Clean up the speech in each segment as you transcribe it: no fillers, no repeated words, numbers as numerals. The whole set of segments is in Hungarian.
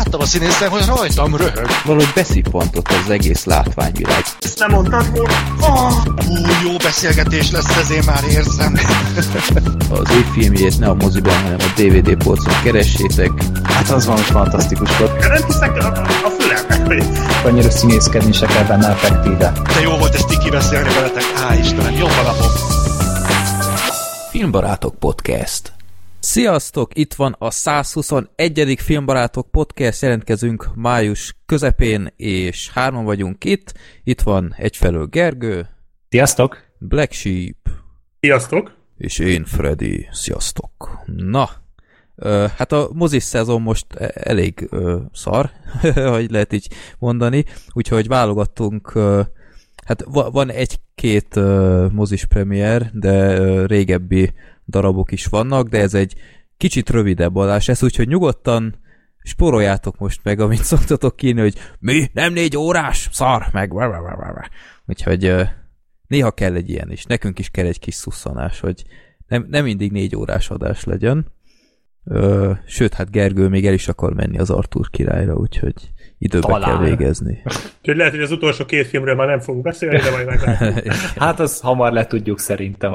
láttam a színészen, hogy rajtam röhög. Valahogy beszippantott az egész látványvilág. Ezt nem mondtad volna? Jó beszélgetés lesz, ezért már érzem. Az ő filmjét ne a moziban, hanem a DVD polcon keressétek. Hát az valami fantasztikus volt. Nem hiszek a fülemnek, hogy... Annyira színészkedni se kell benne effektíve. De jó volt ezt Tiki beszélni veletek. Istenem, jó van napom. Filmbarátok Podcast. Sziasztok! Itt van a 121. Filmbarátok Podcast. Jelentkezünk május közepén, és hárman vagyunk itt. Itt van egyfelől Gergő. Sziasztok! Black Sheep. Sziasztok! És én, Freddy. Sziasztok! Na, hát a mozis szezon most elég szar, hogy lehet így mondani, úgyhogy válogattunk, hát van egy-két mozis premier, de régebbi darabok is vannak, de ez egy kicsit rövidebb adás lesz, úgyhogy nyugodtan spóroljátok most meg, amint szoktatok kínni, hogy mi? Nem 4 órás? Szar! Meg! Úgyhogy néha kell egy ilyen is. Nekünk is kell egy kis szusszanás, hogy nem mindig 4 órás adás legyen. Sőt, hát Gergő még el is akar menni az Artúr királyra, úgyhogy időbe kell végezni. Úgyhogy lehet, hogy az utolsó 2 filmről már nem fogunk beszélni, de majd meglátjuk. Hát az hamar le tudjuk szerintem.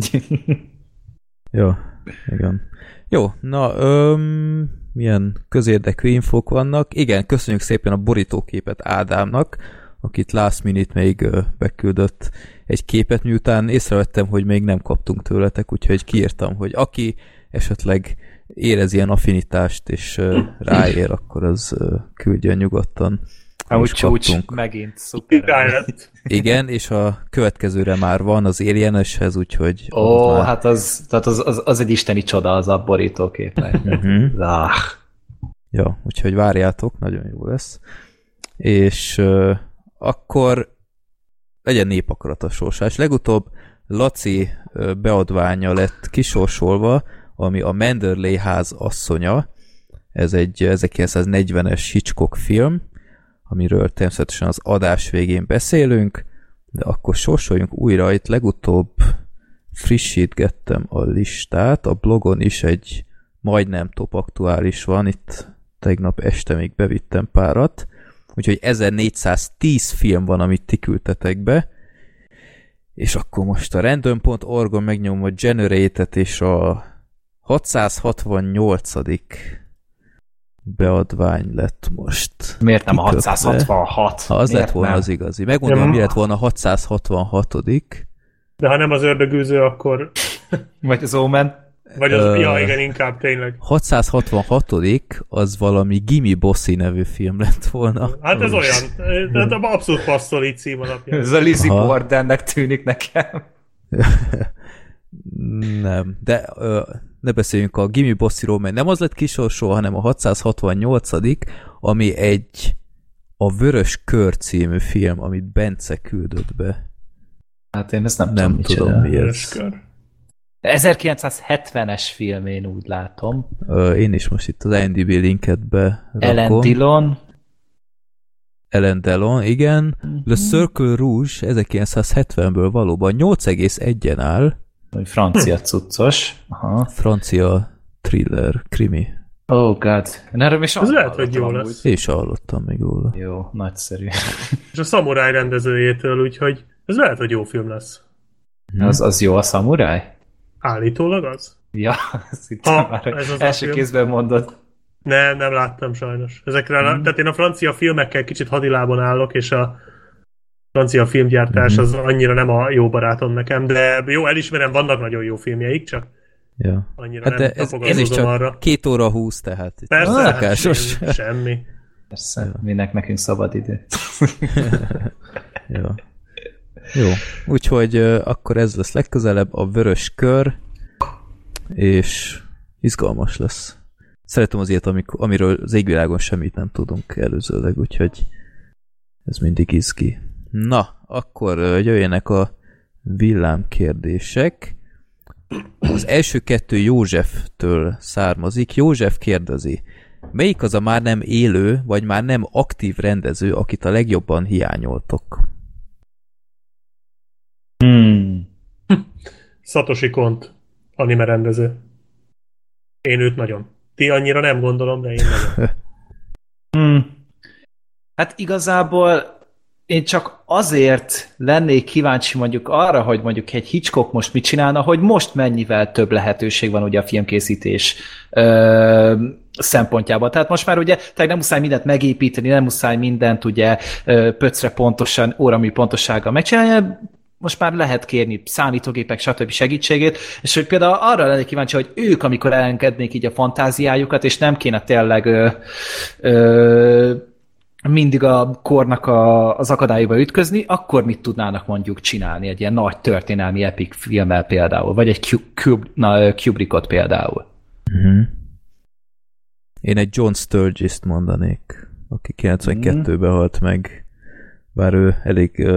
Jó, igen. Jó, na, milyen közérdekű infók vannak. Igen, köszönjük szépen a borítóképet Ádámnak, akit last minute még beküldött egy képet, miután észrevettem, hogy még nem kaptunk tőletek, úgyhogy kiírtam, hogy aki esetleg érez ilyen affinitást, és ráér, akkor az küldjön nyugodtan. Úgy csúcs, megint szuper. Igen, és a következőre már van az Alieneshez, úgyhogy... Hát az egy isteni csoda, az a borítókép. Ja, úgyhogy várjátok, nagyon jó lesz. És akkor legyen népakarat a sorsás. Legutóbb Laci beadványa lett kisorsolva, ami a Manderley ház asszonya. Ez egy 1940-es Hitchcock film, amiről természetesen az adás végén beszélünk, de akkor sorsoljunk újra. Itt legutóbb frissítgettem a listát, a blogon is egy majdnem top aktuális van, itt tegnap este még bevittem párat, úgyhogy 1410 film van, amit ti küldtetek be, és akkor most a random.org-on megnyomom a Generate-et, és a 668. beadvány lett most. Miért nem a 666? Ha az lett volna az igazi. Megmondom, mi lett volna a 666. De ha nem az ördögűző, akkor... Vagy az Omen. Vagy az... Ja, igen, inkább tényleg. 666. az valami Gimme Bossy nevű film lett volna. Hát ez olyan. De abszolút passzol így cím alapján. Ez a Lizzie Bordennek tűnik nekem. Nem, de ne beszéljünk a Gimme Bossy-ról, mert nem az lett kisorsolva, hanem a 668. ami a Vörös Kör című film, amit Bence küldött be. Hát én ezt nem tudom mi ez. 1970-es film, én úgy látom. Én is most itt az IMDb linket berakom. Ellen Delon, igen. Le Cercle Rouge 1970-ből valóban 8,1-en áll. Francia cuccos. Aha. Francia thriller, krimi. Oh god. Ez lehet, hogy jó lesz. Én is hallottam még róla. Jó, nagyszerű. És a Szamuráj rendezőjétől, úgyhogy ez lehet, hogy jó film lesz. Az jó a Szamuráj? Állítólag az? Ja, azt hittem már, első kézben mondod. Nem láttam sajnos. Tehát én a francia filmekkel kicsit hadilában állok, és a francia filmgyártás az annyira nem a jó barátom nekem, de jó, elismerem, vannak nagyon jó filmjeik, csak annyira hát nem ez is csak arra. 2 óra 20, tehát persze, semmi. Persze, minek nekünk szabad idő. Jó, úgyhogy akkor ez lesz legközelebb, a Vörös Kör, és izgalmas lesz. Szeretem az ilyet, amiről az égvilágon semmit nem tudunk előzőleg, úgyhogy ez mindig izgi. Na, akkor jöjjenek a villámkérdések. Az első 2 Józseftől származik. József kérdezi, melyik az a már nem élő, vagy már nem aktív rendező, akit a legjobban hiányoltok? Satoshi Kont, anime rendező. Én őt nagyon. Ti annyira nem gondolom, de én nagyon. Hát igazából én csak azért lennék kíváncsi mondjuk arra, hogy mondjuk egy Hitchcock most mit csinálna, hogy most mennyivel több lehetőség van ugye a filmkészítés szempontjából. Tehát most már ugye nem muszáj mindent megépíteni, nem muszáj mindent ugye pöcre pontosan, óramű pontossággal megcsinálni, most már lehet kérni számítógépek, stb. Segítségét, és hogy például arra lennék kíváncsi, hogy ők, amikor elengednék így a fantáziájukat, és nem kéne tényleg mindig a kornak az akadályba ütközni, akkor mit tudnának mondjuk csinálni egy ilyen nagy történelmi epic filmmel például, vagy egy Kubrickot például. Én egy John Sturges-t mondanék, aki 92-ben halt meg, bár ő elég,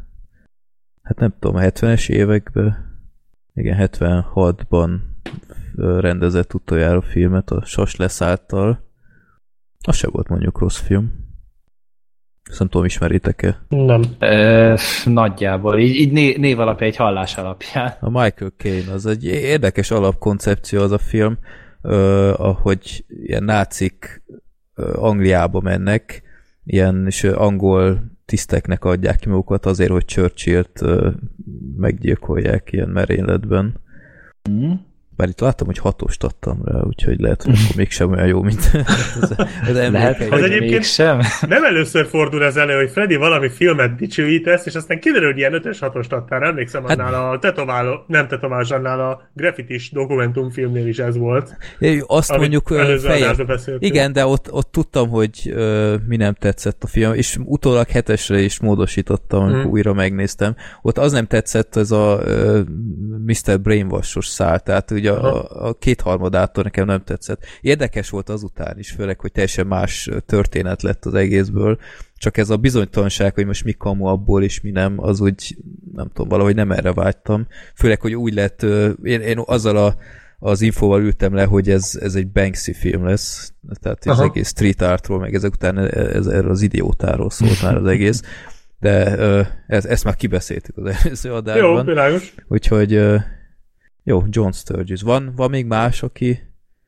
hát nem tudom, 70-es években, igen, 76-ban rendezett utoljára filmet a Sas leszállttal. Az se volt mondjuk rossz film. Azt nem tudom, ismeritek-e? Nem. Nagyjából. Így név alapján, egy hallás alapján. A Michael Caine, az egy érdekes alapkoncepció az a film, ahogy ilyen nácik Angliába mennek, ilyen és angol tiszteknek adják ki magukat azért, hogy Churchillt meggyilkolják ilyen merényletben. Bár itt láttam, hogy 6-ost adtam rá, úgyhogy lehet, hogy akkor mégsem olyan jó, mint az lehet, hogy egyébként mégsem. Nem először fordul ez elő, hogy Freddy valami filmet dicsőítesz, és aztán kiderül, hogy ilyen 5-ös 6-ost adtál. Emlékszem, annál a annál a graffitis dokumentumfilmnél is ez volt. Azt mondjuk feljebb. Igen, de ott tudtam, hogy mi nem tetszett a film, és utólag 7-esre is módosítottam, amikor újra megnéztem. Ott az nem tetszett, ez a Mr. Brainwash-os szál, tehát ugye a kétharmadától nekem nem tetszett. Érdekes volt azután is, főleg, hogy teljesen más történet lett az egészből, csak ez a bizonytalanság, hogy most mi kamu abból és mi nem, az úgy, nem tudom, valahogy nem erre vágytam. Főleg, hogy úgy lett, én azzal az infóval ültem le, hogy ez egy Banksy film lesz, tehát az egész street artról, meg ezek után erről az idiótáról szólt már az egész, de ezt már kibeszéltük az előző adásban. Jó, világos. Úgyhogy jó, John Sturges. Van még más, aki...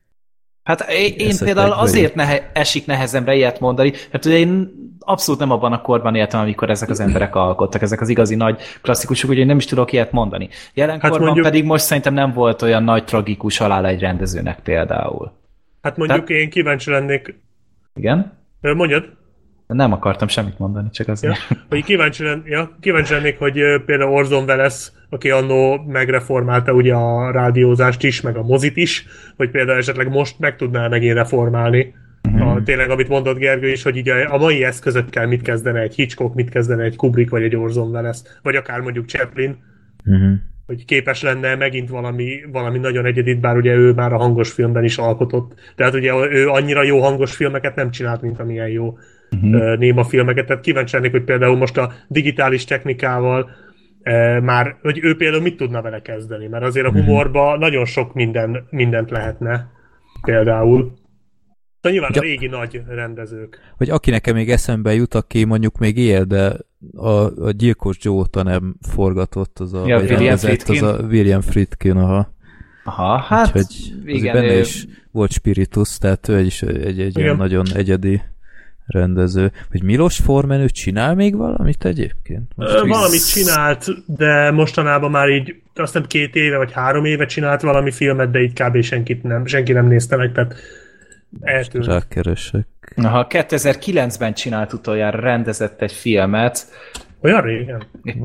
Hát én például azért esik nehezemre ilyet mondani, mert ugye én abszolút nem abban a korban éltem, amikor ezek az emberek alkottak, ezek az igazi nagy klasszikusok, úgyhogy nem is tudok ilyet mondani. Jelenkorban mondjuk... pedig most szerintem nem volt olyan nagy tragikus halál egy rendezőnek például. Hát mondjuk én kíváncsi lennék... Igen? Mondjad. Nem akartam semmit mondani, csak azért. Ja, hogy kíváncsi lennék, hogy például Orson Welles, aki annó megreformálta ugye a rádiózást is, meg a mozit is, hogy például esetleg most meg tudná megint reformálni. Tényleg, amit mondott Gergő is, hogy így a mai eszközökkel mit kezdene egy Hitchcock, mit kezdene egy Kubrick, vagy egy Orson Welles, vagy akár mondjuk Chaplin, hogy képes lenne megint valami nagyon egyedit, bár ugye ő már a hangos filmben is alkotott. Tehát ugye ő annyira jó hangos filmeket nem csinált, mint amilyen jó néma filmeket. Tehát kíváncsi lennék, hogy például most a digitális technikával már, hogy ő például mit tudna vele kezdeni, mert azért a humorban nagyon sok mindent lehetne például. De nyilván a régi nagy rendezők. Vagy aki nekem még eszembe jut, aki mondjuk még él, de a Gyilkos Joe óta nem forgatott, az a William Friedkin, Aha, hát igen, benne is volt spiritus, tehát ő is egy ilyen nagyon egyedi rendező. Hogy Milos Forman, ő csinál még valamit egyébként? Valamit csinált, de mostanában már így azt nem 2 éve vagy 3 éve csinált valami filmet, de így kb. Senki nem nézte meg, tehát eltűnt. Rákeresek. Aha, 2009-ben csinált utoljára, rendezett egy filmet. Olyan régen?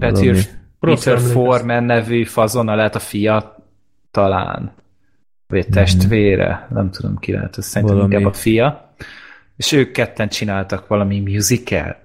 Peter Forman nevű fazonna lehet a fia, talán. Vagy testvére, nem tudom ki lehet, ez szerintem inkább a fia. És ők ketten csináltak valami musicalt.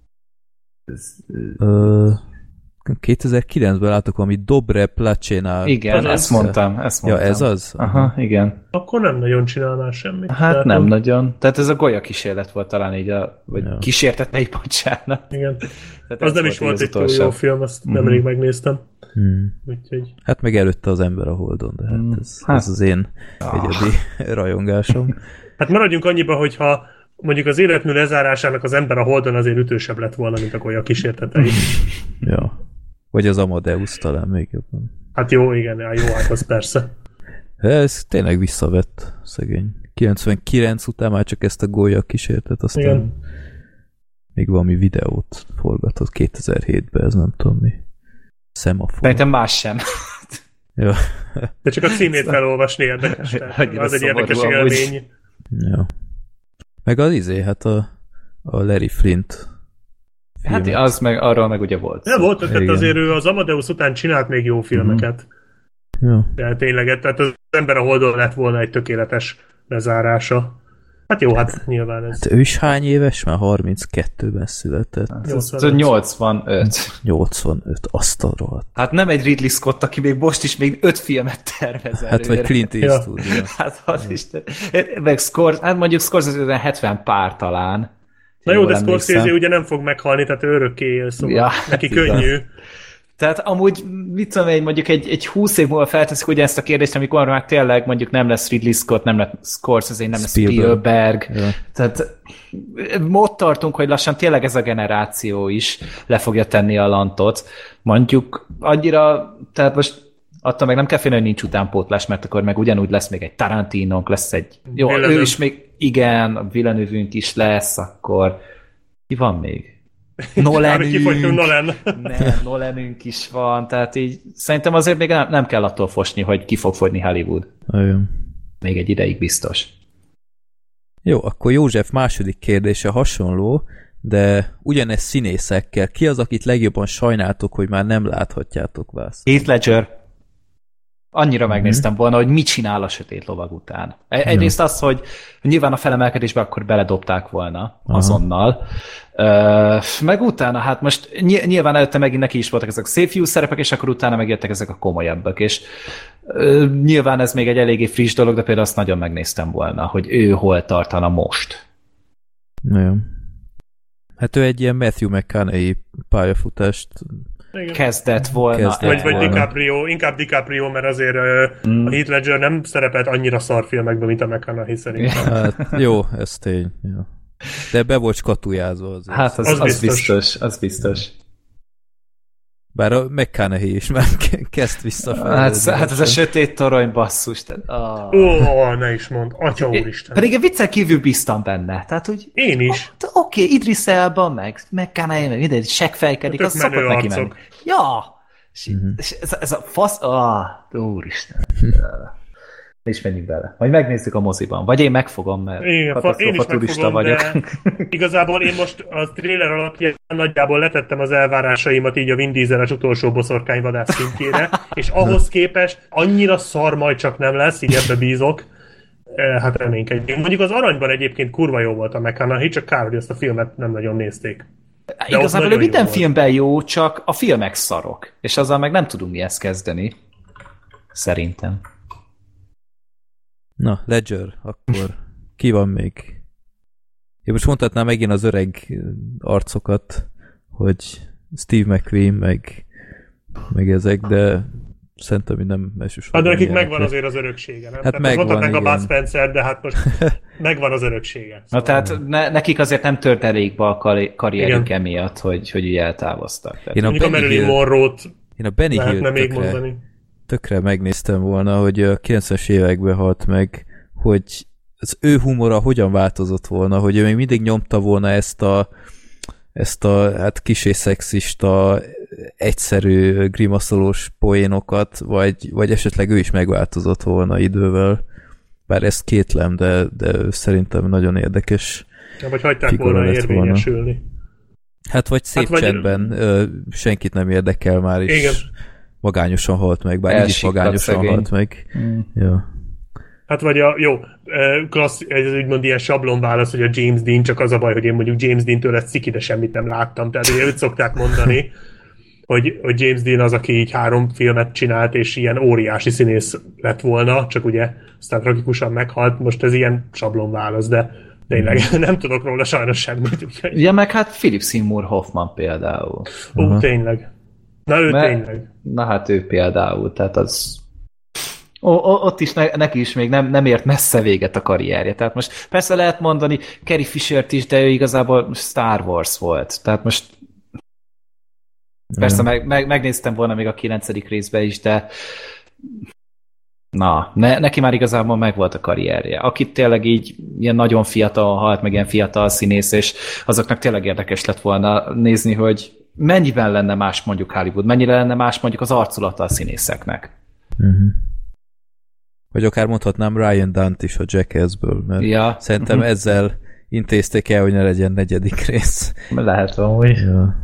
2009-ben látok valami Dobre Placena. Igen, ezt mondtam. Ja, ez az? Aha, igen. Akkor nem nagyon csinál már semmit. Hát tehát nem nagyon. Tehát ez a golya kísérlet volt talán így, vagy kísértet ne bocsánat. Igen. Az nem is volt egy túl jó film, azt nemrég megnéztem. Úgyhogy... Hát meg előtte az Ember a Holdon, de hát ez az én egyedi rajongásom. Hát maradjunk annyiba, hogyha mondjuk az életmű lezárásának az Ember a Holdon azért ütősebb lett volna, mint a golya kísértetei. Ja. Vagy az Amadeus talán még jobban. Hát jó, igen, jó, hát az persze. Ez tényleg visszavett szegény 99 után már csak ezt a gólya kísértet, aztán igen. Még valami videót forgatott 2007-ben, ez nem tudom mi. Szemafor. Szerintem más sem. Ja. De csak a címét felolvasni érdekes. Az egy érdekes élmény. Ja. Meg az hát a Larry Flint filmet. Hát az meg, arról meg ugye volt. Ja, volt, tehát azért ő az Amadeus után csinált még jó filmeket. Ja. De tényleg, tehát az ember a Holdon lett volna egy tökéletes lezárása. Hát jó, hát nyilván ez. Hát ő is hány éves? Már 32-ben született. Hát 85. 85, azt a rohadt. Hát nem egy Ridley Scott, aki még most is még 5 filmet tervez Hát vagy Clint Eastwood. Ja. Hát az Isten. Meg hát mondjuk Scorsese 70 pár talán. Na jó, de Scorsese ugye nem fog meghalni, tehát örökké él, szóval ja, neki hát könnyű. Tehát amúgy, mit tudom, mondjuk egy 20 év múlva felteszik ugye ezt a kérdést, amikor már tényleg mondjuk nem lesz Ridley Scott, nem lesz Scorsese, nem lesz Spielberg. Ja. Tehát ott tartunk, hogy lassan tényleg ez a generáció is le fogja tenni a lantot. Mondjuk annyira, tehát most attól meg nem kell félni, hogy nincs utánpótlás, mert akkor meg ugyanúgy lesz még egy Tarantinónk, lesz egy... Jó, Villeneuve. Ő is még, igen, a Villeneuve-ünk is lesz, akkor ki van még? Nolanünk is van, tehát így szerintem azért még nem kell attól fosni, hogy ki fog fogyni Hollywood. Ajön. Még egy ideig biztos. Jó, akkor József második kérdése hasonló, de ugyanez színészekkel. Ki az, akit legjobban sajnáltok, hogy már nem láthatjátok Vász? Heath Ledger. Annyira megnéztem volna, hogy mit csinál a Sötét Lovag után. Egyrészt az, hogy nyilván a felemelkedésbe akkor beledobták volna azonnal. Meg utána, hát most nyilván előtte megint neki is voltak ezek a szép fiú szerepek, és akkor utána megjöttek ezek a komolyabbak, és nyilván ez még egy eléggé friss dolog, de például azt nagyon megnéztem volna, hogy ő hol tartana most. Nagyon. Hát ő egy ilyen Matthew McConaughey pályafutást kezdett volna. Vagy DiCaprio, inkább DiCaprio, mert azért a Heath Ledger nem szerepelt annyira szarfilmekben, mint a McConaughey szerintem. Hát, jó, ez tény. Jó. De be volt skatujázva azért. Hát az biztos. Bár a McConaughey is már kezd visszafelé. Hát ez a sötét torony basszus. Ne is mondd, atya úristen. Pedig a viccel kívül bíztam benne. Tehát, hogy én is. Oké, Idris Elba, meg McConaughey, meg mindegy, seggfejkedik, az szokott neki menni. Ja! Ez a fasz... úristen. És menjünk bele. Majd megnézzük a moziban. Vagy én megfogom, mert katasztrófa turista vagyok. Igazából én most a trailer alapján nagyjából letettem az elvárásaimat így a Vin Diesel-es utolsó boszorkányvadász szintjére, és ahhoz képest annyira szar majd csak nem lesz, így ebbe bízok. Hát reménykedjünk. Mondjuk az Aranyban egyébként kurva jó volt a McConaughey, csak kár, hogy ezt a filmet nem nagyon nézték. De igazából minden filmben jó, csak a filmek szarok. És azzal meg nem tudunk mi ezt kezdeni. Szerintem. Na, Ledger, akkor ki van még? Én most mondhatnám megint az öreg arcokat, hogy Steve McQueen, meg ezek, de szerintem nem elsősorban. Hát de nekik megvan azért az öröksége, nem? Hát megvan, meg a Bud Spencer, de hát most megvan az öröksége. Szóval. Na tehát nekik azért nem tört elékbe a karrierük emiatt, hogy ugye eltávoztak. Én a Marilyn Monroe-t Benny Hill tökre megnéztem volna, hogy a 90-es években halt meg, hogy az ő humora hogyan változott volna, hogy ő még mindig nyomta volna ezt a hát kisé szexista, egyszerű grimaszolós poénokat, vagy esetleg ő is megváltozott volna idővel. Bár ezt kétlem, de szerintem nagyon érdekes. Vagy hagyták volna érvényesülni. Hát vagy szép csendben senkit nem érdekel már is. Igen. Magányosan halt meg, bár így is magányosan halt meg. Ja. Hát vagy ez úgymond ilyen sablonválasz, hogy a James Dean, csak az a baj, hogy én mondjuk James Dean-től ezt ciki, de semmit nem láttam. Tehát ugye őt szokták mondani, hogy James Dean az, aki így 3 filmet csinált, és ilyen óriási színész lett volna, csak ugye aztán tragikusan meghalt. Most ez ilyen sablonválasz, de tényleg nem tudok róla sajnos semmit. Úgyhogy... Ja, meg hát Philip Seymour Hoffman például. Tényleg. Na ő tényleg. Na hát ő például, tehát az... Ott is neki is még nem ért messze véget a karrierje. Tehát most persze lehet mondani Carrie Fishert is, de ő igazából Star Wars volt. Tehát most persze megnéztem volna még a 9. részben is, de Na, neki már igazából megvolt a karrierje. Akit tényleg így ilyen nagyon fiatal halt, meg ilyen fiatal színész, és azoknak tényleg érdekes lett volna nézni, hogy mennyiben lenne más mondjuk Hollywood, mennyire lenne más mondjuk az arculata a színészeknek. Vagy akár mondhatnám Ryan Dunn is a Jackassből, mert szerintem ezzel intézték el, hogy ne legyen 4. rész. Lehet amúgy. Ja.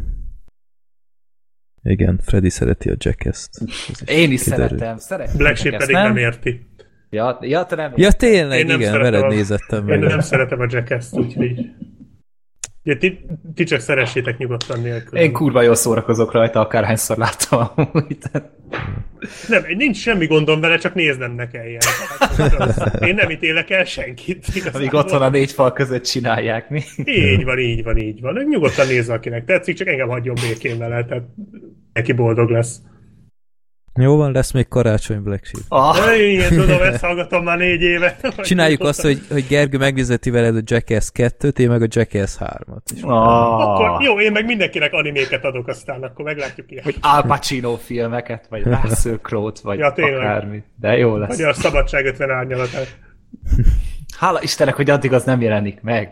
Igen, Freddy szereti a Jackass-t. Én is szeretem. Black Sheep pedig nem érti. Ja, te nem. Ja, tényleg, igen, veled nézettem meg. Én nem szeretem a Jackass-t, úgyhogy... Ja, ti csak szeressétek nyugodtan nélkül. Én kurva jól szórakozok rajta, akárhányszor láttam amúgy. Nem, nincs semmi gondom vele, csak néznem ne kelljen. Én nem ítélek el senkit. Amíg otthon a 4 fal között csinálják, mi? Így van. Nyugodtan nézze, akinek tetszik, csak engem hagyjon békén vele, tehát neki boldog lesz. Jó van, lesz még karácsony Black Sheep. Én tudom, ezt hallgatom már 4 éve. Csináljuk azt, hogy Gergő megnézeti veled a Jackass 2-t, én meg a Jackass 3-at. Akkor jó, én meg mindenkinek animéket adok, aztán akkor meglátjuk ilyen. Hogy Al Pacino filmeket, vagy Russell Crowe-t, vagy akármit. De jó lesz. Vagy a Szabadság 50 árnyalatát. Hála Istennek, hogy addig az nem jelenik meg.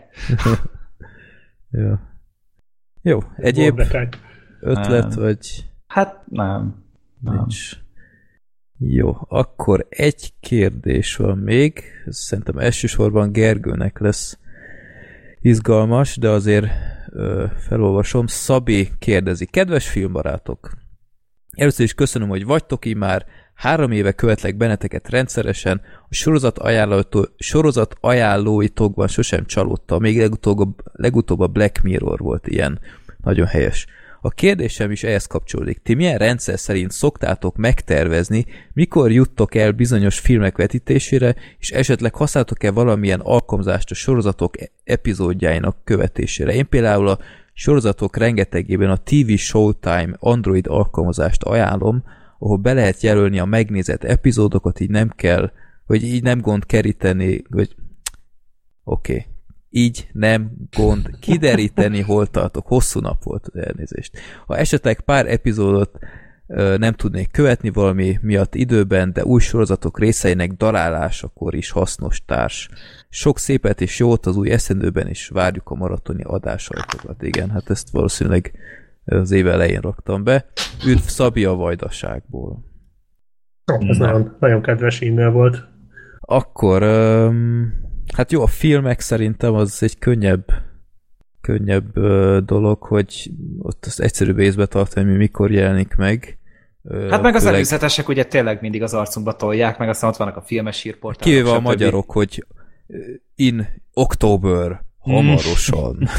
Jó, egyéb ötlet, vagy... Hát nem. Nincs. Jó, akkor egy kérdés van még, szerintem elsősorban Gergőnek lesz izgalmas, de azért felolvasom. Szabi kérdezi. Kedves filmbarátok! Először is köszönöm, hogy vagytok, így már 3 éve követlek benneteket rendszeresen, a sorozat ajánlóitokban sosem csalódtam, még legutóbb a Black Mirror volt ilyen. Nagyon helyes. A kérdésem is ehhez kapcsolódik. Ti milyen rendszer szerint szoktátok megtervezni, mikor juttok el bizonyos filmek vetítésére, és esetleg használtok-e valamilyen alkalmazást a sorozatok epizódjáinak követésére? Én például a sorozatok rengetegében a TV Showtime Android alkalmazást ajánlom, ahol be lehet jelölni a megnézett epizódokat, így nem kell, vagy így nem gond keríteni, vagy oké. Így nem gond kideríteni, hol tartok. Hosszú nap volt, elnézést. Ha esetleg pár epizódot nem tudnék követni valami miatt időben, de új sorozatok részeinek darálásakor is hasznos társ. Sok szépet és jót az új eszendőben, és várjuk a maratoni adásaitokat. Igen, hát ezt valószínűleg az év elején raktam be. Üdv Szabi a Vajdaságból. Ez nagyon, nagyon kedves e-mail volt. Akkor... hát jó, a filmek szerintem az egy könnyebb dolog, hogy ott az egyszerűbb észbe tartani, hogy mikor jelenik meg. Hát meg az előzetesek ugye tényleg mindig az arcunkba tolják, meg aztán ott vannak a filmes hírportálok. Kivéve a magyarok, hogy in October, hamarosan.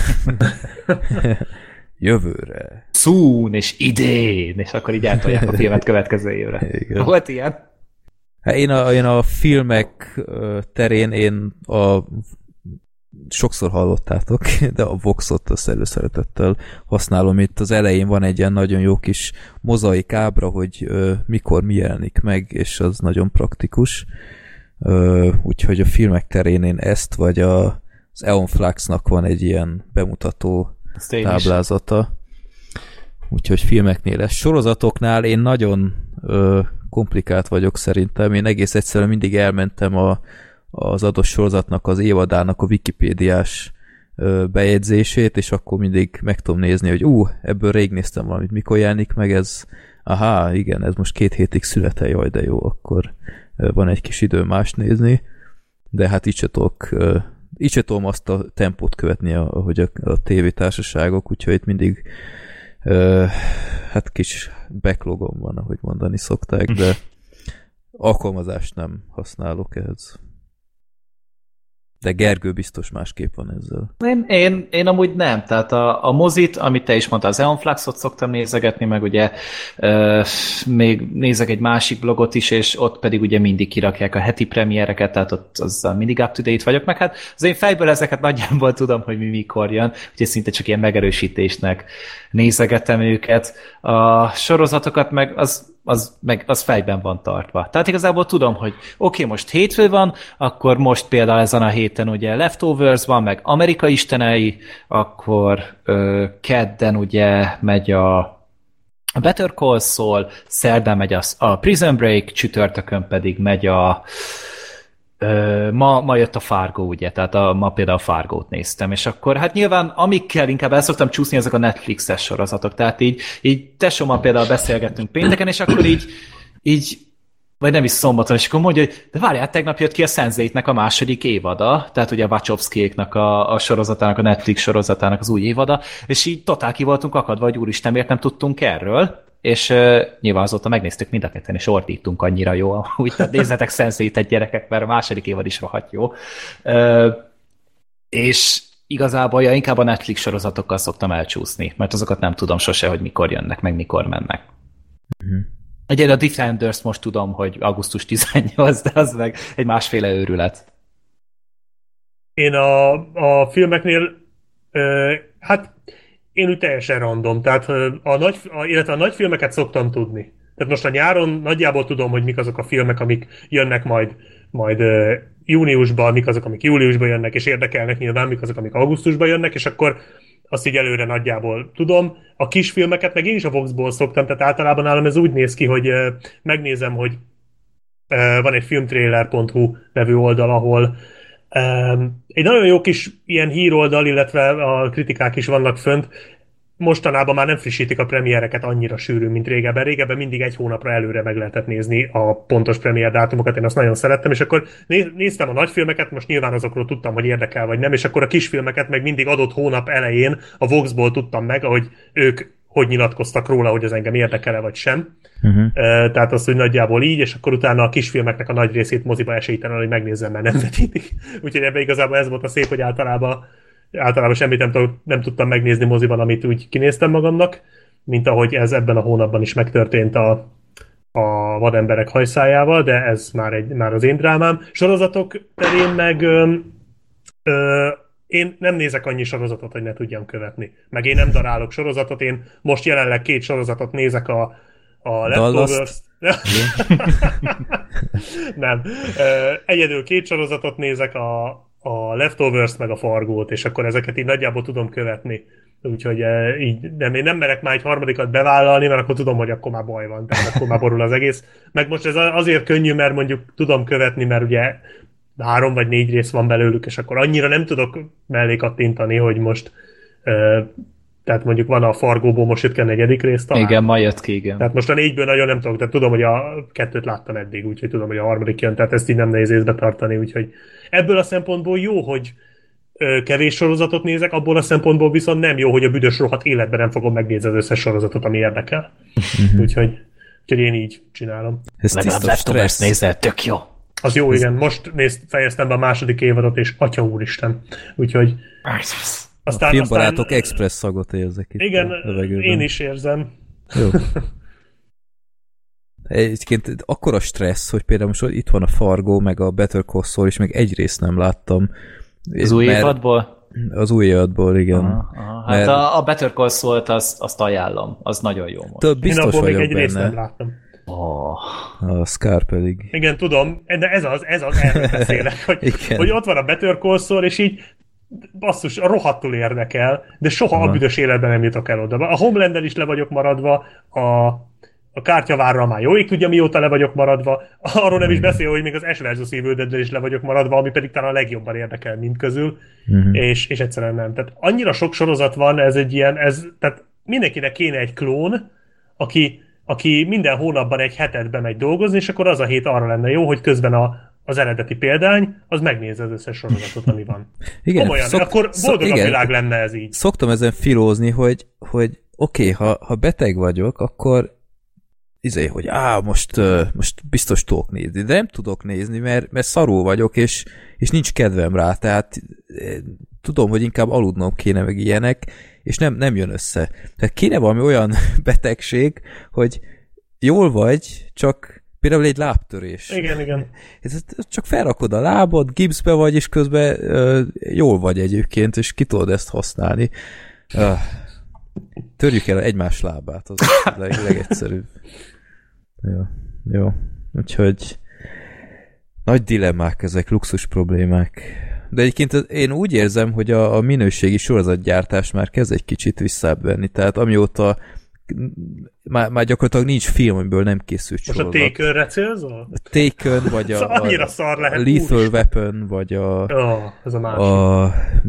Jövőre. Soon, és idén, és akkor így eltolják a filmet következő évre. Igen. Volt ilyen? Hát én a filmek terén sokszor hallottátok, de a Voxot azt előszeretettel használom. Itt az elején van egy ilyen nagyon jó kis mozaik ábra, hogy mikor mi jelenik meg, és az nagyon praktikus. Úgyhogy a filmek terén én ezt, vagy az Eon Fluxnak van egy ilyen bemutató táblázata. Úgyhogy filmeknél lesz. Sorozatoknál én nagyon komplikált vagyok szerintem. Én egész egyszerűen mindig elmentem az adott sorozatnak, az évadának a Wikipédiás bejegyzését, és akkor mindig meg tudom nézni, hogy ebből rég néztem valamit, mikor jelenik meg ez. Aha, igen, ez most 2 hétig születe, jaj, de jó, akkor van egy kis idő más nézni, de hát így se tudom azt a tempót követni, ahogy a tévétársaságok, úgyhogy itt mindig hát kis backlogom van, ahogy mondani szokták, de alkalmazást nem használok ehhez. De Gergő biztos másképp van ezzel. Én amúgy nem. Tehát a mozit, amit te is mondtál, az Eon Fluxot szoktam nézegetni, meg ugye még nézek egy másik blogot is, és ott pedig ugye mindig kirakják a heti premiereket, tehát ott azzal mindig up-to-date vagyok, meg hát az én fejből ezeket nagyjából tudom, hogy mi mikor jön, úgyhogy szinte csak ilyen megerősítésnek nézegetem őket. A sorozatokat meg az fejben van tartva. Tehát igazából tudom, hogy oké, most hétfő van, akkor most például ezen a héten ugye Leftovers van, meg Amerika istenei, akkor kedden ugye megy a A Better Call Saul, szerdán megy a Prison Break, csütörtökön pedig megy ma jött a Fargo, ugye, tehát ma például a Fargo-t néztem, és akkor hát nyilván amikkel inkább el szoktam csúszni, ezek a Netflixes sorozatok, tehát így tesómmal például beszélgettünk pénteken, és akkor így vagy nem is szombaton, és akkor mondja, hogy de várjál, tegnap jött ki a Sense8-nek a második évada, tehát ugye a Wachowskiéknak a sorozatának, a Netflix sorozatának az új évada, és így totál ki voltunk akadva, hogy úristen, miért nem tudtunk erről, és nyilván azóta megnéztük mind a ketten, és ordítunk annyira jó, úgy tehát nézzetek Sense8-et gyerekek, mert a második évad is rohadt jó. És igazából inkább a Netflix sorozatokkal szoktam elcsúszni, mert azokat nem tudom sose, hogy mikor jönnek, meg mikor mennek. Egyébként a Defenders most tudom, hogy augusztus 18, de az meg egy másféle őrület. Én a filmeknél, hát én úgy teljesen random, tehát illetve a nagy filmeket szoktam tudni. Tehát most a nyáron nagyjából tudom, hogy mik azok a filmek, amik jönnek majd júniusban, mik azok, amik júliusban jönnek, és érdekelnek nyilván, mik azok, amik augusztusban jönnek, és akkor azt így előre nagyjából tudom. A kisfilmeket meg én is a Voxból szoktam, tehát általában nálam ez úgy néz ki, hogy megnézem, hogy van egy filmtrailer.hu nevű oldal, ahol egy nagyon jó kis ilyen híroldal, illetve a kritikák is vannak fönt. Mostanában már nem frissítik a premiereket annyira sűrűn, mint régebben. Régebben mindig egy hónapra előre meg lehetett nézni a pontos premier dátumokat, én azt nagyon szerettem, és akkor néztem a nagyfilmeket, most nyilván azokról tudtam, hogy érdekel vagy nem, és akkor a kisfilmeket meg mindig adott hónap elején a Voxból tudtam meg, ahogy ők hogy nyilatkoztak róla, hogy ez engem érdekel-e vagy sem. Tehát az, hogy nagyjából így, és akkor utána a kisfilmeknek a nagy részét moziba esélytelen, hogy megnézzem, mert nem vetítik. Úgyhogy ebben igazából ez volt a szép, hogy általában semmit nem tudtam megnézni moziban, amit úgy kinéztem magamnak, mint ahogy ez ebben a hónapban is megtörtént a Vademberek hajszájával, de ez már az én drámám. Sorozatok terén meg én nem nézek annyi sorozatot, hogy ne tudjam követni. Meg én nem darálok sorozatot, én most jelenleg 2 sorozatot nézek a Leftovers-t. Nem. Egyedül 2 sorozatot nézek, a Leftovers-t meg a Fargót, és akkor ezeket így nagyjából tudom követni. Úgyhogy így én nem merek már egy harmadikat bevállalni, mert akkor tudom, hogy akkor már baj van, tehát akkor már borul az egész. Meg most ez azért könnyű, mert mondjuk tudom követni, mert ugye 3 vagy 4 rész van belőlük, és akkor annyira nem tudok mellé kattintani, hogy most tehát mondjuk van a Fargóból most jött ki a 4. rész talán. Igen, ma jött ki, igen. Tehát most a 4-ből nagyon nem tudok, tehát tudom, hogy a 2-t láttam eddig, úgyhogy tudom, hogy a 3. jön, tehát ezt így nem nehéz észbe tartani, úgyhogy ebből a szempontból jó, hogy kevés sorozatot nézek, abból a szempontból viszont nem jó, hogy a büdös rohadt életben nem fogom megnézni az összes sorozatot, ami érdekel. Úgyhogy én így csinálom. Ez legalább Leftovers nézel, tök jó. Az jó, igen. Most fejeztem be a 2. évadot, és atya úristen. Úgyhogy a filmbarátok express szagot érzek itt. Igen, én is érzem. Jó. Egyébként akkora stressz, hogy például most itt van a Fargo, meg a Better Call Saul, és még egy részt nem láttam. Az új évadból? Az új évadból, igen. Hát a Better Call Saul-t azt ajánlom, az nagyon jó most. Több biztos én vagyok egy benne. Részt nem láttam. A Scar pedig. Igen, tudom, de ez az erről beszélek, hogy ott van a Better Call Saul, és így basszus, rohadtul érdekel, de soha a büdös életben nem jutok el oda. A Homelander is le vagyok maradva, a Kártyavárral már jó ég tudja, mióta le vagyok maradva, arról nem is beszél, hogy még az Ash vs. Evil Dead-del is le vagyok maradva, ami pedig talán a legjobban érdekel mind közül, és egyszerűen nem. Tehát annyira sok sorozat van, ez egy ilyen, tehát mindenkinek kéne egy klón, aki minden hónapban egy hetet bemegy dolgozni, és akkor az a hét arra lenne jó, hogy közben az eredeti példány, az megnézze az összes sorozatot, ami van. Igen, komolyan, akkor boldogabb világ lenne ez így. Szoktam ezen filózni, hogy oké, ha beteg vagyok, akkor hogy most biztos tudok nézni, de nem tudok nézni, mert szarul vagyok, és nincs kedvem rá, tehát tudom, hogy inkább aludnom kéne meg ilyenek, és nem jön össze. Tehát kéne valami olyan betegség, hogy jól vagy, csak például egy lábtörés. Igen. Csak felrakod a lábad, gipszbe vagy, és közben jól vagy egyébként, és ki tudod ezt használni. Törjük el egymás lábát, az a legegyszerűbb. Jó. Úgyhogy nagy dilemmák ezek, luxus problémák. De egyébként én úgy érzem, hogy a minőségi sorozatgyártás már kezd egy kicsit visszább venni. Tehát amióta már gyakorlatilag nincs film, amiből nem készült sorozat. Most a Taken-re célzol? A Taken, vagy annyira szar lehet. Lethal Weapon, vagy ez a másik.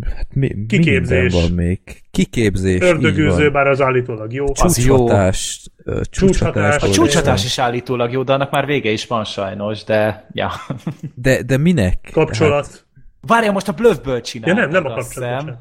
Kiképzés. Van még. Kiképzés. Ördögűző, bár az állítólag jó. Csúcshatás. A csúcshatás is állítólag jó, de annak már vége is van sajnos, de ja. De minek? Kapcsolat. Hát... Várjál, most a Bluffből csinálták. Ja, nem a kapcsolat.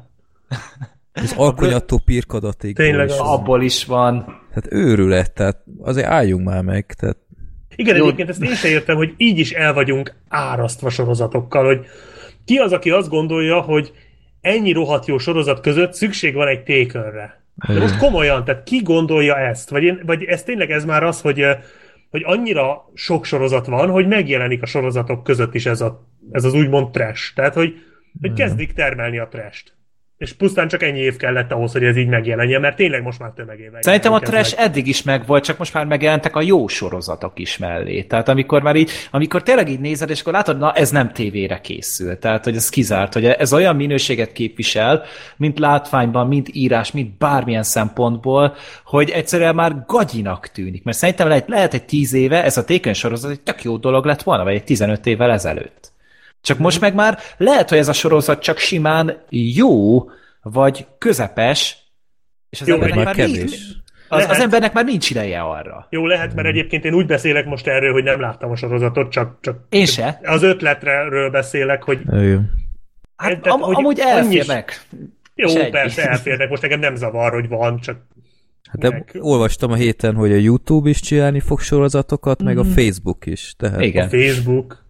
Az alkonyattó pirkadatig. Tényleg abból is van. Tehát őrület, tehát azért álljunk már meg. Tehát... Igen, egyébként ezt én sem értem, hogy így is el vagyunk árasztva sorozatokkal, hogy ki az, aki azt gondolja, hogy ennyi rohadt jó sorozat között szükség van egy Takenre. De most komolyan, tehát ki gondolja ezt? Vagy ez tényleg ez már az, hogy annyira sok sorozat van, hogy megjelenik a sorozatok között is ez az úgymond trash. Tehát, hogy kezdik termelni a trash-t. És pusztán csak ennyi év kellett ahhoz, hogy ez így megjelenjen, mert tényleg most már tömegével. Szerintem a trash eddig is megvolt, csak most már megjelentek a jó sorozatok is mellé. Tehát amikor tényleg így nézed, és akkor látod, na ez nem tévére készül. Tehát, hogy ez kizárt, hogy ez olyan minőséget képvisel, mint látványban, mint írás, mint bármilyen szempontból, hogy egyszerűen már gagyinak tűnik. Mert szerintem lehet egy 10 éve ez a Taken sorozat egy tök jó dolog lett volna, vagy egy 15 évvel ezelőtt. Csak most meg már lehet, hogy ez a sorozat csak simán jó, vagy közepes, és az embernek már nincs ideje arra. Jó, lehet, mert egyébként én úgy beszélek most erről, hogy nem láttam a sorozatot, csak én se. Az ötletről beszélek, hogy... Hát amúgy elférnek. Jó, persze elférnek, most nekem nem zavar, hogy van, csak... De olvastam a héten, hogy a YouTube is csinálni fog sorozatokat, meg a Facebook is. Tehát igen. A Facebook.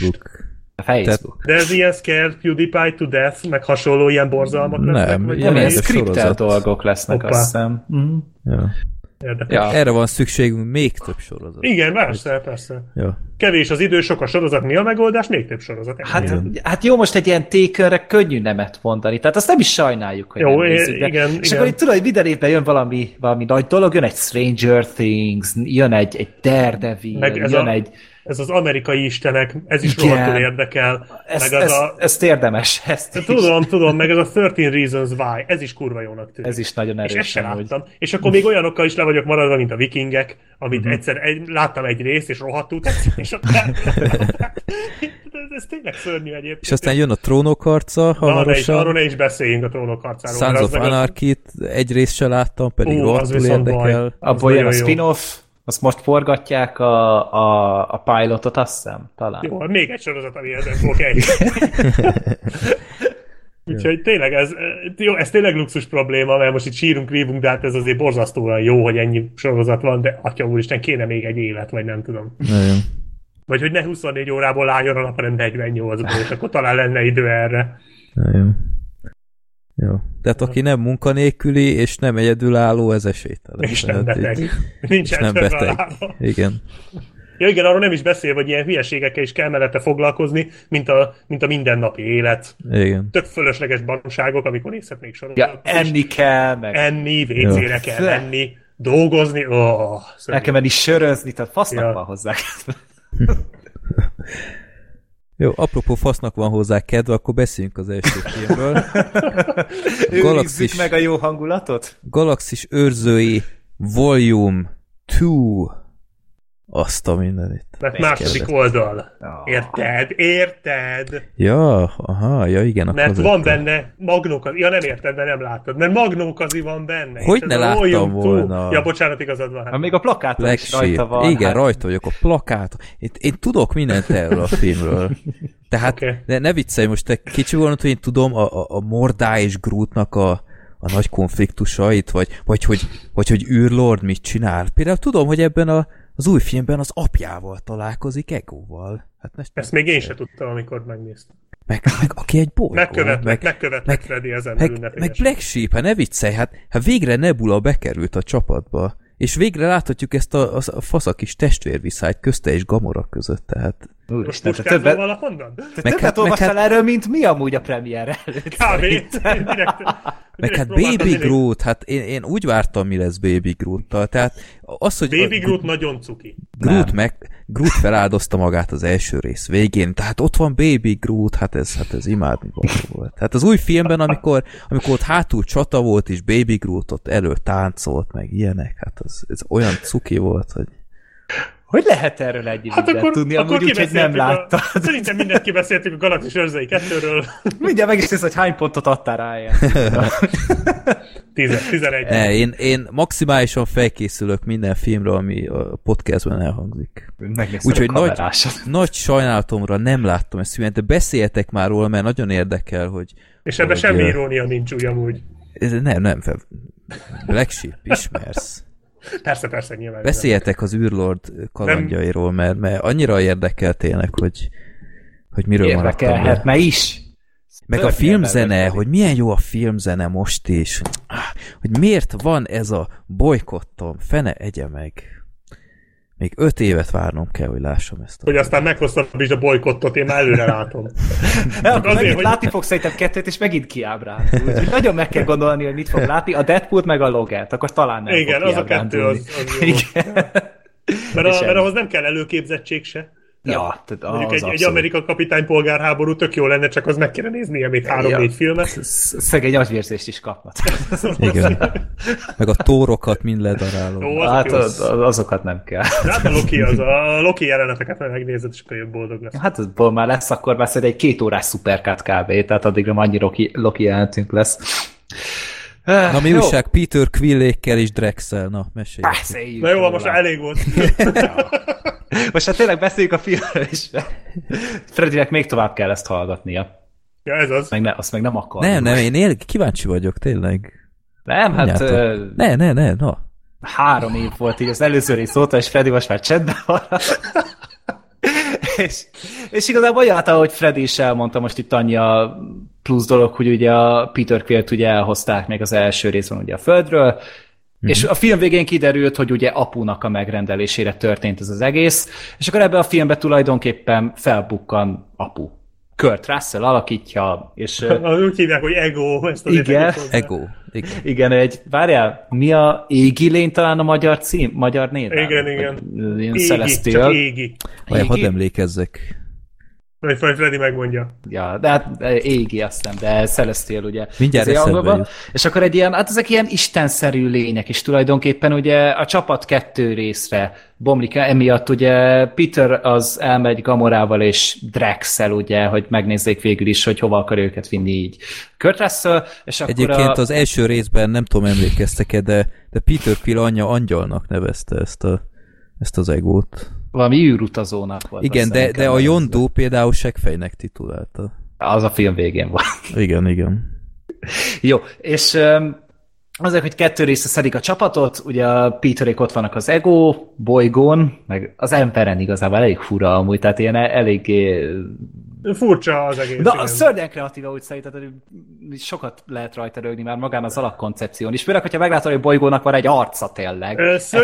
Facebook. De ez ilyen Scared PewDiePie to Death, meg hasonló ilyen borzalmak lesznek? Nem, ilyen scriptelt dolgok lesznek, azt hiszem. Ja. Ja. Erre van szükségünk, még több sorozat. Igen, persze. Ja. Kevés az idő, sok a sorozat, mi a megoldás? Még több sorozat. Hát jó, most egy ilyen Takenre könnyű nemet mondani, tehát azt nem is sajnáljuk, hogy jó, nem nézzük, igen. És akkor itt tudod, hogy minden évben jön valami nagy dolog, jön egy Stranger Things, jön egy Daredevil, jön egy... Ez az amerikai istenek, ez is rohadtul érdekel. Ezt érdemes. Tudom, meg ez a 13 Reasons Why, ez is kurva jónak tűnik. Ez is nagyon erősen. És ezt sem láttam. És akkor még olyanokkal is le vagyok maradva, mint a Vikingek, amit láttam egy részt, és rohadtul tetszik, és ez tényleg szörnyű egyébként. És aztán jön a Trónok harca hamarosan. Arról ne is beszéljünk a Trónok harcáról. Sons of Anarchy-t egy részt se láttam, pedig rohadtul érdekel. Abból jön a spin-off. Azt most forgatják a pilotot, azt hiszem, talán. Jó, még egy sorozat, ami ezen fog eljönni. Úgyhogy tényleg ez tényleg luxus probléma, mert most itt sírunk, rívunk, de hát ez azért borzasztóan jó, hogy ennyi sorozat van, de atya úristen, kéne még egy élet, vagy nem tudom. Nagyon. Vagy hogy ne 24 órából álljon a nap, hanem 48-ból, és akkor talán lenne idő erre. Nagyon. Jó. Tehát aki nem munkanélküli, és nem egyedülálló, ez esélytelen. És nem beteg. Nincsen nem beteg. Igen. Ja igen, arról nem is beszél, hogy ilyen hülyeségekkel is kell mellette foglalkozni, mint a mindennapi élet. Igen. Tök fölösleges baromságok, amikor nézhetnék sorozatot. Ja, enni kell, meg... Enni, WC-re kell menni, dolgozni. El kell menni sörözni, tehát fasznak van hozzá. Jó, apropó fasznak van hozzá kedve, akkor beszéljünk az első filmről. Őrizzük meg a jó hangulatot? Galaxis őrzői Volume 2. Azt a mindenit. Mert második oldal. Érted? Ja, igen. Mert van benne magnókazi. Ja, nem érted, mert nem láttad. Mert magnókazi van benne. Hogy ne láttam volna? Ja, bocsánat, igazad van. Még a plakáton is rajta van. Igen, rajta vagyok a plakát. Én tudok mindent erről a filmről. Tehát ne viccelj, most te kicsi volna, hogy én tudom a Mordá és Grootnak a nagy konfliktusait, vagy hogy űrlord mit csinál. Például tudom, hogy ebben az új filmben az apjával találkozik Egóval. Hát ezt még én sem tudtam, amikor megnéztem. Meg aki egy bolygó. Megkövetnek Freddy ezen meg Black Sheep, hát ne viccelj, hát végre Nebula bekerült a csapatba. És végre láthatjuk ezt a faszak kis testvérviszályt közte és Gamora között, tehát... Most puskázol valahonnan? Többet olvastál erről, mint mi amúgy a premier előtt. Kb. Meg hát Baby Groot, hát én úgy vártam, mi lesz Baby Groot-tal. Tehát az, hogy Baby Groot nagyon cuki. Groot feláldozta magát az első rész végén, tehát ott van Baby Groot, hát ez imádni volt. Hát az új filmben, amikor ott hátul csata volt, és Baby Groot ott elő táncolt, meg ilyenek, hát ez olyan cuki volt, hogy... Hogy lehet erről egy mindent tudni, amúgy úgy, hogy nem láttad? Szerintem mindent kibeszéltük a Galaxis Őrzei 2-ről. Mindjárt meg is néz, hogy hány pontot adtál rá ilyen. 11. Én maximálisan felkészülök minden filmre, ami a podcastben elhangzik. Úgyhogy nagy sajnálatomra nem láttam ezt filmet, de beszéltek már róla, mert nagyon érdekel, hogy... És ebben semmi irónia nincs úgy amúgy. Nem. Black Sheep ismersz. Persze, nyilván. Beszéljetek az űrlord kalandjairól, mert annyira érdekel tényleg, hogy miről maradtam. Érdekelhetne is. Meg a filmzene, hogy milyen jó a filmzene most is. Hogy miért van ez a bolykottom, fene egye meg. Még 5 évet várnom kell, hogy lássam ezt. Hogy aztán meghosszabbítsd a bolykottot, én már előre látom. Azért, hogy... Látni fogsz szerintem 2 és megint kiábrándul. Úgyhogy nagyon meg kell gondolni, hogy mit fog látni. A Deadpool meg a Logert, akkor talán nem igen, fog az a 2 az jó. Igen. Mert ahhoz nem kell előképzettség se. Ja, mondjuk egy Amerika kapitány polgárháború tök jó lenne, csak az meg kéne nézni még 3-4 filmet. Szegény agyvérzést is kapnak. Igen. Meg a tórokat mind ledarálom. Hát azokat nem kell. Hát a Loki jeleneteket megnézed, és akkor jön boldog lesz. Hát azból már lesz, akkor már egy 2 órás szuperkát kb. Tehát addigra annyi Loki jelentünk lesz. Na mi újság Peter Quillékkel és Drexel? Na, mesélj. Na jó, most elég volt. Most hát tényleg beszéljük a filmről is. Freddynek még tovább kell ezt hallgatnia. Ja, ez az. Azt meg nem akar. Nem, én kíváncsi vagyok, tényleg. Nem, hát... Ne, na. 3 év volt így az előző rész óta, és Freddy most már csetben van. és igazából olyan, ahogy Freddy is elmondta, most itt annyi a plusz dolog, hogy ugye a Peter Quillt ugye elhozták még az első részben ugye a Földről, és a film végén kiderült, hogy ugye apunak a megrendelésére történt ez az egész, és akkor ebben a filmben tulajdonképpen felbukkan apu. Kurt Russell alakítja, és... Úgy hívják, hogy Ego. Ezt igen. Ego. Igen, várjál, mi a Égi lény talán a magyar név? Igen. Égi, csak Égi. Hadd emlékezzek. Vagy Freddy megmondja. Ja, de hát Égi aztán, de Celestial ugye. Mindjárt eszembe jut. És akkor egy ilyen, hát ezek ilyen istenszerű lények, és tulajdonképpen ugye a csapat 2 részre bomlik, emiatt ugye Peter az elmegy Gamorával és Drexel ugye, hogy megnézzék végül is, hogy hova akar őket vinni így. Kurt Russell, és akkor egyébként az első részben, nem tudom, emlékeztek-e, de Peter Quill anyja angyalnak nevezte ezt az egót. Valami űrutazónak volt. Igen, de a Yondu például seggfejnek titulálta. Az a film végén van. Igen. Jó, és azért, hogy 2 részre szedik a csapatot, ugye a Peterék ott vannak az Ego bolygón, meg az Emperen igazából elég fura amúgy, tehát ilyen eléggé... Furcsa az egész. De szörnyen kreatíva úgy szerintem, hogy sokat lehet rajta rögni már magán az alapkoncepción is. Főleg, hogyha meglátod, hogy bolygónak van egy arca tényleg.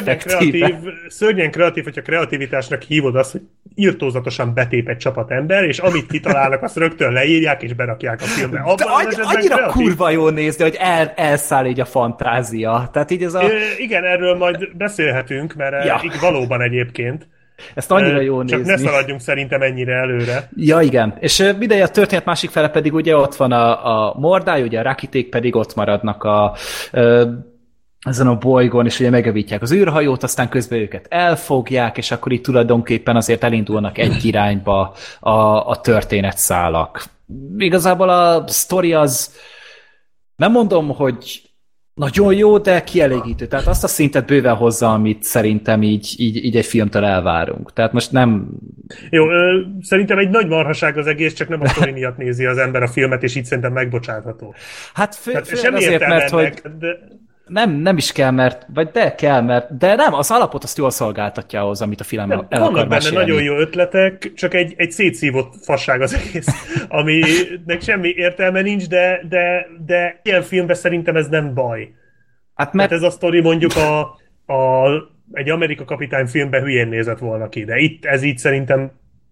Szörnyen kreatív, hogyha kreativitásnak hívod azt, hogy irtózatosan betép egy csapat ember, és amit kitalálnak, azt rögtön leírják és berakják a filmbe. Annyira kurva jól nézni, hogy elszáll így a fantázia. Tehát így ez a... Igen, erről majd beszélhetünk, mert valóban egyébként. Ezt annyira jó nézni. Csak ne szaladjunk szerintem ennyire előre. Ja, igen. És mindegy, a történet másik fele pedig ugye ott van a Mordály, ugye a Rakiték pedig ott maradnak ezen a bolygón, és ugye megevítják az űrhajót, aztán közben őket elfogják, és akkor itt tulajdonképpen azért elindulnak egy irányba a történetszálak. Igazából a sztori az, nem mondom, hogy nagyon jó, de kielégítő. Tehát azt a szintet bőven hozza, amit szerintem így egy filmtől elvárunk. Tehát most nem... Jó, szerintem egy nagy marhaság az egész, csak nem a sztori miatt nézi az ember a filmet, és így szerintem megbocsátható. Hát főleg azért, mert hogy... Nem is kell, de nem, az alapot azt jól szolgáltatja ahhoz, amit a film el akar vannak mesélni. Benne nagyon jó ötletek, csak egy szétszívott fasság az egész, aminek semmi értelme nincs, de ilyen filmben szerintem ez nem baj. Hát mert ez a sztori mondjuk egy Amerika kapitány filmben hülyén nézett volna ki, de itt ez így szerintem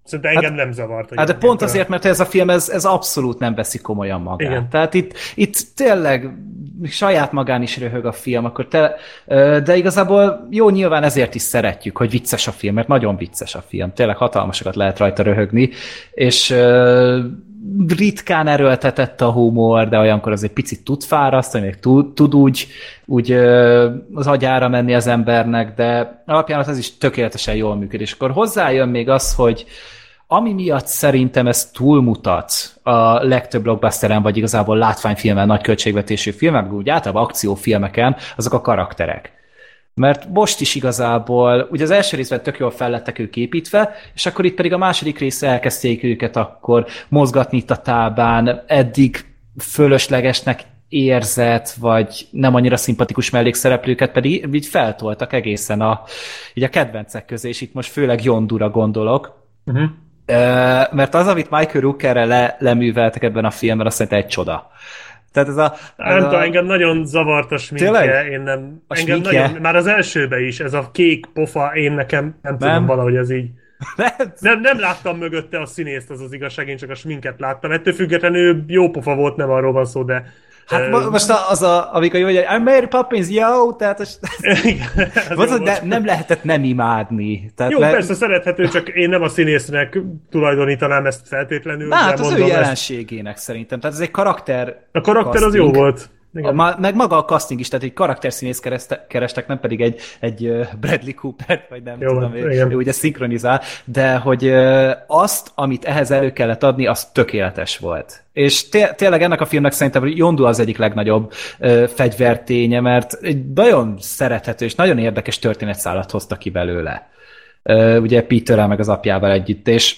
Szerintem engem nem zavart. Hát de pont azért, mert ez a film, ez abszolút nem veszi komolyan magát. Igen. Tehát itt tényleg saját magán is röhög a film, de igazából jó, nyilván ezért is szeretjük, hogy vicces a film, mert nagyon vicces a film. Tényleg hatalmasokat lehet rajta röhögni, és ritkán erőltetett a humor, de olyankor azért picit tud fárasztani, még tud úgy az agyára menni az embernek, de alapján ez is tökéletesen jól működik. És akkor hozzájön még az, hogy ami miatt szerintem ez túlmutat a legtöbb blockbusteren, vagy igazából látványfilmen, nagy költségvetésű filmek, úgy általában akciófilmeken, azok a karakterek. Mert most is igazából, ugye az első részben tök jól fel lettek ők építve, és akkor itt pedig a második részre elkezdték őket akkor mozgatni itt a tábán, eddig fölöslegesnek érzett, vagy nem annyira szimpatikus mellékszereplőket pedig így feltoltak egészen így a kedvencek közé, és itt most főleg Yondura gondolok. Uh-huh. Mert az, amit Michael Rookerre leműveltek ebben a filmben, azt szerintem egy csoda. Tehát nem tudom, engem nagyon zavart a sminkje, én nem... Engem nagyon, már az elsőben is, ez a kék pofa, én nekem nem tudom, valahogy ez így... Nem láttam mögötte a színészt, az igazság, én csak a sminket láttam. Ettől függetlenül ő jó pofa volt, nem arról van szó, de... Hát most amikor jó, hogy I'm Mary Poppins, yo! Tehát nem lehetett nem imádni. Tehát jó, persze szerethető, csak én nem a színésznek tulajdonítanám ezt feltétlenül. Hát az ő jelenségének szerintem. Tehát ez egy karakter. A karakter casting. Az jó volt. Meg maga a casting is, tehát egy karakterszínész kerestek, nem pedig egy Bradley Cooper, vagy nem tudom, ő ugye szinkronizál, de hogy azt, amit ehhez elő kellett adni, az tökéletes volt. És tényleg ennek a filmnek szerintem Yondu az egyik legnagyobb fegyverténye, mert egy nagyon szerethető és nagyon érdekes történetszálat hozta ki belőle. Ugye Peterrel meg az apjával együtt, és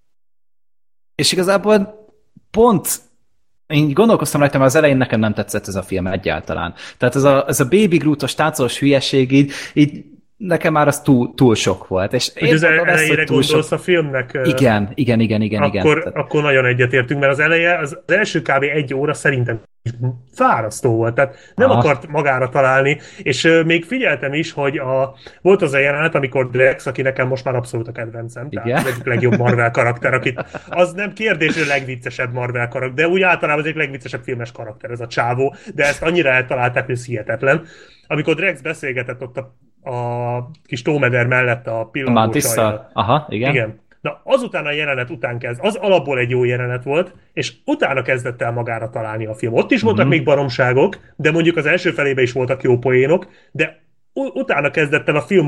igazából pont én gondolkoztam rajta, mert az elején nekem nem tetszett ez a film egyáltalán. Tehát ez a Baby Groot-os táncolos hülyeség így nekem már az túl sok volt. És hogy az elejére gondolsz a filmnek? Igen. Akkor nagyon egyetértünk, mert az eleje, az első kb. 1 óra szerintem fárasztó volt, tehát nem akart magára találni, és még figyeltem is, hogy volt az a jelenet, amikor Drax, aki nekem most már abszolút a kedvencem, tehát az egyik legjobb Marvel karakter, az nem kérdés, hogy a legviccesebb Marvel karakter, de úgy általában az egyik legviccesebb filmes karakter ez a csávó, de ezt annyira eltalálták, hogy ez hihetetlen. Amikor Drax beszélgetett ott a kis tómeder mellett a pillangócsajjal. Aha, igen. Na, azután a jelenet után az alapból egy jó jelenet volt, és utána kezdett el magára találni a film. Ott is voltak még baromságok, de mondjuk az első felében is voltak jó poénok, de utána kezdett el a film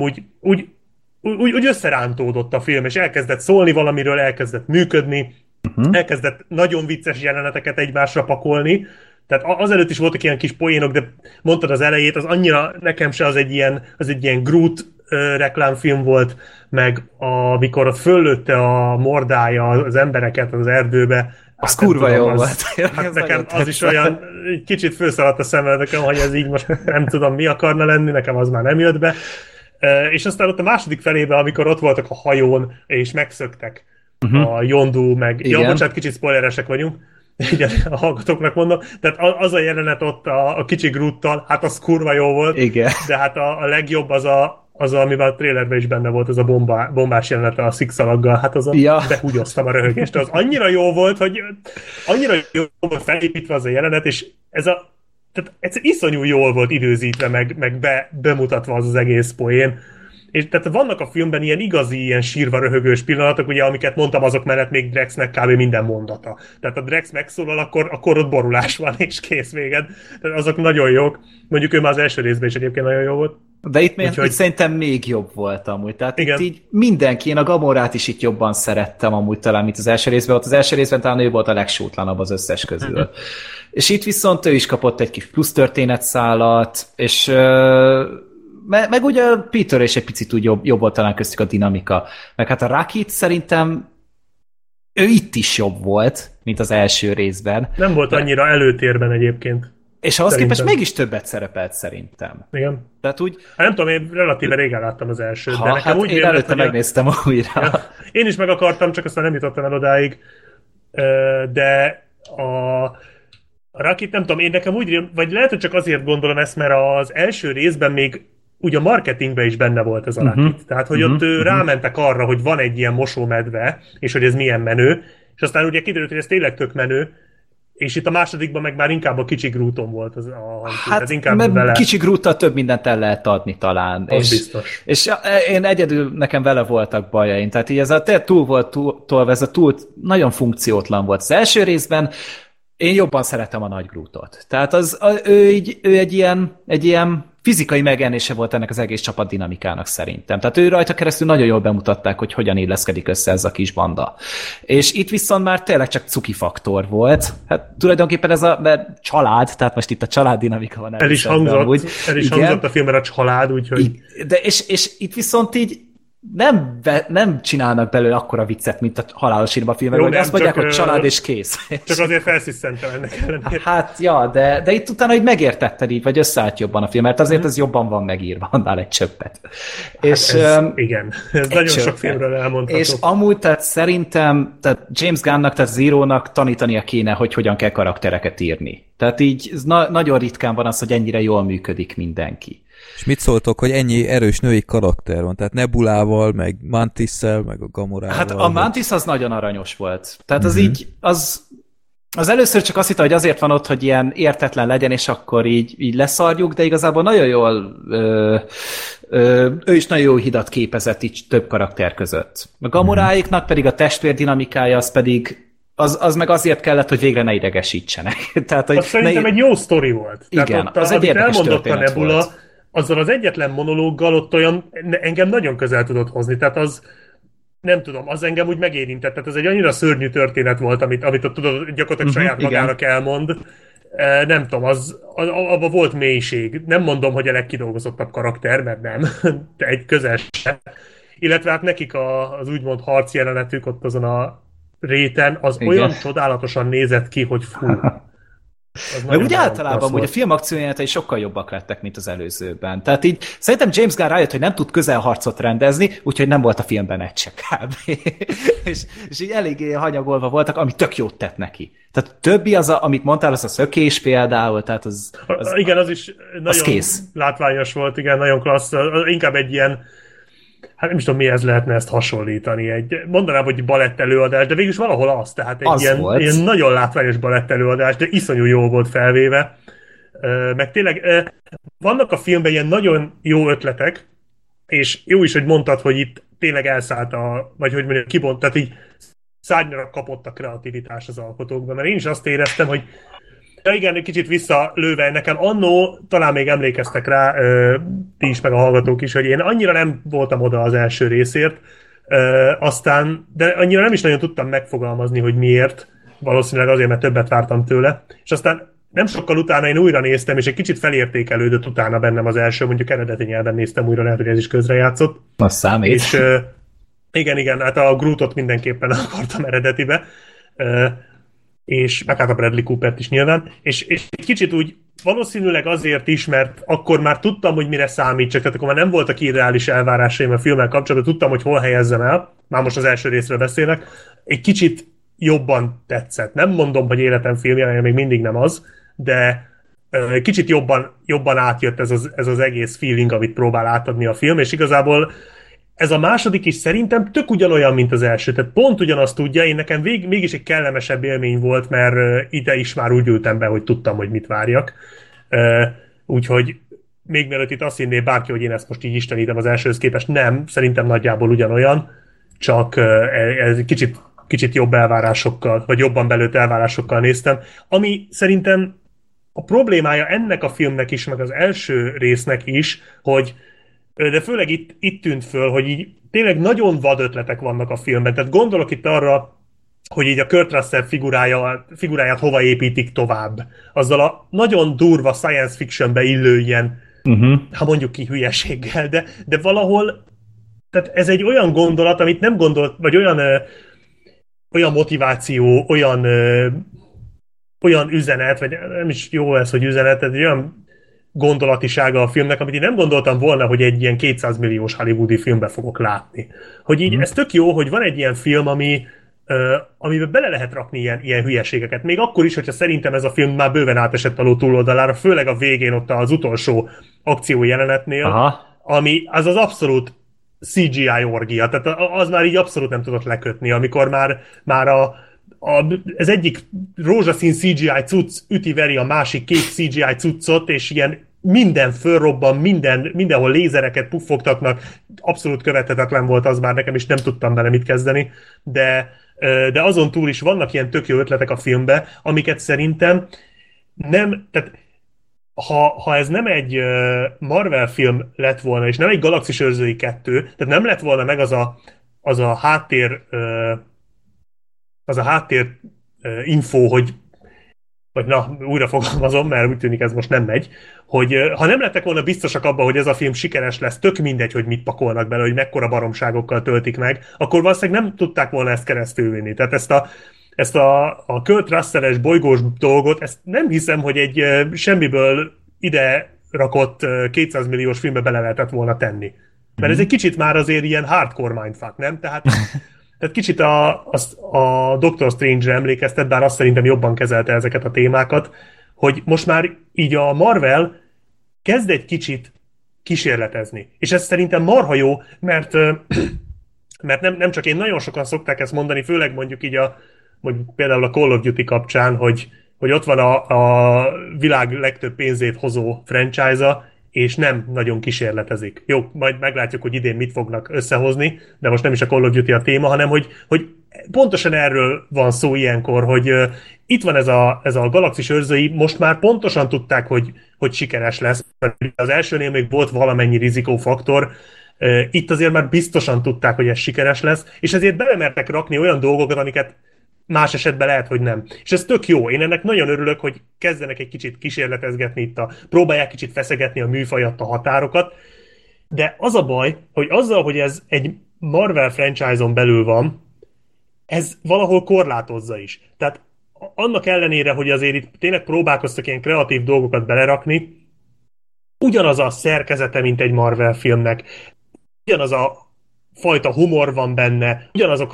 úgy összerántódott a film, és elkezdett szólni valamiről, elkezdett működni, elkezdett nagyon vicces jeleneteket egymásra pakolni. Tehát azelőtt is voltak ilyen kis poénok, de mondtad az elejét, az annyira nekem se az egy ilyen Groot reklámfilm volt, meg amikor ott föllőtte a mordája az embereket az erdőbe. Az kurva jó volt. Hát nekem az is olyan, egy kicsit főszaladt a szemem nekem, hogy ez így most nem tudom mi akarna lenni, nekem az már nem jött be. És aztán ott a második felében, amikor ott voltak a hajón, és megszöktek a Yondu, meg... Igen. Ja, bocsánat, kicsit spoileresek vagyunk. Igen, a hallgatóknak mondom. Tehát az a jelenet ott a kicsi Groottal, hát az kurva jó volt. Igen. De hát a legjobb az amivel a trailerben is benne volt, az a bombás jelenet a szikszalaggal. Hát behúgyoztam a röhögést. Az annyira jó volt, hogy annyira jó volt felépítve az a jelenet, és tehát ez iszonyú jól volt időzítve, meg bemutatva az egész poén. És tehát vannak a filmben ilyen igazi, ilyen sírva röhögős pillanatok, ugye, amiket mondtam, azok mellett még Drexnek kb. Minden mondata. Tehát a Drex megszólal, akkor ott borulás van, és kész véged. Tehát azok nagyon jók. Mondjuk ő már az első részben is egyébként nagyon jó volt. De itt szerintem még jobb volt amúgy. Tehát itt így mindenki, én a Gamorát is itt jobban szerettem amúgy talán, mint az első részben. Ott az első részben talán ő volt a legsótlanabb az összes közül. És itt viszont ő is kapott egy kis plusz történetszálat, és... Meg ugye Peter és egy picit úgy jobb volt talán köztük a dinamika. Meg hát a Rakit szerintem ő itt is jobb volt, mint az első részben. Nem volt annyira előtérben egyébként. És ahhoz képest mégis többet szerepelt szerintem. Igen. Tehát úgy... Hát nem tudom, én relatíve régen láttam az elsőt, de nekem úgy én előtte megnéztem újra. Ja, én is meg akartam, csak aztán nem jutottam el odáig. De a Rakit nem tudom, én nekem úgy, vagy lehet, hogy csak azért gondolom ezt, mert az első részben még úgy a marketingben is benne volt ez a rakit. Tehát, hogy ott rámentek arra, hogy van egy ilyen mosómedve, és hogy ez milyen menő, és aztán ugye kiderült, hogy ez tényleg tök menő, és itt a másodikban meg már inkább a kicsi Grooton volt az a hangsúly. Hát, inkább vele... kicsi Groottal több mindent el lehet adni talán. Az biztos. És én egyedül nekem vele voltak bajaim. Tehát így ez a túl volt tolva, ez a túl nagyon funkciótlan volt. Az első részben én jobban szeretem a nagy Grootot. Tehát ő egy ilyen fizikai megjelenése volt ennek az egész csapat dinamikának szerintem. Tehát ő rajta keresztül nagyon jól bemutatták, hogy hogyan illeszkedik össze ez a kis banda. És itt viszont már tényleg csak cuki faktor volt. Hát tulajdonképpen ez a család, tehát most itt a család dinamika van. El is hangzott a filmben a család, úgyhogy... És itt viszont így nem csinálnak belőle akkora viccet, mint a Halálos Írma filmben, hogy azt mondják, hogy család és kész. Csak azért felszisszentem ennek ellenére. Hát, ja, de itt utána, hogy megértetted így, vagy összeállt jobban a film, mert azért ez jobban van megírva, annál egy csöppet. Hát és, igen, ez nagyon sok filmről elmondható. És amúgy, tehát szerintem tehát James Gunnnak, tehát Zero-nak tanítania kéne, hogy hogyan kell karaktereket írni. Tehát így nagyon ritkán van az, hogy ennyire jól működik mindenki. És mit szóltok, hogy ennyi erős női karakter van? Tehát Nebulával, meg Mantisszel, meg a Gamorával. Hát a Mantis az nagyon aranyos volt. Tehát az így, az először csak azt hitte, hogy azért van ott, hogy ilyen értetlen legyen, és akkor így leszarjuk, de igazából nagyon jól ő is nagyon jó hidat képezett így több karakter között. A Gamoráiknak pedig a testvér dinamikája az pedig az meg azért kellett, hogy végre ne idegesítsenek. Tehát, hogy szerintem egy jó sztori volt. Igen, tehát az egy érdekes elmondott a Nebula, volt. Azzal az egyetlen monológgal ott olyan engem nagyon közel tudott hozni. Tehát az, nem tudom, az engem úgy megérintett. Tehát ez egy annyira szörnyű történet volt, amit ott tudod, gyakorlatilag saját magának elmond. Nem tudom, abban volt mélység. Nem mondom, hogy a legkidolgozottabb karakter, mert nem. De egy közel sem. Illetve hát nekik az úgymond harci jelenetük ott azon a réten, az olyan csodálatosan nézett ki, hogy fú. Meg úgy általában hogy a film akciójelenetei sokkal jobbak lettek, mint az előzőben. Tehát így szerintem James Gunn rájött, hogy nem tud közelharcot rendezni, úgyhogy nem volt a filmben egy se kb. és így eléggé hanyagolva voltak, ami tök jót tett neki. Tehát többi az, amit mondtál, az a szökés például, tehát az igen, az is nagyon látványos volt, igen, nagyon klassz. Inkább egy ilyen, hát nem is tudom, mihez lehetne ezt hasonlítani. Mondanám, hogy balett előadás, de végülis valahol az. Tehát egy ilyen nagyon látványos balett előadás, de iszonyú jó volt felvéve. Meg tényleg vannak a filmben ilyen nagyon jó ötletek, és jó is, hogy mondtad, hogy itt tényleg elszállt vagy hogy mondjam, tehát így szárnyra kapott a kreativitás az alkotókban, mert én is azt éreztem, hogy igen, egy kicsit visszalőve nekem annó, talán még emlékeztek rá, ti is, meg a hallgatók is, hogy én annyira nem voltam oda az első részért, aztán, de annyira nem is nagyon tudtam megfogalmazni, hogy miért, valószínűleg azért, mert többet vártam tőle, és aztán nem sokkal utána én újra néztem, és egy kicsit felértékelődött utána bennem az első, mondjuk eredeti nyelven néztem újra, lehet, hogy ez is közrejátszott. Az számít. És igen, hát a Grootot mindenképpen akartam eredetibe, és meg hát a Bradley Coopert is nyilván, és egy kicsit úgy valószínűleg azért is, mert akkor már tudtam, hogy mire számítsak, tehát akkor már nem voltak irreális elvárásaim a filmmel kapcsolatban, tudtam, hogy hol helyezzem el, már most az első részről beszélek, egy kicsit jobban tetszett. Nem mondom, hogy életem filmje, mert még mindig nem az, de kicsit jobban átjött ez az egész feeling, amit próbál átadni a film, és igazából ez a második is szerintem tök ugyanolyan, mint az első. Tehát pont ugyanazt tudja, én nekem mégis egy kellemesebb élmény volt, mert ide is már úgy ültem be, hogy tudtam, hogy mit várjak. Úgyhogy még mielőtt itt azt hinné bárki, hogy én ezt most így istenítem az elsőhöz képest, nem, szerintem nagyjából ugyanolyan, csak ez kicsit jobb elvárásokkal, vagy jobban belőtt elvárásokkal néztem. Ami szerintem a problémája ennek a filmnek is, meg az első résznek is, hogy de főleg itt tűnt föl, hogy így tényleg nagyon vad ötletek vannak a filmben. Tehát gondolok itt arra, hogy így a Kurt Russell figuráját hova építik tovább. Azzal a nagyon durva science fictionbe illő ilyen, ha mondjuk ki hülyeséggel, de valahol, tehát ez egy olyan gondolat, amit nem gondolt, vagy olyan motiváció, olyan üzenet, vagy nem is jó ez, hogy üzenet, egy olyan gondolatisága a filmnek, amit én nem gondoltam volna, hogy egy ilyen 200 milliós hollywoodi filmbe fogok látni. Hogy így ez tök jó, hogy van egy ilyen film, amiben bele lehet rakni ilyen hülyeségeket. Még akkor is, hogyha szerintem ez a film már bőven átesett a ló túloldalára, főleg a végén ott az utolsó akció jelenetnél. Aha. ami az abszolút CGI orgia, tehát az már így abszolút nem tudott lekötni, amikor már ez egyik rózsaszín CGI cucc üti-veri a másik kék CGI cuccot, és ilyen minden fölrobban, mindenhol lézereket puffogtatnak, abszolút követhetetlen volt az már nekem, és nem tudtam vele mit kezdeni, de azon túl is vannak ilyen tök jó ötletek a filmbe, amiket szerintem nem, tehát ha ez nem egy Marvel film lett volna, és nem egy Galaxis őrzői 2, tehát nem lett volna meg az a háttér info, hogy vagy na, újra fogalmazom, mert úgy tűnik ez most nem megy, hogy ha nem lettek volna biztosak abban, hogy ez a film sikeres lesz, tök mindegy, hogy mit pakolnak bele, hogy mekkora baromságokkal töltik meg, akkor valószínűleg nem tudták volna ezt keresztülvinni. Tehát ezt a Kurt Russell-es bolygós dolgot, ezt nem hiszem, hogy egy semmiből ide rakott 200 milliós filmbe bele lehetett volna tenni. Mert ez egy kicsit már azért ilyen hardcore mindfuck, nem? Tehát kicsit a Doctor Strange-re emlékeztet, bár azt szerintem jobban kezelte ezeket a témákat, hogy most már így a Marvel kezd egy kicsit kísérletezni. És ez szerintem marha jó, mert nem csak én, nagyon sokan szokták ezt mondani, főleg mondjuk így például a Call of Duty kapcsán, hogy ott van a világ legtöbb pénzét hozó franchise-a, és nem nagyon kísérletezik. Jó, majd meglátjuk, hogy idén mit fognak összehozni, de most nem is a Call of Duty a téma, hanem hogy pontosan erről van szó ilyenkor, hogy itt van ez a Galaxis őrzői, most már pontosan tudták, hogy sikeres lesz. Az elsőnél még volt valamennyi rizikófaktor, itt azért már biztosan tudták, hogy ez sikeres lesz, és ezért belemertek rakni olyan dolgokat, amiket más esetben lehet, hogy nem. És ez tök jó. Én ennek nagyon örülök, hogy kezdenek egy kicsit kísérletezgetni itt próbálják kicsit feszegetni a műfajat, a határokat, de az a baj, hogy azzal, hogy ez egy Marvel franchise-on belül van, ez valahol korlátozza is. Tehát annak ellenére, hogy azért itt tényleg próbálkoztak ilyen kreatív dolgokat belerakni, ugyanaz a szerkezete, mint egy Marvel filmnek, ugyanaz a fajta humor van benne, ugyanazok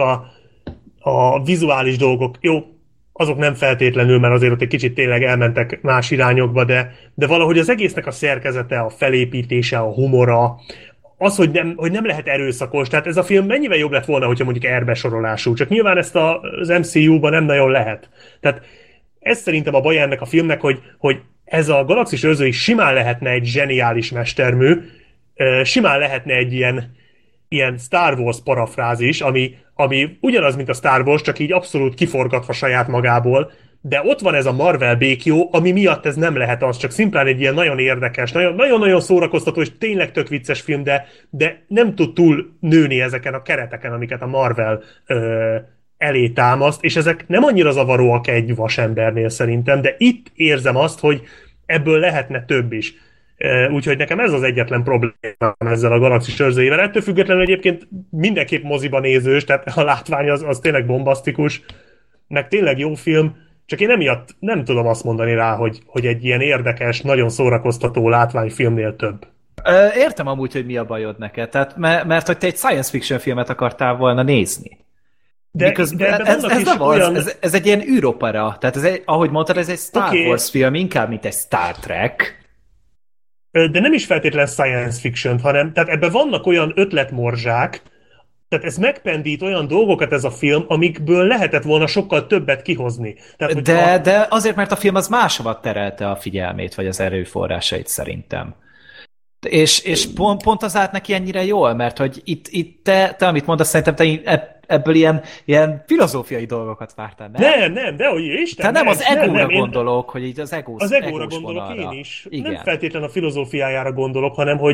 a vizuális dolgok, jó, azok nem feltétlenül, mert azért ott egy kicsit tényleg elmentek más irányokba, de valahogy az egésznek a szerkezete, a felépítése, a humora, az, hogy nem lehet erőszakos. Tehát ez a film mennyivel jobb lett volna, hogyha mondjuk R-besorolású. Csak nyilván ezt az MCU-ban nem nagyon lehet. Tehát ez szerintem a baj ennek a filmnek, hogy ez a Galaxis őrzői simán lehetne egy zseniális mestermű, simán lehetne egy ilyen Star Wars parafrázis, ami ugyanaz, mint a Star Wars, csak így abszolút kiforgatva saját magából, de ott van ez a Marvel békjó, ami miatt ez nem lehet az, csak szimplán egy ilyen nagyon érdekes, nagyon-nagyon szórakoztató és tényleg tök vicces film, de nem tud túl nőni ezeken a kereteken, amiket a Marvel elé támaszt, és ezek nem annyira zavaróak egy vasembernél szerintem, de itt érzem azt, hogy ebből lehetne több is. Úgyhogy nekem ez az egyetlen problémám ezzel a Galaxis őrzőjével. Ettől függetlenül egyébként mindenképp moziba nézős, tehát a látvány az tényleg bombasztikus, meg tényleg jó film, csak én emiatt nem tudom azt mondani rá, hogy egy ilyen érdekes, nagyon szórakoztató látványfilmnél több. Értem amúgy, hogy mi a bajod neked, tehát, mert hogy te egy science fiction filmet akartál volna nézni. De ez nem olyan... ez egy ilyen űropera, tehát ahogy mondtad, ez egy Star Wars film, inkább, mint egy Star Trek. De nem is feltétlen science fiction, hanem tehát ebben vannak olyan ötletmorzsák, tehát ez megpendít olyan dolgokat ez a film, amikből lehetett volna sokkal többet kihozni. Tehát, de azért, mert a film az máshova terelte a figyelmét, vagy az erőforrásait szerintem. És pont az állt neki ennyire jól, mert hogy itt te amit mondasz, szerintem te ebből ilyen filozófiai dolgokat vártál, nem? Nem, de hogy Isten. Te nem az egóra gondolok, hogy így az egóra. Az egóra gondolok vonalra. Én is. Igen. Nem feltétlenül a filozófiájára gondolok, hanem hogy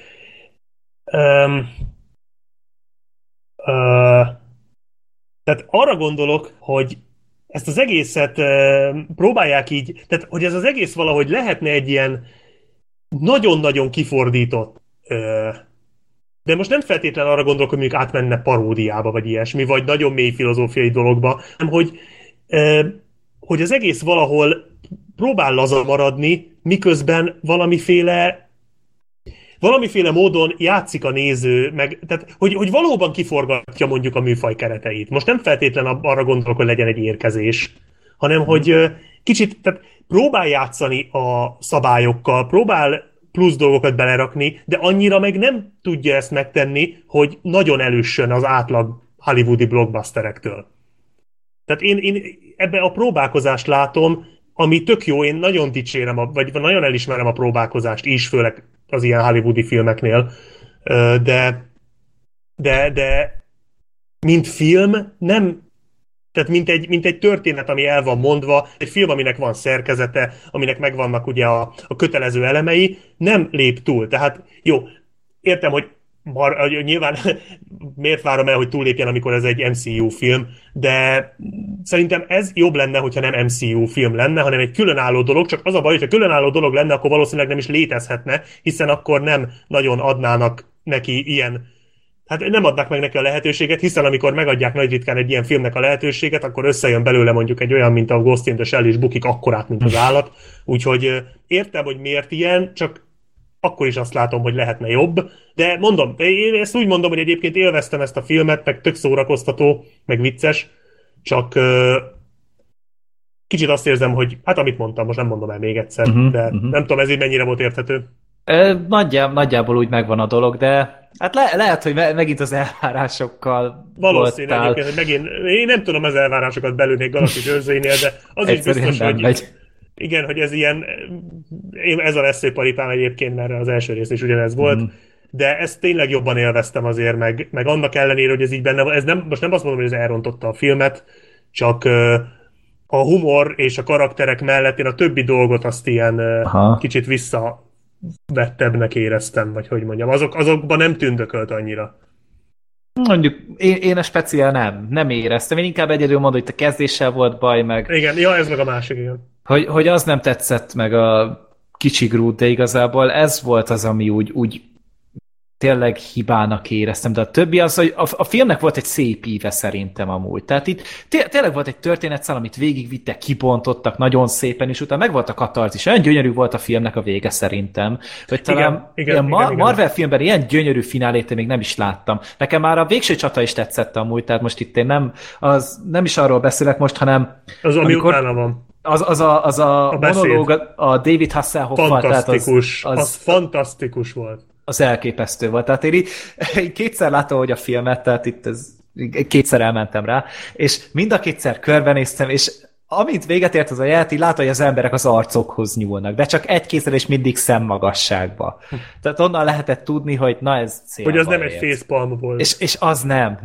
tehát arra gondolok, hogy ezt az egészet próbálják így, tehát hogy ez az egész valahogy lehetne egy ilyen nagyon-nagyon kifordított de most nem feltétlenül arra gondolok, hogy mondjuk átmenne paródiába, vagy ilyesmi, vagy nagyon mély filozófiai dologba, hanem hogy az egész valahol próbál laza maradni, miközben valamiféle módon játszik a néző, tehát hogy valóban kiforgatja mondjuk a műfaj kereteit. Most nem feltétlenül arra gondolok, hogy legyen egy érkezés, hanem hogy kicsit tehát próbál játszani a szabályokkal, plusz dolgokat belerakni, de annyira meg nem tudja ezt megtenni, hogy nagyon elüssön az átlag hollywoodi blockbusterektől. Tehát én ebbe a próbálkozást látom, ami tök jó, én nagyon dicsérem, vagy nagyon elismerem a próbálkozást is, főleg az ilyen hollywoodi filmeknél, de mint film nem, tehát mint egy történet, ami el van mondva, egy film, aminek van szerkezete, aminek megvannak ugye a kötelező elemei, nem lép túl. Tehát jó, értem, hogy nyilván miért várom el, hogy túllépjen, amikor ez egy MCU film, de szerintem ez jobb lenne, hogyha nem MCU film lenne, hanem egy különálló dolog, csak az a baj, hogyha különálló dolog lenne, akkor valószínűleg nem is létezhetne, hiszen akkor nem nagyon adnának neki ilyen, hát nem adnak meg neki a lehetőséget, hiszen amikor megadják nagy ritkán egy ilyen filmnek a lehetőséget, akkor összejön belőle mondjuk egy olyan, mint a Ghost in the Shell, és bukik akkorát, mint az állat. Úgyhogy értem, hogy miért ilyen, csak akkor is azt látom, hogy lehetne jobb. De mondom, én ezt úgy mondom, hogy egyébként élveztem ezt a filmet, meg tök szórakoztató, meg vicces, csak kicsit azt érzem, hogy hát amit mondtam, most nem mondom el még egyszer, de nem tudom, ez így mennyire volt érthető. Nagyjából úgy megvan a dolog, de hát lehet, hogy megint az elvárásokkal valószínű egyébként, hogy megint, én nem tudom az elvárásokat belülni Galaxis őrzőinél, de az is biztos, hogy igen, hogy ez ilyen, ez a veszőparipám egyébként, mert az első rész is ugyanez volt, de ezt tényleg jobban élveztem azért, meg annak ellenére, hogy ez így benne van, ez nem, most nem azt mondom, hogy ez elrontotta a filmet, csak a humor és a karakterek mellett én a többi dolgot azt ilyen kicsit visszavettebbnek éreztem, vagy hogy mondjam, azokban nem tündökölt annyira. Mondjuk én a speciál nem éreztem, én inkább egyedül mondom, hogy a kezdéssel volt baj, meg... Igen, ja, ez meg a másik, igen. Hogy az nem tetszett meg a kicsi Groot, de igazából ez volt az, ami úgy tényleg hibának éreztem, de a többi az, hogy a filmnek volt egy szép íve szerintem amúgy. Tehát itt tényleg volt egy történetszál, amit végigvittek, kibontottak nagyon szépen, és utána meg volt a katarzis. Olyan gyönyörű volt a filmnek a vége szerintem, hogy talán igen, Marvel filmben ilyen gyönyörű finálét még nem is láttam. Nekem már a végső csata is tetszett amúgy, tehát most itt én nem is arról beszélek most, hanem az, ami utána van. Az a monológ a David Hasselhoff-val. Fantasztikus, az fantasztikus volt. Az elképesztő volt. Tehát én így kétszer láttam, hogy a filmet, tehát itt kétszer elmentem rá, és mind a kétszer körbenéztem, és amint véget ért az a játék, látom, hogy az emberek az arcokhoz nyúlnak, de csak egy kétszer és mindig szemmagasságba. Tehát onnan lehetett tudni, hogy na ez célba hogy az nem ért. egy facepalm volt. És az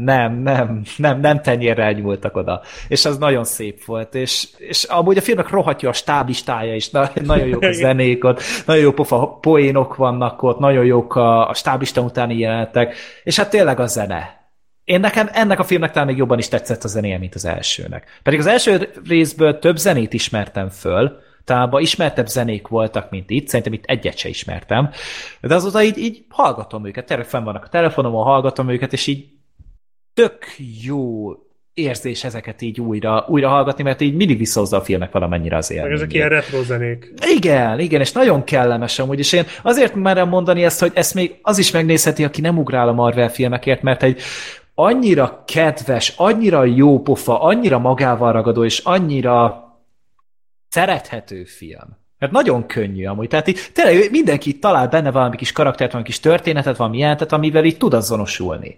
nem tenyérrel nyúltak oda. És az nagyon szép volt. És amúgy a filmnek rohadt jó a stáblistája is, nagyon jók a zenék ott, nagyon jó poénok vannak ott, nagyon jók a stáblista utáni jelenetek, és hát tényleg a zene. Nekem ennek a filmnek talán még jobban is tetszett a zenéje, mint az elsőnek. Pedig az első részből több zenét ismertem föl, talán ismertebb zenék voltak, mint itt, szerintem itt egyet se ismertem, de azóta így hallgatom őket, tényleg fenn vannak a telefonomon, hallgatom őket, és így tök jó érzés ezeket így újra hallgatni, mert így mindig visszahozza a filmnek valamennyire az élményét. Meg ezek ilyen retro zenék. Igen, és nagyon kellemes amúgy, és én azért merem mondani ezt, hogy ezt még az is megnézheti, aki nem ugrál a Marvel filmekért, mert egy annyira kedves, annyira jó pofa, annyira magával ragadó, és annyira szerethető film. Mert nagyon könnyű amúgy. Tehát így, tényleg mindenki talál benne valami kis karaktert, valami kis történetet, valami jelentet, amivel így tud azonosulni.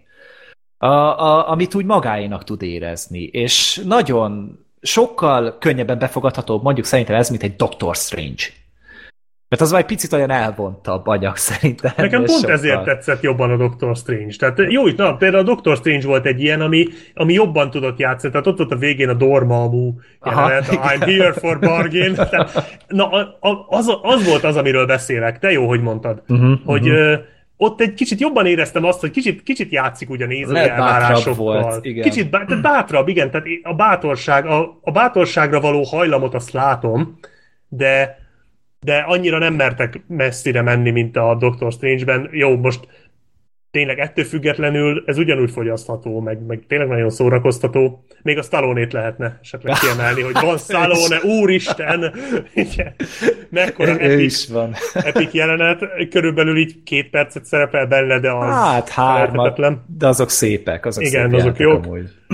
Amit úgy magáénak tud érezni. És nagyon sokkal könnyebben befogadhatóbb, mondjuk szerintem ez, mint egy Doctor Strange. Mert az már egy picit olyan elvontabb anyag szerintem. Nekem pont sokkal. Ezért tetszett jobban a Doctor Strange. Tehát jó, itt például a Doctor Strange volt egy ilyen, ami jobban tudott játszani. Tehát ott volt a végén a Dormammu jelenet, I'm here for bargain. Tehát, az volt az, amiről beszélek. Te jó, hogy mondtad. Hogy ott egy kicsit jobban éreztem azt, hogy kicsit játszik ugye a nézői elvárásokkal. Kicsit bátrabb, igen. Tehát a bátorságra való hajlamot azt látom, de annyira nem mertek messzire menni, mint a Doctor Strange-ben. Jó, most tényleg ettől függetlenül ez ugyanúgy fogyasztható, meg tényleg nagyon szórakoztató. Még a Stallone-ét lehetne esetleg kiemelni, hogy van Stallone, úristen! Mekkora epic jelenet. Körülbelül így 2 percet szerepel benne, de az hát 3, de azok szépek. Igen, azok jók.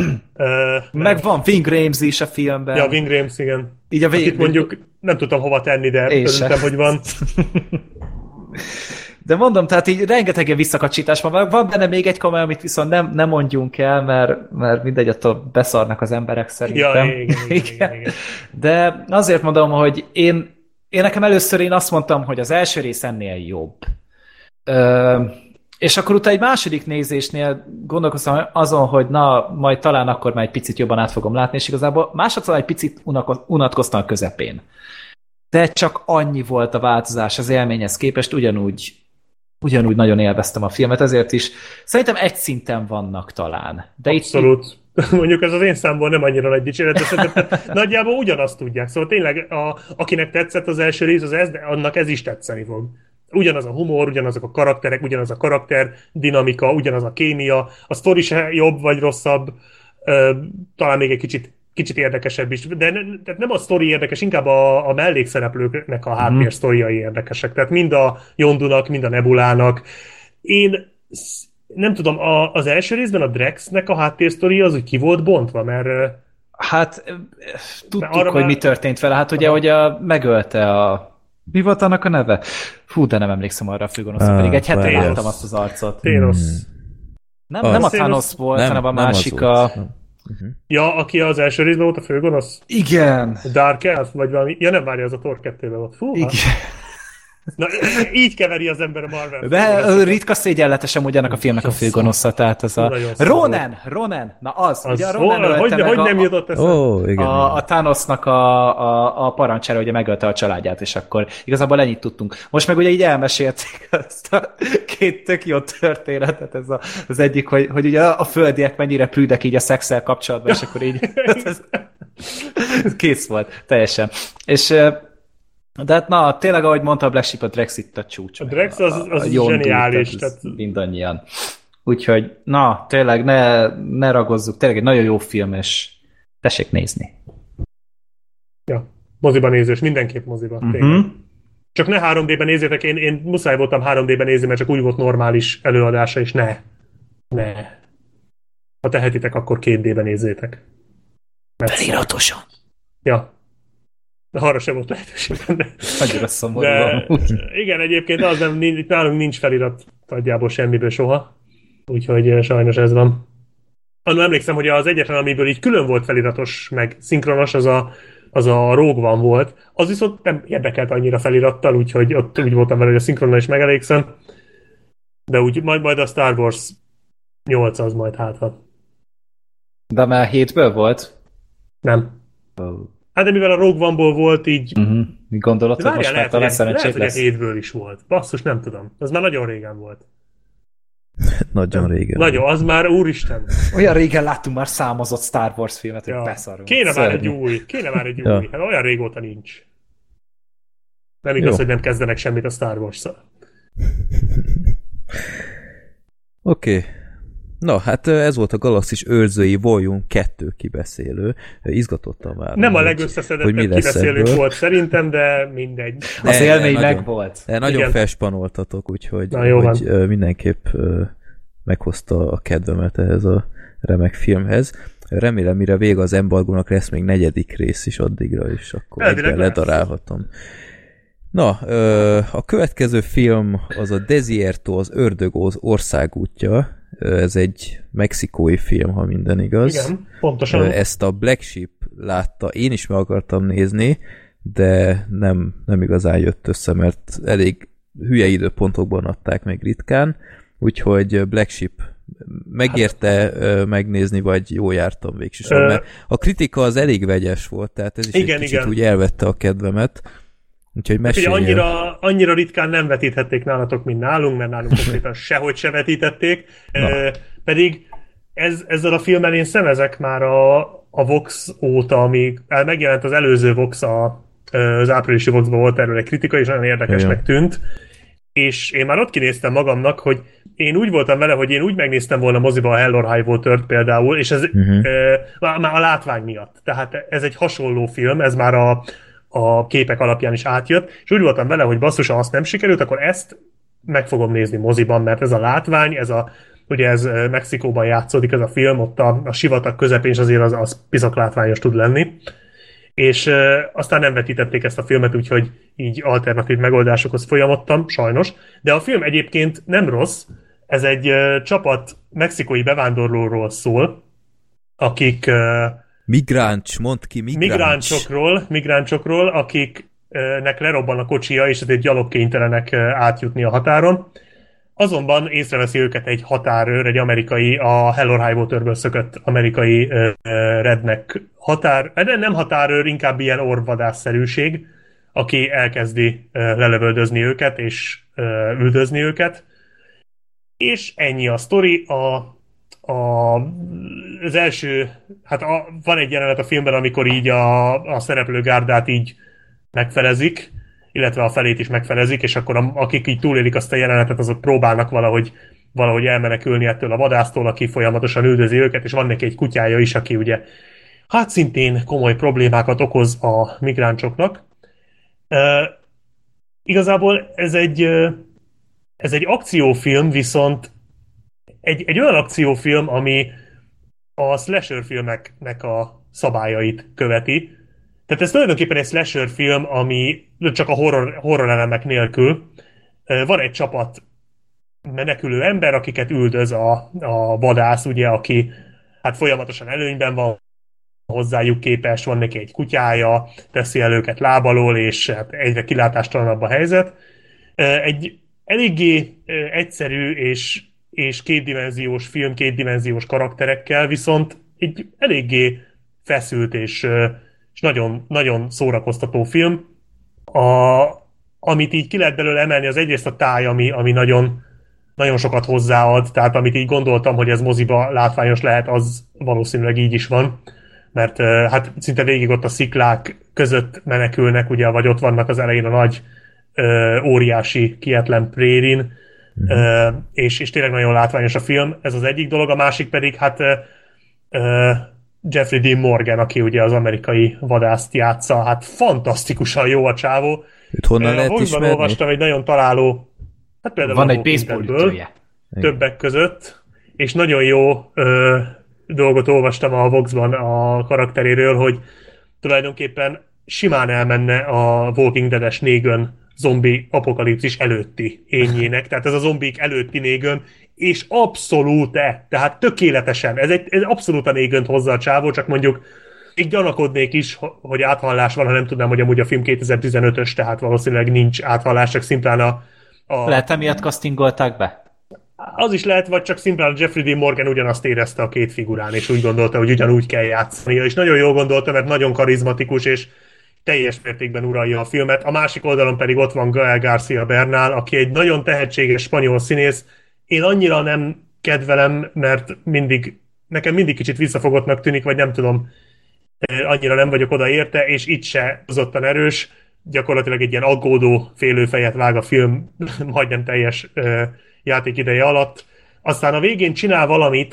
Meg van Ving Rhames is a filmben. Ja, Ving Rhames, igen. Így akit mondjuk nem tudtam hova tenni, de örültem, hogy van. De mondom, tehát így rengeteg ilyen visszakacsítás van. Van benne még egy kamera, amit viszont nem mondjunk el, mert mindegy, attól beszarnak az emberek szerintem. Ja, igen. De azért mondom, hogy én nekem először én azt mondtam, hogy az első rész ennél jobb. És akkor utána egy második nézésnél gondolkoztam azon, hogy na, majd talán akkor már egy picit jobban át fogom látni, és igazából másodszor egy picit unatkoztam a közepén. De csak annyi volt a változás az élményhez képest, ugyanúgy nagyon élveztem a filmet, ezért is szerintem egy szinten vannak talán. De abszolút. Itt... Mondjuk ez az én számból nem annyira nagy dicséret, de szerintem nagyjából ugyanazt tudják. Szóval tényleg, akinek tetszett az első rész, annak ez is tetszeni fog. Ugyanaz a humor, ugyanazok a karakterek, ugyanaz a karakter dinamika, ugyanaz a kémia, a sztori se jobb vagy rosszabb, talán még egy kicsit érdekesebb is, de tehát nem a sztori érdekes, inkább a mellékszereplőknek a háttérsztoriai érdekesek. Tehát mind a Yondunak, mind a Nebulának. Én nem tudom, az első részben a Drexnek a háttérsztoria az, hogy ki volt bontva, mert... Hát tudtuk, hogy mi történt vele. Hát ugye, hogy megölte a... Mi volt annak a neve? Fú, de nem emlékszem arra a főgonoszra, pedig egy hete láttam azt az arcot. Thanos. Nem a Thanos volt, hanem a másik a... Ja, aki az első részben volt a főgonosz? Igen. Dark Elf, vagy valami... Ja, nem várja, az a Thor 2-ben volt. Fú, igen. Na, így keveri az ember a Marvel. De ritka szégyenletesen ugyanak a filmnek a főgonosza, tehát az a... Ronan! Na az ugye a Ronan ölte hogy nem jutott eszembe? A Thanosnak a parancsára, ugye megölte a családját, és akkor igazából ennyit tudtunk. Most meg ugye így elmesélték azt a két tök jó történetet, ez az egyik, hogy ugye a földiek mennyire prűdek így a szexszel kapcsolatban, és akkor így kész volt, teljesen. És de hát na, tényleg, ahogy mondta a Black Sheep, a Drex itt a csúcs. A Drex az zseniális. Tehát mindannyian. Úgyhogy, na, tényleg ne ragozzuk. Tényleg egy nagyon jó film, és tessék nézni. Ja, moziba nézős, mindenképp moziba. Csak ne 3D-ben nézzétek, én muszáj voltam 3D-ben nézni, mert csak úgy volt normális előadása, és ne. Ha tehetitek, akkor 2D-ben nézzétek. Feliratosan. Ja. De arra sem volt lehetőség benne. Annyira szomorú. De igen, egyébként az nálunk nincs felirat nagyjából semmiből soha. Úgyhogy sajnos ez van. Annól emlékszem, hogy az egyetlen, amiből így külön volt feliratos, meg szinkronos, az a Rogue One volt. Az viszont nem érdekelt annyira felirattal, úgyhogy ott úgy voltam vele, hogy a szinkronnal is megelégszem. De úgy majd a Star Wars 8 az majd hátra. De már 7-ből volt? Nem. Hát de mivel a Rogue One-ból volt így... Mi gondolod, hogy most már talán szerencsét lesz? Lehet, hogy a 7-ből is volt. Basszus, nem tudom. Az már nagyon régen volt. Nagyon régen. Nagyon, az már úristen. Olyan régen láttunk már számozott Star Wars filmet, hogy beszarunk. Kéne már egy új. Ja. Hát olyan régóta nincs. Nem igaz, hogy nem kezdenek semmit a Star Wars-szal. Oké. Na, hát ez volt a Galaxis őrzői Volume 2 kibeszélő. Izgatottam már. Nem a legösszeszedettebb kibeszélők volt szerintem, de mindegy. Az élmény megvolt. Nagyon felspanoltatok, úgyhogy mindenképp meghozta a kedvemet ehhez a remek filmhez. Remélem, mire vége az embargónak lesz még 4. rész is addigra, és akkor egyben ledarálhatom. Na, a következő film az a Desierto, az Ördög országútja. Ez egy mexikói film, ha minden igaz. Igen, pontosan. Ezt a Black Sheep látta, én is meg akartam nézni, de nem igazán jött össze, mert elég hülye időpontokban adták meg ritkán, úgyhogy Black Sheep megérte megnézni, vagy jól jártam végsősorban, mert a kritika az elég vegyes volt, tehát ez is egy kicsit úgy elvette a kedvemet. Úgyhogy mesélj. Annyira ritkán nem vetíthették nálatok, mint nálunk, mert nálunk konkrétan sehogy se vetítették. Pedig ezzel a filmmel én szemezek már a Vox óta, amíg megjelent az előző Vox, az áprilisi Voxban volt erről egy kritika, és nagyon érdekesnek tűnt. És én már ott kinéztem magamnak, hogy én úgy voltam vele, hogy én úgy megnéztem volna moziba a Hell or High Water-t például, és ez már a látvány miatt. Tehát ez egy hasonló film, ez már a képek alapján is átjött, és úgy voltam vele, hogy basszus, ha azt nem sikerült, akkor ezt meg fogom nézni moziban, mert ez a látvány, ugye ez Mexikóban játszódik ez a film, ott a sivatag közepén, és azért az piszak látványos tud lenni. és aztán nem vetítették ezt a filmet, úgyhogy így alternatív megoldásokhoz folyamodtam, sajnos. De a film egyébként nem rossz, ez egy csapat mexikói bevándorlóról szól, akik... Migráns, mondd ki, Migránsokról, akiknek lerobban a kocsija, és ezért gyalogkénytelenek átjutni a határon. Azonban észreveszi őket egy határőr, egy amerikai, a Hell or High Waterből szökött amerikai redneck nem határőr, inkább ilyen orvvadászszerűség, aki elkezdi lelövöldözni őket, és üldözni őket. És ennyi a sztori. Az első, van egy jelenet a filmben, amikor így a szereplőgárdát így megfelezik, illetve a felét is megfelezik, és akkor akik így túlélik azt a jelenetet, azok próbálnak valahogy elmenekülni ettől a vadásztól, aki folyamatosan üldözi őket, és van neki egy kutyája is, aki ugye szintén komoly problémákat okoz a migránsoknak. Igazából ez egy akciófilm, viszont egy olyan akciófilm, ami a slasher filmeknek a szabályait követi. Tehát ez tulajdonképpen egy slasher film, ami csak a horror elemek nélkül. Van egy csapat menekülő ember, akiket üldöz a vadász, ugye, aki folyamatosan előnyben van hozzájuk képest, van neki egy kutyája, teszi el őket lábalól, és egyre kilátástalanabb a helyzet. Egy eléggé egyszerű és kétdimenziós film, kétdimenziós karakterekkel, viszont egy eléggé feszült és nagyon, nagyon szórakoztató film. Amit így ki lehet belőle emelni, az egyrészt a táj, ami nagyon, nagyon sokat hozzáad, tehát amit így gondoltam, hogy ez moziba látványos lehet, az valószínűleg így is van, mert szinte végig ott a sziklák között menekülnek, ugye, vagy ott vannak az elején a nagy óriási kietlen prérin, és tényleg nagyon látványos a film, ez az egyik dolog, a másik pedig Jeffrey Dean Morgan, aki ugye az amerikai vadászt játsza, fantasztikusan jó a csávó. Őt honnan lehet ismerni? Olvastam egy nagyon találó, például van egy baseball ütője. Többek között, és nagyon jó dolgot olvastam a Vox-ban a karakteréről, hogy tulajdonképpen simán elmenne a Walking Dead-es Negan zombi apokalipszis előtti ényének, tehát ez a zombik előtti Negan, és abszolút tehát tökéletesen, ez abszolút a Negant hozza a csávó, csak mondjuk így gyanakodnék is, hogy áthallás van, ha nem tudnám, hogy amúgy a film 2015-ös, tehát valószínűleg nincs áthallás, csak szimplán a... Lehet, emiatt castingolták be? Az is lehet, vagy csak szimplán Jeffrey Dean Morgan ugyanazt érezte a két figurán, és úgy gondolta, hogy ugyanúgy kell játszania, és nagyon jól gondolta, mert nagyon karizmatikus, és teljes mértékben uralja a filmet. A másik oldalon pedig ott van Gael García Bernal, aki egy nagyon tehetséges spanyol színész. Én annyira nem kedvelem, mert nekem mindig kicsit visszafogottnak tűnik, vagy nem tudom, annyira nem vagyok oda érte, és itt se hozottan erős. Gyakorlatilag egy ilyen aggódó félőfejet vág a film majdnem teljes játékideje alatt. Aztán a végén csinál valamit,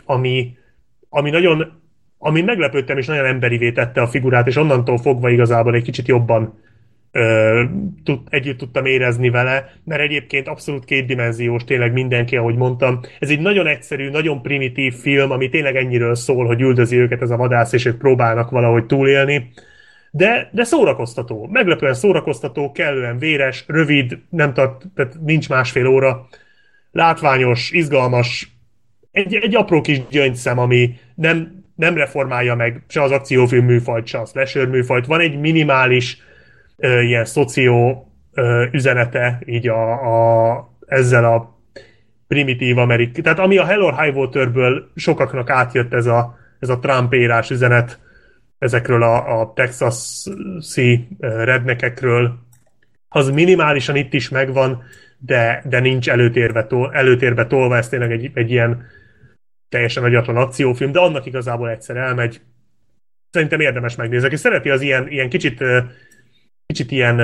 ami meglepődtem, és nagyon emberivé tette a figurát, és onnantól fogva igazából egy kicsit jobban együtt tudtam érezni vele, mert egyébként abszolút kétdimenziós, tényleg mindenki, ahogy mondtam. Ez egy nagyon egyszerű, nagyon primitív film, ami tényleg ennyiről szól, hogy üldözi őket ez a vadász, és ők próbálnak valahogy túlélni. De szórakoztató, meglepően szórakoztató, kellően véres, rövid, tehát nincs másfél óra, látványos, izgalmas, egy apró kis gyöngyszem, ami nem reformálja meg se az akciófilm műfajt, se a slasher műfajt. Van egy minimális ilyen szoció üzenete így ezzel a primitív tehát ami a Hell or High Waterből sokaknak átjött ez a Trump-érás üzenet ezekről a texasi redneckekről, az minimálisan itt is megvan, de nincs előtérbe tolva, ez tényleg egy ilyen teljesen agyatlan akciófilm, de annak igazából egyszer elmegy. Szerintem érdemes megnézni. Aki szereti az ilyen kicsit ilyen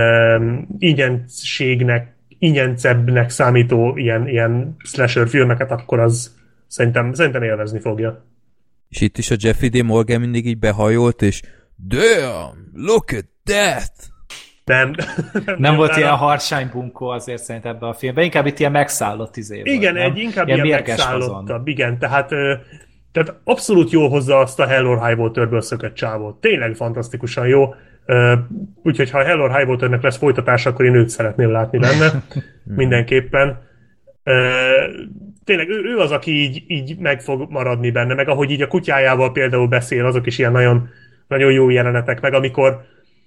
ingyencebbnek számító ilyen slasher filmeket, akkor az szerintem élvezni fogja. És itt is a Jeffrey Dean Morgan mindig így behajolt, és damn, look at that! Nem volt ilyen harsánybunkó azért szerintem ebben a filmben, inkább itt ilyen megszállott Igen, inkább ilyen megszállottabb, igen, tehát abszolút jól hozza azt a Hell or High Waterből szökött csávót. Tényleg fantasztikusan jó. Úgyhogy ha a Hell or High Waternek lesz folytatása, akkor én őt szeretném látni benne. Mindenképpen. Tényleg ő az, aki így meg fog maradni benne, meg ahogy így a kutyájával például beszél, azok is ilyen nagyon, nagyon jó jelenetek, meg amikor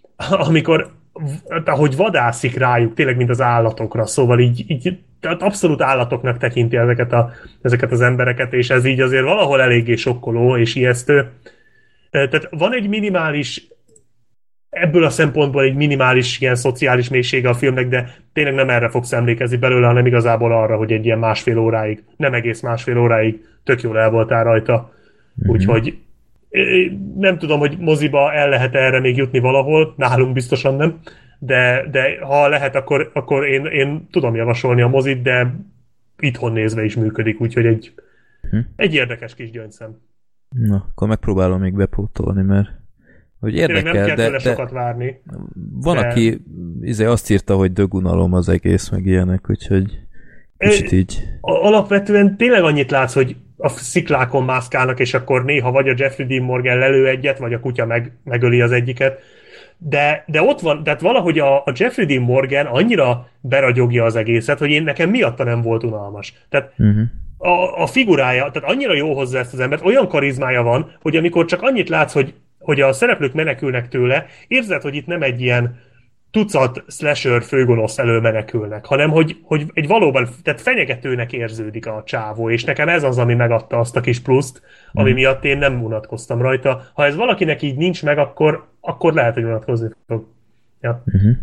ahogy vadászik rájuk, tényleg mint az állatokra, szóval így tehát abszolút állatoknak tekinti ezeket az embereket, és ez így azért valahol eléggé sokkoló és ijesztő. Tehát van egy minimális, ebből a szempontból egy minimális ilyen szociális mélysége a filmnek, de tényleg nem erre fogsz emlékezni belőle, hanem igazából arra, hogy egy ilyen másfél óráig, nem egész másfél óráig tök jól el voltál rajta. Úgyhogy nem tudom, hogy moziba el lehet erre még jutni valahol, nálunk biztosan nem, de ha lehet, akkor én tudom javasolni a mozit, de itthon nézve is működik, úgyhogy egy érdekes kis gyöngyszem. Na, akkor megpróbálom még bepótolni, mert hogy érdekel, nem kell tőle sokat várni. Van, aki azt írta, hogy dögunalom az egész, meg ilyenek, úgyhogy kicsit így. Alapvetően tényleg annyit látsz, hogy a sziklákon mászkálnak, és akkor néha vagy a Jeffrey Dean Morgan lelő egyet, vagy a kutya megöli az egyiket. De ott van, tehát valahogy a Jeffrey Dean Morgan annyira beragyogja az egészet, hogy nekem miatta nem volt unalmas. Tehát a figurája, tehát annyira jó hozzá ezt az embert, olyan karizmája van, hogy amikor csak annyit látsz, hogy a szereplők menekülnek tőle, érzed, hogy itt nem egy ilyen tucat slasher főgonosz elől menekülnek, hanem hogy egy valóban, tehát fenyegetőnek érződik a csávó, és nekem ez az, ami megadta azt a kis pluszt, ami miatt én nem unatkoztam rajta. Ha ez valakinek így nincs meg, akkor lehet, hogy unatkozni fog. Ja.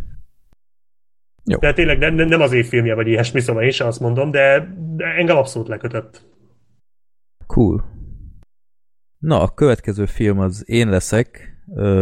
Jó. De tényleg nem az évfilmje, vagy ilyesmi, szóval én sem azt mondom, de engem abszolút lekötött. Cool. Na, a következő film az én leszek.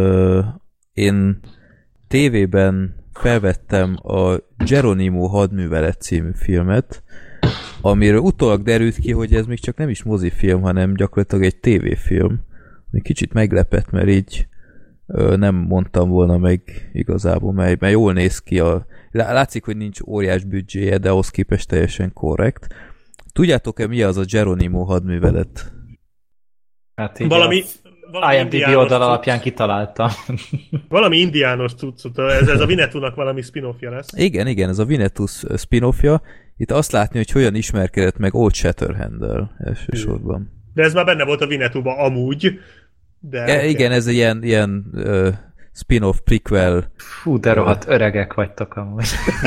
Én tévében felvettem a Geronimo hadművelet című filmet, amiről utólag derült ki, hogy ez még csak nem is mozifilm, hanem gyakorlatilag egy tévéfilm. Ami kicsit meglepett, mert így nem mondtam volna meg igazából, mert jól néz ki. Látszik, hogy nincs óriás büdzséje, de ahhoz képest teljesen korrekt. Tudjátok-e, mi az a Geronimo hadművelet? Hát így valami IMDb oldal alapján kitaláltam. Valami indiános cuccot, ez a Winnetou-nak valami spin-offja lesz. Igen, ez a Winnetou spin-offja. Itt azt látni, hogy hogyan ismerkedett meg Old Shatterhand-del elsősorban. De ez már benne volt a Winnetou-ban amúgy. De igen, ez egy ilyen spin-off prequel. Fú, de rohadt öregek vagytok amúgy.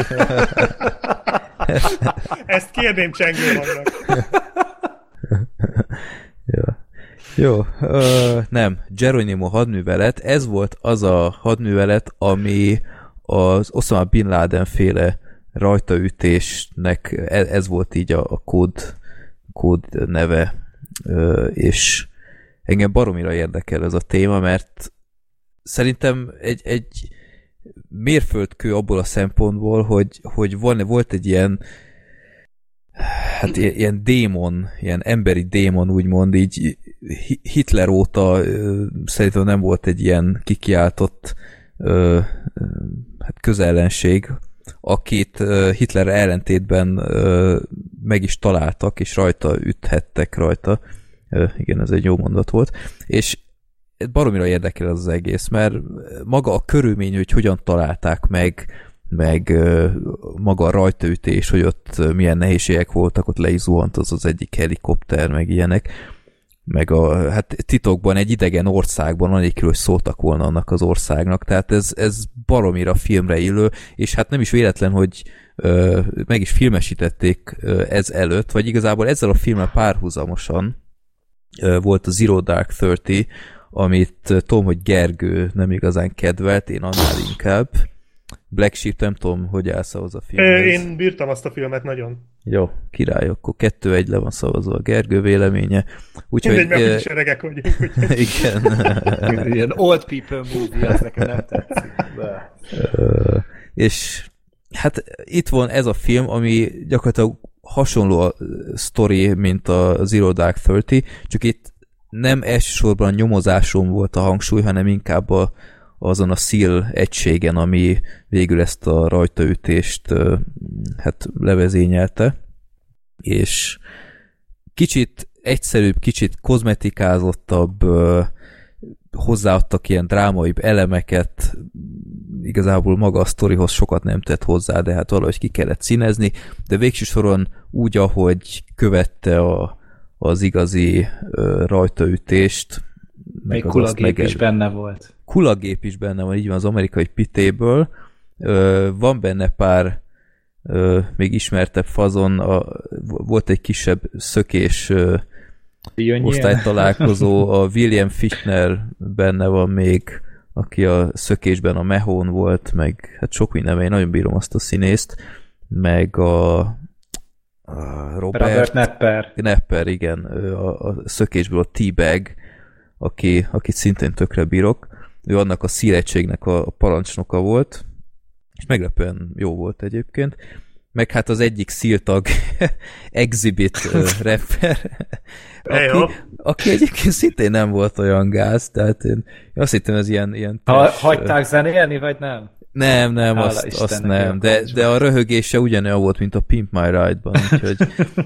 Ezt kérném Csengőmannak. Jó, nem, Geronimo hadművelet, ez volt az a hadművelet, ami az Osama Bin Laden féle rajtaütésnek, ez volt így a kód neve, és engem baromira érdekel ez a téma, mert szerintem egy mérföldkő abból a szempontból, hogy volt egy ilyen ilyen démon, ilyen emberi démon úgymond, így Hitler óta szerintem nem volt egy ilyen kikiáltott közellenség, akit Hitler ellentétben meg is találtak, és rajta üthettek rajta. Igen, ez egy jó mondat volt. És baromira érdekel az egész, mert maga a körülmény, hogy hogyan találták meg maga a rajtaütés, hogy ott milyen nehézségek voltak, ott le is zuhant az egyik helikopter, meg ilyenek, meg hát titokban egy idegen országban, anélkül, hogy szóltak volna annak az országnak, tehát ez baromira filmre illő, és hát nem is véletlen, hogy meg is filmesítették ez előtt, vagy igazából ezzel a filmmel párhuzamosan volt a Zero Dark Thirty, amit tudom, hogy Gergő nem igazán kedvelt, én annál inkább. Black Sheep, nem tudom, hogy állsz ahhoz a filmhez. Én bírtam azt a filmet nagyon. Jó, király, akkor 2-1 le van szavazva a Gergő véleménye. Mindegy, mert úgyis öregek vagyunk. Igen. Ilyen old people movie, az nekem nem tetszik. És hát itt van ez a film, ami gyakorlatilag hasonló a sztori, mint a Zero Dark Thirty, csak itt nem elsősorban a nyomozáson volt a hangsúly, hanem inkább azon a SEAL egységen, ami végül ezt a rajtaütést hát levezényelte. És kicsit egyszerűbb, kicsit kozmetikázottabb, hozzáadtak ilyen drámaibb elemeket, igazából maga a sztorihoz sokat nem tett hozzá, de hát valahogy ki kellett színezni, de végső soron úgy, ahogy követte az igazi rajtaütést, még kulagép is benne volt. Kulagép is benne van, így van, az amerikai pitéből. Van benne pár még ismertebb fazon, volt egy kisebb szökés osztálytalálkozó, a William Fichtner benne van még, aki a szökésben a Mehón volt, meg hát sok minden, én nagyon bírom azt a színészt, meg a Robert Knepper, igen, a szökésből a T-Bag, akit szintén tökre bírok. Ő annak a szíregységnek a parancsnoka volt, és meglepően jó volt egyébként. Meg hát az egyik szírtag Exhibit rapper, aki egyébként szintén nem volt olyan gáz, tehát én azt hittem, ez ilyen hagyták zenélni, vagy nem? Nem, azt nem, de a röhögése ugyanolyan volt, mint a Pimp My Ride-ban, úgyhogy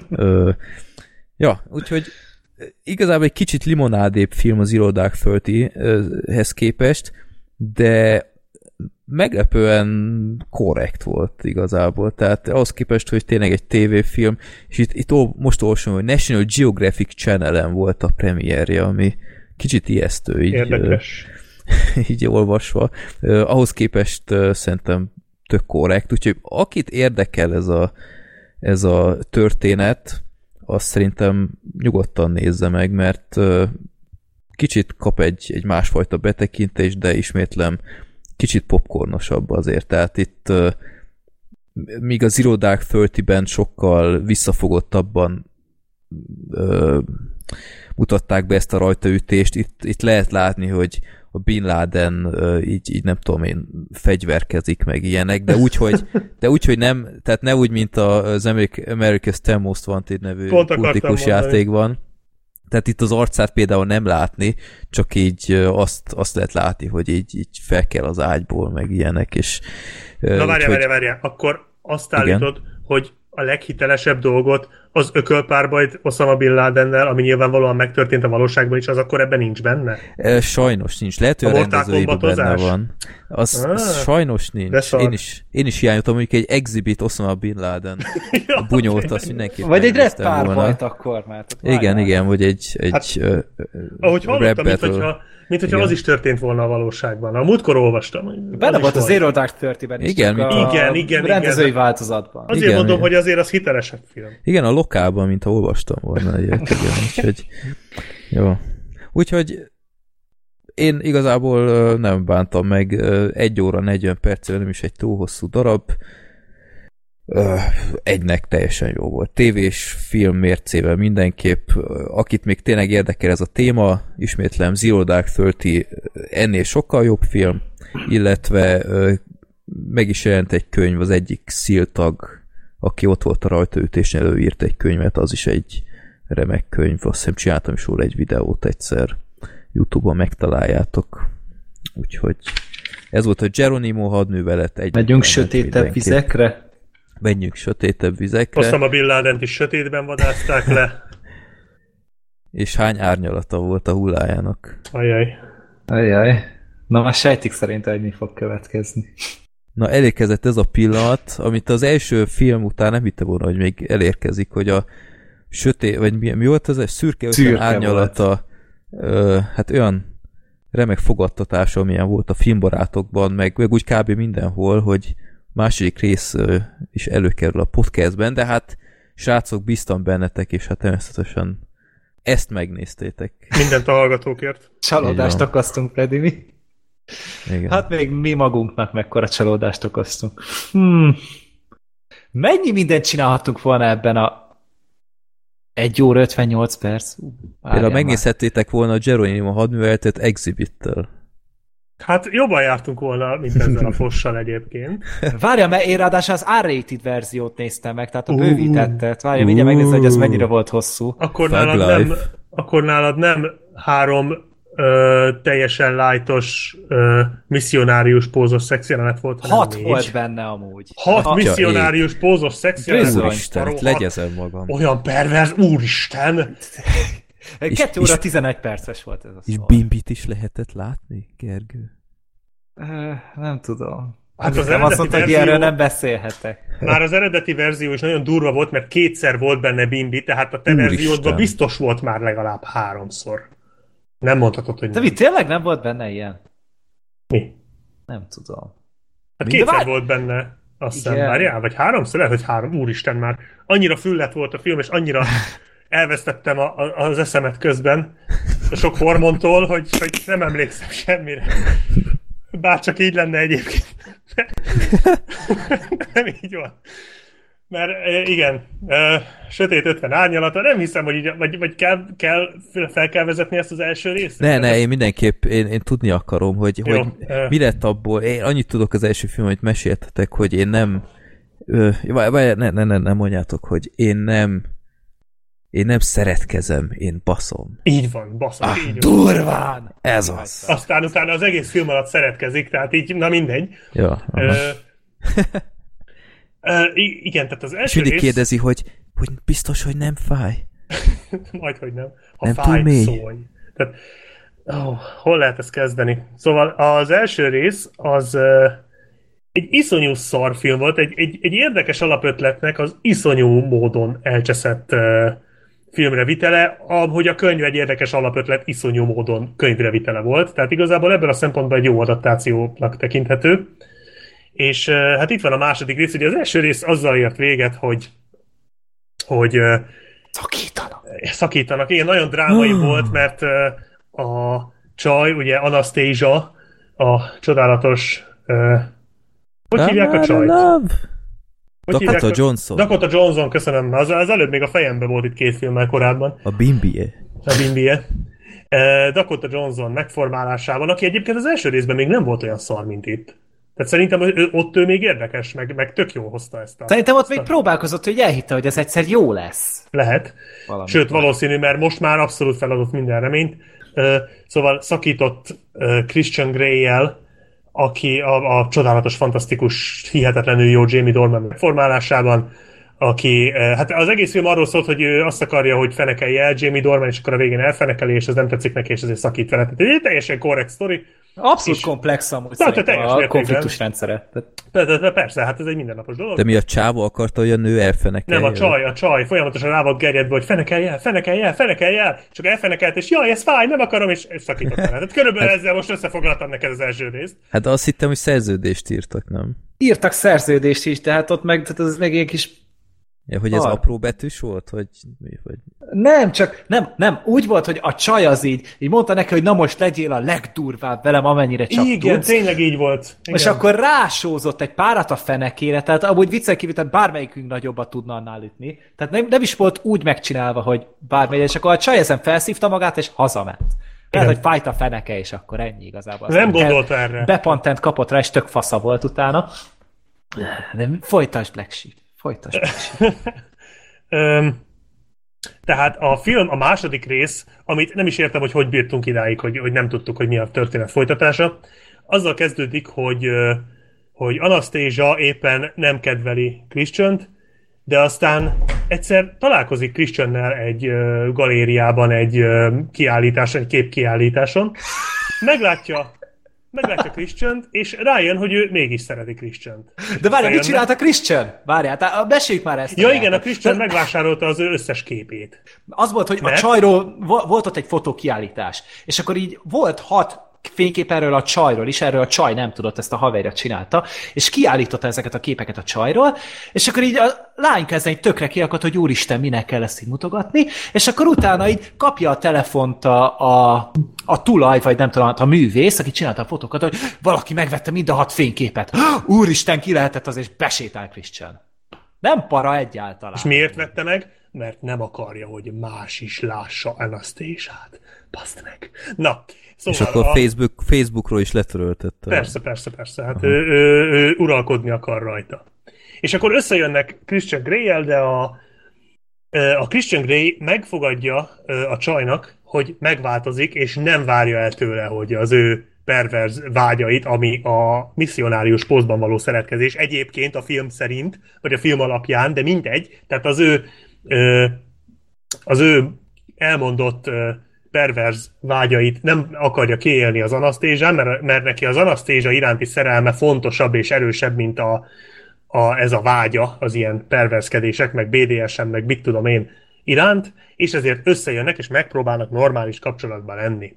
úgyhogy igazából egy kicsit limonádébb film az Zero Dark Thirty-hez képest, de meglepően korrekt volt igazából, tehát ahhoz képest, hogy tényleg egy tévéfilm, és itt most olvasom, hogy National Geographic Channel-en volt a premierje, ami kicsit ijesztő így, így olvasva. Ahhoz képest szerintem tök korrekt, úgyhogy akit érdekel ez a történet, azt szerintem nyugodtan nézze meg, mert kicsit kap egy másfajta betekintést, de ismétlem kicsit popcornosabb azért, tehát itt míg a Zero Dark Thirty-ben sokkal visszafogottabban mutatták be ezt a rajtaütést, itt lehet látni, hogy a Bin Laden így nem tudom én, fegyverkezik meg ilyenek, de úgy, hogy nem, tehát ne úgy, mint az America's 10 Most Wanted nevű kultikus játék van. Tehát itt az arcát például nem látni, csak így azt lehet látni, hogy így fel kell az ágyból, meg ilyenek, és... Na várjál, akkor azt állítod, hogy a leghitelesebb dolgot az ökölpárbajt Osama Bin Ladennel, ami nyilvánvalóan megtörtént a valóságban is, az akkor ebben nincs benne? Sajnos nincs. Lehet, hogy a rendezőjében benne van. Az sajnos nincs. Én is hiányoltam, mondjuk egy Exhibit Osama Bin Laden. A bunyót, azt mindenképpen. Vagy egy rap párbajt akkor már. Igen, vagy egy ahogy hallottam, mint hogyha az is történt volna a valóságban. A múltkor olvastam. Benne volt a Zero Dark Thirty-ben is. Igen. Rendezői változatban. Azért mondom, hogy azért az hitelesebb film. Igen, a lokálban, mint ha olvastam volna ilyet. Úgyhogy, jó. Úgyhogy én igazából nem bántam meg. 1 óra 40 perccel, nem is egy túl hosszú darab. Egynek teljesen jó volt. Tévés film mércével mindenképp. Akit még tényleg érdekel ez a téma, ismétlem, Zero Dark Thirty ennél sokkal jobb film, illetve meg is jelent egy könyv, az egyik szíltag, aki ott volt a rajtaütésen, előírt egy könyvet, az is egy remek könyv. Azt hiszem csináltam is róla egy videót egyszer. YouTube-on megtaláljátok. Úgyhogy ez volt a Geronimo hadművelet. Megyünk sötétebb vizekre? Menjünk sötétebb vizekre. Aztán a Bin Ladent is sötétben vadászták le. És hány árnyalata volt a hullájának? Ajjaj. Na már sejtik szerintem, hogy mi fog következni. Na elérkezett ez a pillanat, amit az első film után nem hitte volna, hogy még elérkezik, hogy a sötét, vagy mi volt az? Szürke árnyalata, hát olyan remek fogadtatása, amilyen volt a filmbarátokban, meg úgy kb. Mindenhol, hogy második rész is előkerül a podcastben, de hát srácok, bíztam bennetek, és hát természetesen ezt megnéztétek. Mindent a hallgatókért. Csalódást okoztunk, Freddy, mi? Igen. Hát még mi magunknak mekkora csalódást okoztunk. Mennyi mindent csinálhattunk volna ebben a 1 óra 58 perc? Például megnézhettétek volna a Geronimo hadműveletet Exhibittel. Hát jobban jártunk volna, mint ezzel a fossal egyébként. Várja, mert én ráadásul az R-rated verziót néztem meg, tehát a bővítettet. Várja, mindjárt megnézem, hogy ez mennyire volt hosszú. Akkor nálad nem 3 teljesen lightos misszionárius pózos szexjelenet volt, hanem 6 4. volt benne amúgy. 6 misszionárius pózos szexjelenet. Úristen, legyezem magam. Olyan perverz, úristen! 2 óra 11 perces volt ez a És szó. Bimbit is lehetett látni, Gergő? Nem tudom. Hát az nem azt mondta, hogy verzió, ilyenről nem beszélhetek. már az eredeti verzió is nagyon durva volt, mert 2-szer volt benne Bimbi, tehát a te Úristen. verziódban biztos volt már legalább 3-szor. Nem mondhatod, hogy De nem. mi, tényleg nem volt benne ilyen? Mi? Nem tudom. Hát Mind- 2-szer várj- volt benne, azt hiszem, Igen. várjál, vagy 3-szor, lehet, hogy 3, úristen már. Annyira füllet volt a film, és annyira elvesztettem az eszemet közben, a sok hormontól, hogy nem emlékszem semmire. Bárcsak így lenne egyébként. Nem így van. Mert igen, sötét 50 árnyalata, nem hiszem, hogy így, vagy fel kell vezetni ezt az első részt? Ne, én mindenképp, én tudni akarom, hogy mi lett abból. Én annyit tudok az első film, amit meséltetek, hogy én nem nem mondjátok, hogy én nem szeretkezem, én baszom. Így van, baszom, így van. Durván! Ez az. Aztán utána az egész film alatt szeretkezik, tehát így, na mindegy. Ja, Igen, tehát az és első mindig rész... kérdezi, hogy biztos, hogy nem fáj. Majdhogy nem. Ha Nem túl fáj, mély. szólj. Tehát, hol lehet ezt kezdeni? Szóval az első rész az egy iszonyú szarfilm volt, egy érdekes alapötletnek az iszonyú módon elcseszett filmre vitele, ahogy a könyv egy érdekes alapötlet iszonyú módon könyvre vitele volt. Tehát igazából ebből a szempontból egy jó adaptációnak tekinthető. És hát itt van a második rész, ugye az első rész azzal ért véget, hogy szakítanak. Igen, nagyon drámai volt, mert a csaj, ugye Anastasia, a csodálatos hogy hívják a csajt? Dakota Johnson. Dakota Johnson, köszönöm. Az előbb még a fejembe volt itt 2 filmmel korábban. A Bimbie. A Bimbie. Dakota Johnson megformálásában, aki egyébként az első részben még nem volt olyan szar, mint itt. Tehát szerintem ott ő még érdekes, meg tök jól hozta ezt a... Szerintem ott még próbálkozott, hogy elhitte, hogy ez egyszer jó lesz. Lehet. Valamikor. Sőt, valószínű, mert most már abszolút feladott minden reményt. Szóval szakított Christian Grey-jel, aki a csodálatos, fantasztikus, hihetetlenül jó Jamie Dornan megformálásában, aki, hát az egész film arról szólt, hogy ő azt akarja, hogy fenekelje el Jamie Dornan, és akkor a végén elfenekeli, és ez nem tetszik neki, és ezért szakít vele. Tehát egy teljesen korrekt sztori. Abszolút És- komplex amúgy teljes szerintem a mértékben. konfliktusrendszere. Persze, hát ez egy mindennapos dolog. De mi a csávó akarta, hogy a nő elfenekelje? Nem, a csaj folyamatosan rá volt gerjedve, hogy fenekelj el, csak elfenekelt, és jaj, ez fáj, nem akarom, és szakított el. Tehát körülbelül ezzel most összefoglaltam neked az első részt. Hát azt hittem, hogy szerződést írtak, nem? Írtak szerződést is, tehát ott meg, tehát az meg egy kis... Ja, hogy ez Ah. apró betűs volt? Vagy mi? Vagy... Nem, csak nem, úgy volt, hogy a csaj az így mondta neki, hogy na most legyél a legdurvább velem, amennyire csak Igen, tudsz. tényleg így volt. Igen. És akkor rásózott egy párat a fenekére, tehát amúgy viccel kívül, tehát bármelyikünk nagyobbat tudna annál ütni. Tehát nem is volt úgy megcsinálva, hogy bármelyik, és akkor a csaj ezen felszívta magát, és hazament. Lehet, hogy fájt a feneke, és akkor ennyi igazából. Nem Aztán gondolta erre. Bepantent kapott rá, és tök fasza volt utána. De folytasd, Black Sheep. Folytasd, Black Sheep. Tehát a film, a második rész, amit nem is értem, hogy bírtunk idáig, hogy nem tudtuk, hogy mi a történet folytatása, azzal kezdődik, hogy Anastasia éppen nem kedveli Christiant, de aztán egyszer találkozik Christiannel egy galériában, egy kiállításon, egy képkiállításon, meglátja Christiant, és rájön, hogy ő mégis szereti Christiant. De várjál, mit csinált a Christian? Várjál, tehát meséljük már ezt. Ja igen, a Christian megvásárolta az ő összes képét. Az volt, hogy a Mert? csajról volt ott egy fotókiállítás, és akkor így volt 6 fénykép erről a csajról is, erről a csaj nem tudott, ezt a haverja csinálta, és kiállította ezeket a képeket a csajról, és akkor így a lány kezdeni tökre kiakadt, hogy úristen, minek kell ezt így mutogatni, és akkor utána így kapja a telefont a tulaj, vagy nem tudom, a művész, aki csinálta a fotókat, hogy valaki megvette mind a 6 fényképet. Úristen, ki lehetett az, és besétál Christian. Nem para egyáltalán. És miért vette meg? Mert nem akarja, hogy más is lássa Anastasiát. Baszd meg. Na, szóval És akkor Facebookról is letöröltette. Persze. Hát ő uralkodni akar rajta. És akkor összejönnek Christian Grey-el, de a Christian Grey megfogadja a csajnak, hogy megváltozik, és nem várja el tőle, hogy az ő perverz vágyait, ami a misszionárius posztban való szeretkezés, egyébként a film szerint, vagy a film alapján, de mindegy, tehát az ő elmondott perverz vágyait nem akarja kiélni az Anastasia, mert neki az Anastasia iránti szerelme fontosabb és erősebb, mint ez a vágya az ilyen perverzkedések, meg BDSM, meg mit tudom én iránt, és ezért összejönnek, és megpróbálnak normális kapcsolatban lenni.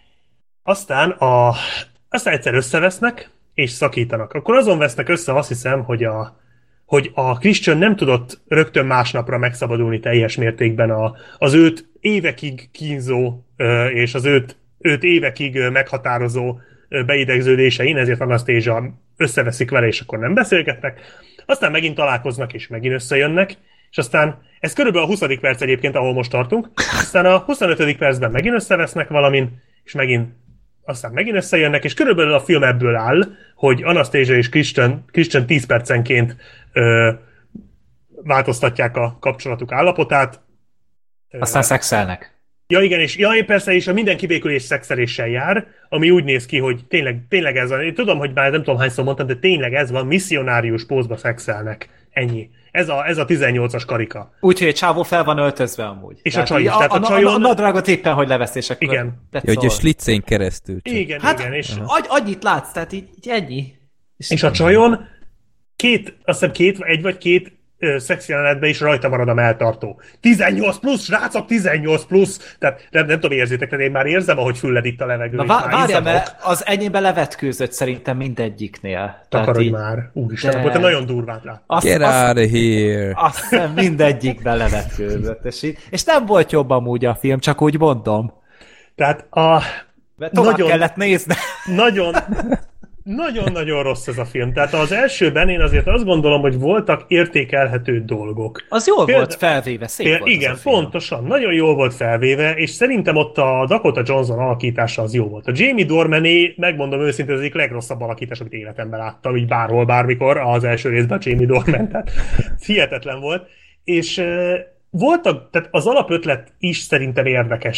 Aztán egyszer összevesznek, és szakítanak. Akkor azon vesznek össze, azt hiszem, hogy a Christian nem tudott rögtön másnapra megszabadulni teljes mértékben az őt évekig kínzó és az őt évekig meghatározó beidegződésein, ezért Anastasia összeveszik vele, és akkor nem beszélgetnek. Aztán megint találkoznak, és megint összejönnek, és aztán ez körülbelül a 20. perc egyébként, ahol most tartunk, aztán a 25. percben megint összevesznek valamin, és aztán megint összejönnek, és körülbelül a film ebből áll, hogy Anastasia és Christian 10 percenként változtatják a kapcsolatuk állapotát. Aztán szexelnek. Ja igen, és persze, és a minden kibékülés szexeléssel jár, ami úgy néz ki, hogy tényleg ez van. Én tudom, hogy már nem tudom hányszor mondtam, de tényleg ez van, misszionárius pózba szexelnek. Ennyi. Ez a 18-as karika. Úgyhogy egy csávó fel van öltözve amúgy. És tehát a csaj is. Tehát a csajon... a nadrágot éppen, hogy leveszések. Igen. Ja, hogy a slitzén keresztül. Csak. Igen. És... annyit látsz, tehát így ennyi. És a csajon egy vagy két szexjelenetben is rajta marad a melltartó. 18 plusz, srácok, 18 plusz! Tehát nem tudom, érzitek, tehát én már érzem, ahogy fülled itt a levegő. Na várjál, mert az enyémben levetkőzött szerintem mindegyiknél. Takarodj már, úristen, akkor te nagyon durván lát. Get out of here! Azt hiszem mindegyikben levetkőzött. És nem volt jobb amúgy a film, csak úgy mondom. Tehát tovább kellett nézni. Nagyon-nagyon rossz ez a film. Tehát az elsőben én azért azt gondolom, hogy voltak értékelhető dolgok. Az jól volt felvéve, szép volt. Igen, pontosan. Nagyon jól volt felvéve, és szerintem ott a Dakota Johnson alakítása az jó volt. A Jamie Dornané, megmondom őszintén, az egyik legrosszabb alakítás, amit életemben láttam, így bárhol, bármikor, az első részben a Jamie Dornan, tehát hihetetlen volt. És tehát az alapötlet is szerintem érdekes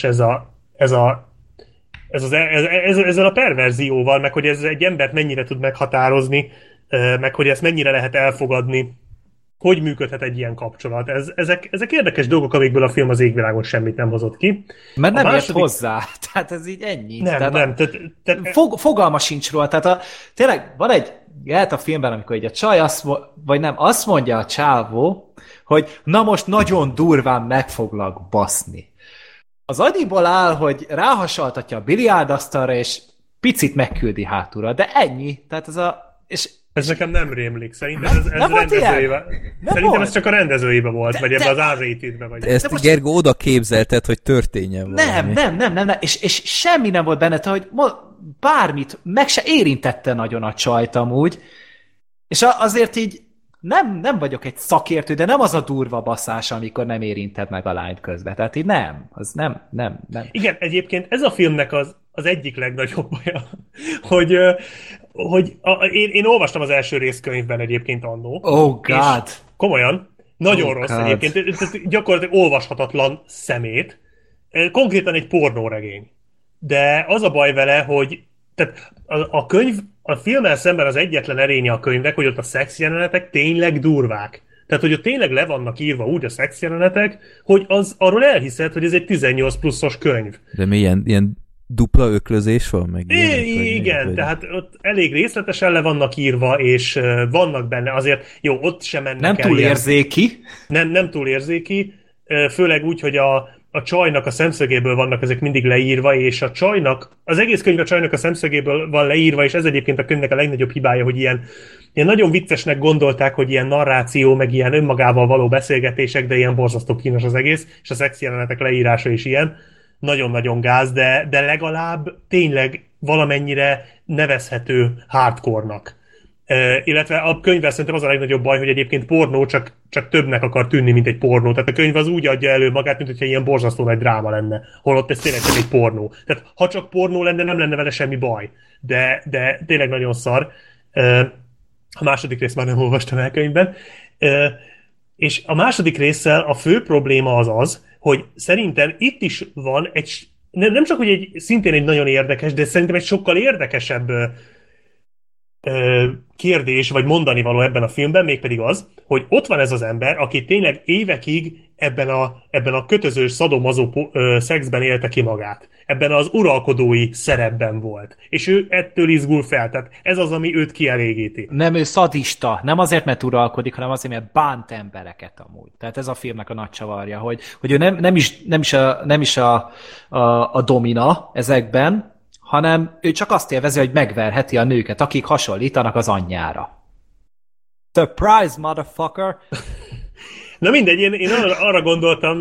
ezzel a perverzióval, meg hogy ez egy embert mennyire tud meghatározni, meg hogy ezt mennyire lehet elfogadni, hogy működhet egy ilyen kapcsolat. Ezek érdekes dolgok, amikből a film az égvilágon semmit nem hozott ki. Mert nem ért hozzá, tehát ez így ennyi. Nem. Fogalma sincs róla, tehát tényleg van lehet a filmben, amikor egy a csaj azt mondja a csávó, hogy na most nagyon durván meg foglak baszni. Az annyiból áll, hogy ráhasaltatja a biliárdasztalra, és picit megküldi hátulra, de ennyi. Tehát ez nekem nem rémlik. Szerintem ez rendezőjébe. Szerintem ez csak a rendezőjébe volt, vagy ebben az R-rated-be. Ezt most... Gergó oda képzelted, hogy történjen valami. Nem. És semmi nem volt benne, hogy bármit meg se érintette nagyon a csajt amúgy. És azért így nem vagyok egy szakértő, de nem az a durva baszás, amikor nem érinted meg a lányt közben. Tehát így nem. Igen, egyébként ez a filmnek az egyik legnagyobb baja, hogy én olvastam az első részkönyvben egyébként annó. Oh God! Komolyan, nagyon rossz God. Egyébként, gyakorlatilag olvashatatlan szemét. Konkrétan egy pornóregény. De az a baj vele, hogy tehát a filmmel szemben az egyetlen erénye a könyvnek, hogy ott a szexjelenetek tényleg durvák. Tehát, hogy ott tényleg le vannak írva úgy a szexjelenetek, hogy arról elhiszed, hogy ez egy 18 pluszos könyv. De mi ilyen dupla öklözés van? Meg igen, tehát ott elég részletesen le vannak írva, és vannak benne azért, jó, ott sem mennek nem túl érzéki. Nem túl érzéki, főleg úgy, hogy a csajnak a szemszögéből vannak ezek mindig leírva, és az egész könyv a csajnak a szemszögéből van leírva, és ez egyébként a könyvnek a legnagyobb hibája, hogy ilyen nagyon viccesnek gondolták, hogy ilyen narráció, meg ilyen önmagával való beszélgetések, de ilyen borzasztó kínos az egész, és a szexjelenetek leírása is ilyen. Nagyon-nagyon gáz, de legalább tényleg valamennyire nevezhető hardcore-nak. Illetve a könyvvel szerintem az a legnagyobb baj, hogy egyébként pornó csak többnek akar tűnni, mint egy pornó. Tehát a könyv az úgy adja elő magát, mint hogyha ilyen borzasztó nagy dráma lenne, holott ez tényleg csak egy pornó. Tehát ha csak pornó lenne, nem lenne vele semmi baj. De tényleg nagyon szar. A második részt már nem olvastam el könyvben. És a második résszel a fő probléma az, hogy szerintem itt is van nem csak, hogy szintén egy nagyon érdekes, de szerintem egy sokkal érdekesebb kérdés, vagy mondani való ebben a filmben, mégpedig az, hogy ott van ez az ember, aki tényleg évekig ebben a kötözős szadomazó szexben élte ki magát. Ebben az uralkodói szerepben volt. És ő ettől izgul fel. Tehát ez az, ami őt kielégíti. Nem, ő szadista. Nem azért, mert uralkodik, hanem azért, mert bánt embereket amúgy. Tehát ez a filmnek a nagy csavarja, hogy ő nem is a domina ezekben, hanem ő csak azt élvezi, hogy megverheti a nőket, akik hasonlítanak az anyjára. Surprise, motherfucker! Na mindegy, én arra gondoltam,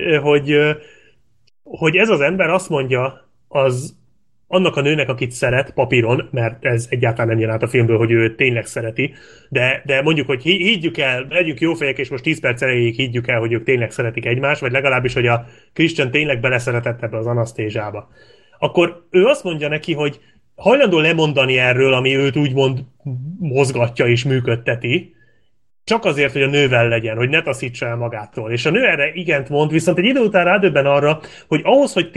hogy ez az ember azt mondja annak a nőnek, akit szeret papíron, mert ez egyáltalán nem jön át a filmből, hogy ő tényleg szereti, de mondjuk, hogy higgyük el, legyünk jó fejek, és most 10 perc erejéig higgyük el, hogy ők tényleg szeretik egymást, vagy legalábbis, hogy a Christian tényleg beleszeretett ebbe az Anasztézsába. Akkor ő azt mondja neki, hogy hajlandó lemondani erről, ami őt úgymond mozgatja és működteti, csak azért, hogy a nővel legyen, hogy ne taszítsa el magától. És a nő erre igent mond, viszont egy idő után rádöbben arra, hogy ahhoz, hogy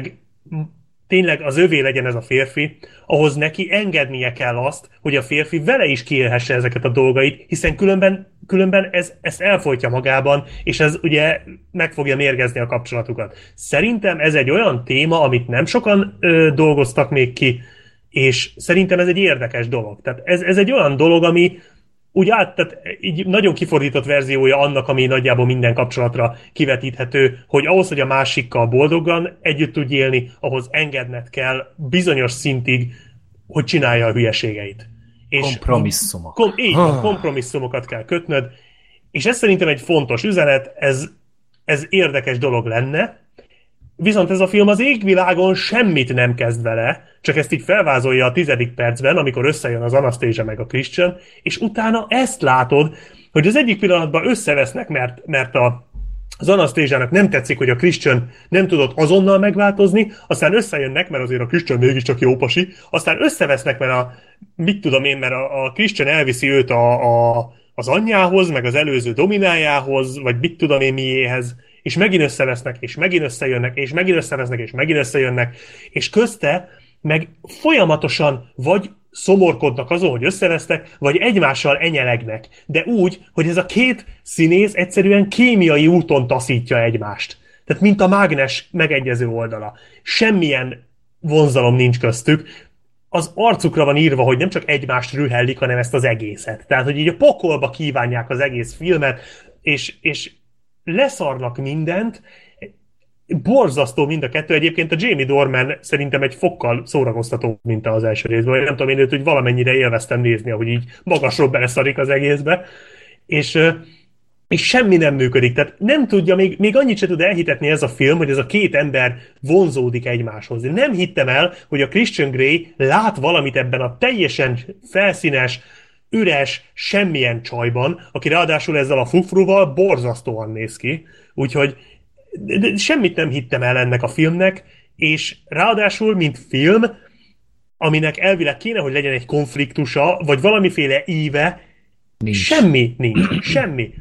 tényleg az övé legyen ez a férfi, ahhoz neki engednie kell azt, hogy a férfi vele is kiélhesse ezeket a dolgait, hiszen különben ezt elfolytja magában, és ez ugye meg fogja mérgezni a kapcsolatukat. Szerintem ez egy olyan téma, amit nem sokan dolgoztak még ki, és szerintem ez egy érdekes dolog. Tehát ez egy olyan dolog, ami tehát így nagyon kifordított verziója annak, ami nagyjából minden kapcsolatra kivetíthető, hogy ahhoz, hogy a másikkal boldogan együtt tudj élni, ahhoz engedned kell bizonyos szintig, hogy csinálja a hülyeségeit. És kompromisszumok. Kompromisszumokat kell kötnöd, és ez szerintem egy fontos üzenet, ez érdekes dolog lenne, viszont ez a film az égvilágon semmit nem kezd vele, csak ezt így felvázolja a 10. percben, amikor összejön az Anastasia meg a Christian, és utána ezt látod, hogy az egyik pillanatban összevesznek, mert az Anastasiának nem tetszik, hogy a Christian nem tudott azonnal megváltozni, aztán összejönnek, mert azért a Christian mégiscsak jó pasi, aztán összevesznek, mert mert a Christian elviszi őt az anyjához, meg az előző dominájához, vagy mit tudom én miéhez, és megint összevesznek, és megint összejönnek, és megint összevesznek, és megint összejönnek, és közte meg folyamatosan vagy szomorkodnak azon, hogy összevesztek, vagy egymással enyelegnek, de úgy, hogy ez a két színész egyszerűen kémiai úton taszítja egymást. Tehát mint a mágnes megegyező oldala. Semmilyen vonzalom nincs köztük, az arcukra van írva, hogy nem csak egymást rühellik, hanem ezt az egészet. Tehát, hogy így a pokolba kívánják az egész filmet, és leszarnak mindent, borzasztó mind a kettő. Egyébként a Jamie Dornan szerintem egy fokkal szórakoztató, mint az első részben. Nem tudom én őt, hogy valamennyire élveztem nézni, ahogy így magasról beleszarik az egészbe. És semmi nem működik. Tehát nem tudja, még annyit se tud elhitetni ez a film, hogy ez a két ember vonzódik egymáshoz. Én nem hittem el, hogy a Christian Grey lát valamit ebben a teljesen felszínes, üres, semmilyen csajban, aki ráadásul ezzel a fufruval borzasztóan néz ki. Úgyhogy de semmit nem hittem el ennek a filmnek, és ráadásul, mint film, aminek elvileg kéne, hogy legyen egy konfliktusa, vagy valamiféle íve, semmi nincs. Semmi.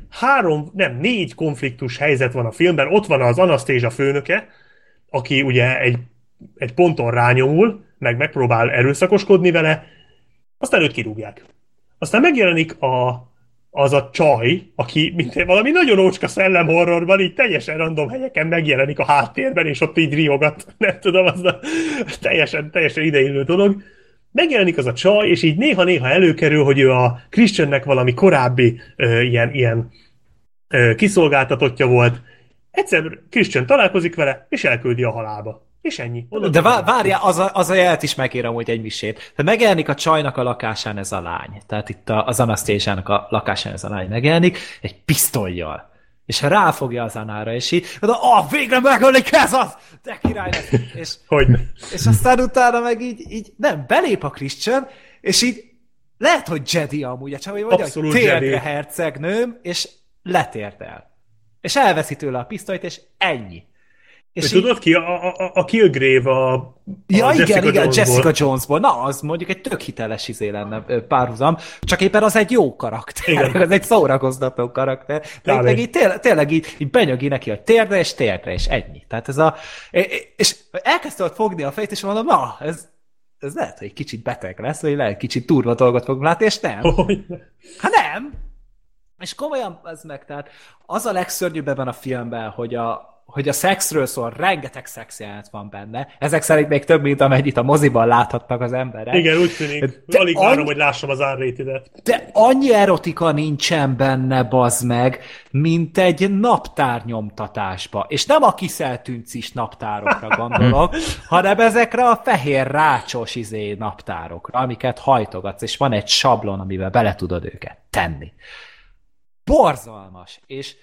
4 konfliktus helyzet van a filmben. Ott van az Anastasia főnöke, aki ugye egy ponton rányomul, meg megpróbál erőszakoskodni vele, aztán őt kirúgják. Aztán megjelenik az a csaj, aki mint valami nagyon ócska szellemhorrorban, így teljesen random helyeken megjelenik a háttérben, és ott így riogat. Nem tudom, az a teljesen ideillő dolog. Megjelenik az a csaj, és így néha-néha előkerül, hogy ő a Christiannek valami korábbi ilyen kiszolgáltatottja volt. Egyszer Christian találkozik vele, és elküldi a halálba. És ennyi. De várjál, az a jelet is megér amúgy egy misét. Tehát megjelenik a csajnak a lakásán ez a lány. Tehát itt az Anasztésiának a lakásán ez a lány megjelenik, egy pisztollyal. És ráfogja az Anára, és így, végre megölik ez az! De király lesz! És aztán utána meg így nem, belép a Christian, és így lehet, hogy Jedi amúgy, csak hogy mondja, hogy térdre hercegnőm, és letért el. És elveszi tőle a pisztolyt, és ennyi. És tudod ki? A Kilgrave igen, Jessica Jonesból. Na, az mondjuk egy tök hiteles lenne párhuzam, csak éppen az egy jó karakter. Igen. Az egy szórakoztató karakter. De így tényleg így benyögi neki a térdre, és ennyi. Tehát és elkezdte ott fogni a fejét, és mondom, ez lehet, hogy egy kicsit beteg lesz, vagy lehet, kicsit turva dolgot fogunk látni, és nem. Hát nem! És komolyan ez meg, tehát az a legszörnyűbb ebben a filmben, hogy a szexről szól, rengeteg szexjelenet van benne. Ezek szerint még több, mint amennyit a moziban láthattak az emberek. Igen, úgy tűnik. Alig várom, hogy lássam az R-rated-et. De annyi erotika nincsen benne, bazd meg, mint egy naptárnyomtatásba. És nem a kiszeltüncis naptárokra gondolok, hanem ezekre a fehér rácsos naptárokra, amiket hajtogatsz, és van egy sablon, amivel bele tudod őket tenni. Borzalmas.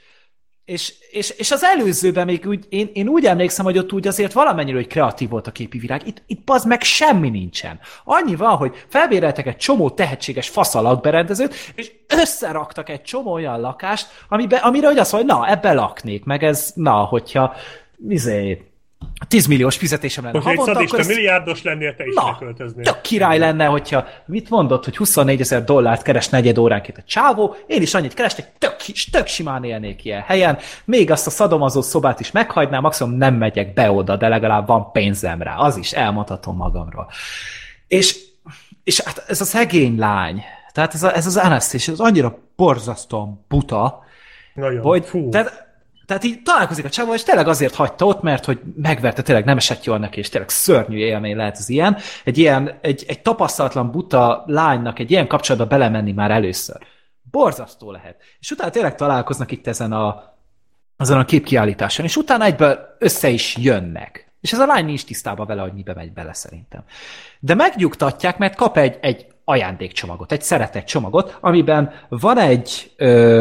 És az előzőben még úgy, én úgy emlékszem, hogy ott úgy azért valamennyire, hogy kreatív volt a képi világ. Itt bazd meg semmi nincsen. Annyi van, hogy felbéreltek egy csomó tehetséges faszalakberendezőt, és összeraktak egy csomó olyan lakást, amire hogy azt mondja, na, ebbe laknék, meg ez, na, hogyha 10 milliós fizetésem lenne havonta, havonta, akkor milliárdos lennél, te is leköltöznél. Tök király lenne, hogyha mit mondott, hogy $24,000 keres negyed óránként a csávó, én is annyit keresnék, tök simán élnék ilyen helyen, még azt a szadomazó szobát is meghagynám, maximum nem megyek be oda, de legalább van pénzem rá, az is elmondhatom magamról. És hát ez a szegény lány, tehát ez az Anastasia, az annyira borzasztóan buta, nagyon, hogy tehát így találkozik a csávó, és tényleg azért hagyta ott, mert hogy megverte, tényleg nem esett jól neki, és tényleg szörnyű élmény lehet az ilyen. Egy tapasztalatlan buta lánynak egy ilyen kapcsolatba belemenni már először. Borzasztó lehet. És utána tényleg találkoznak itt azon a képkiállításon, és utána egyből össze is jönnek. És ez a lány nincs tisztában vele, hogy mibe megy bele szerintem. De megnyugtatják, mert kap egy ajándékcsomagot, egy szeretetcsomagot, amiben van egy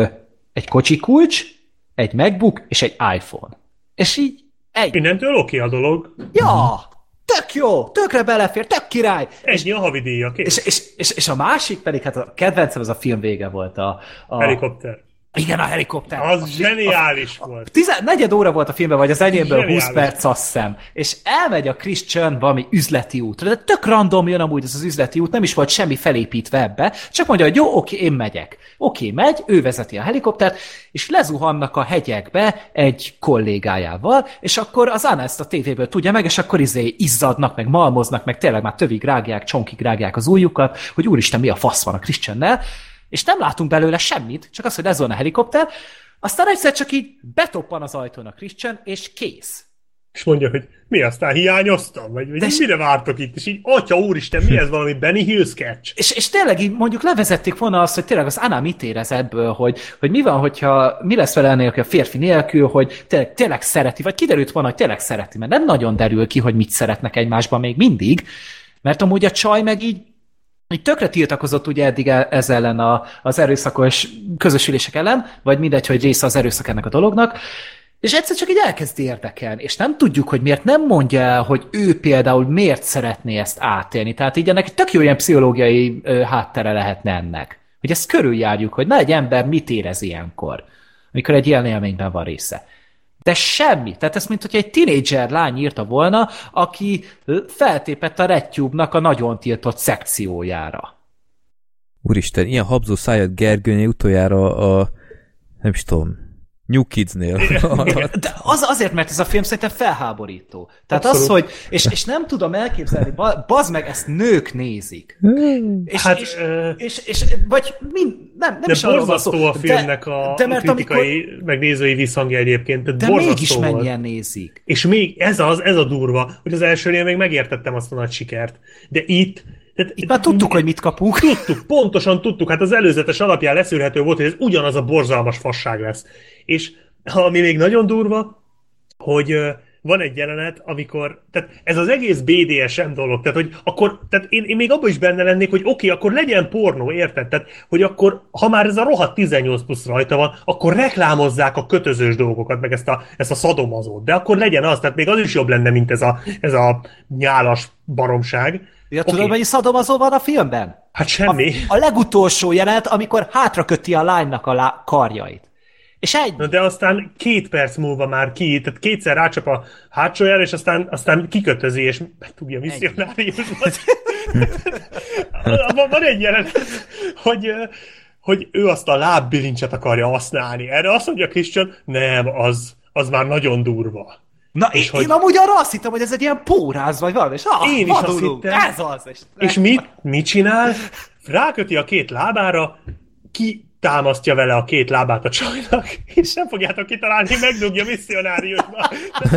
kocsikulcs, egy MacBook és egy iPhone. És így Innentől oké a dolog. Ja, tök jó, tökre belefér, tök király. Ennyi a havidíja, és a másik pedig, hát a kedvencem, az a film vége volt. A helikopter. Igen, a helikopter. Az zseniális volt. 4 óra volt a filmben, vagy az enyémből 20 perc, azt hiszem. És elmegy a Christian valami üzleti útra, de tök random jön amúgy ez az üzleti út, nem is volt semmi felépítve ebbe, csak mondja, hogy jó, oké, én megyek. Oké, megy, ő vezeti a helikoptert, és lezuhannak a hegyekbe egy kollégájával, és akkor az Anna ezt a tévéből tudja meg, és akkor izzadnak, meg malmoznak, meg tényleg már tövig rágják, csonkig rágják az ujjukat, hogy úristen, mi a fasz van a Christiannel, és nem látunk belőle semmit, csak az, hogy lezuhan a helikopter, aztán egyszer csak így betoppan az ajtón a Christian, és kész. És mondja, hogy mi aztán hiányoztam? Vagy mire vártok itt? És így, atya úristen, mi ez, valami Benny Hill sketch? És tényleg így mondjuk levezették volna azt, hogy tényleg az Anna mit érez ebből, hogy mi van, hogyha mi lesz vele nélkül, a férfi nélkül, hogy tényleg szereti, vagy kiderült volna, hogy tényleg szereti, mert nem nagyon derül ki, hogy mit szeretnek egymásban még mindig, mert amúgy a csaj meg így tökre tiltakozott ugye eddig ez ellen az erőszakos közösülések ellen, vagy mindegy, hogy része az erőszak ennek a dolognak, és egyszer csak így elkezd érdekelni, és nem tudjuk, hogy miért nem mondja el, hogy ő például miért szeretné ezt átélni. Tehát így ennek egy tök jó ilyen pszichológiai háttere lehetne ennek. Hogy ezt körüljárjuk, hogy na egy ember mit érez ilyenkor, amikor egy ilyen élményben van része. De semmi. Tehát ez, mint hogy egy tinédzser lány írta volna, aki feltépett a RedTube-nak a nagyon tiltott szekciójára. Úristen, ilyen habzó szájad Gergőnél utoljára nem is tudom, New Kids-nél. De azért, mert ez a film szerintem felháborító. Tehát abszolút. Az, hogy... És nem tudom elképzelni, bazd meg, ezt nők nézik. Vagy nem is arról van szó. A filmnek a kritikai, meg nézői visszhangja egyébként. De mégis mennyien nézik. És még ez a durva, hogy az elsőnél még megértettem azt a nagy sikert. De itt már tudtuk, hogy mit kapunk. Pontosan tudtuk. Hát az előzetes alapján leszűrhető volt, hogy ez ugyanaz a borzalmas fasság lesz. És ami még nagyon durva, hogy van egy jelenet, amikor, tehát ez az egész BDSM dolog, tehát hogy akkor, tehát én még abban is benne lennék, hogy oké, akkor legyen pornó, érted? Tehát, hogy akkor, ha már ez a rohadt 18 plusz rajta van, akkor reklámozzák a kötözős dolgokat, meg ezt a szadomazót. De akkor legyen az, tehát még az is jobb lenne, mint ez a nyálas baromság. Ja, tudod, mennyi szadomazó van a filmben? Hát semmi. A legutolsó jelenet, amikor hátraköti a lánynak a karjait. És de aztán 2 perc múlva már tehát kétszer rácsap a hátsójára, és aztán kikötözi, és megtudja misszionáriusban. Van egy jelenet, hogy ő azt a lábbilincset akarja használni. Erre azt mondja Christian, nem, az már nagyon durva. Na, és én amúgy arra azt hittem, hogy ez egy ilyen póráz, vagy valami, és én is azt hittem. Ez az. És mit csinál? Ráköti a 2 lábára, kitámasztja vele a két lábát a csajnak, és nem fogjátok kitalálni, megdugja misszionáriusba.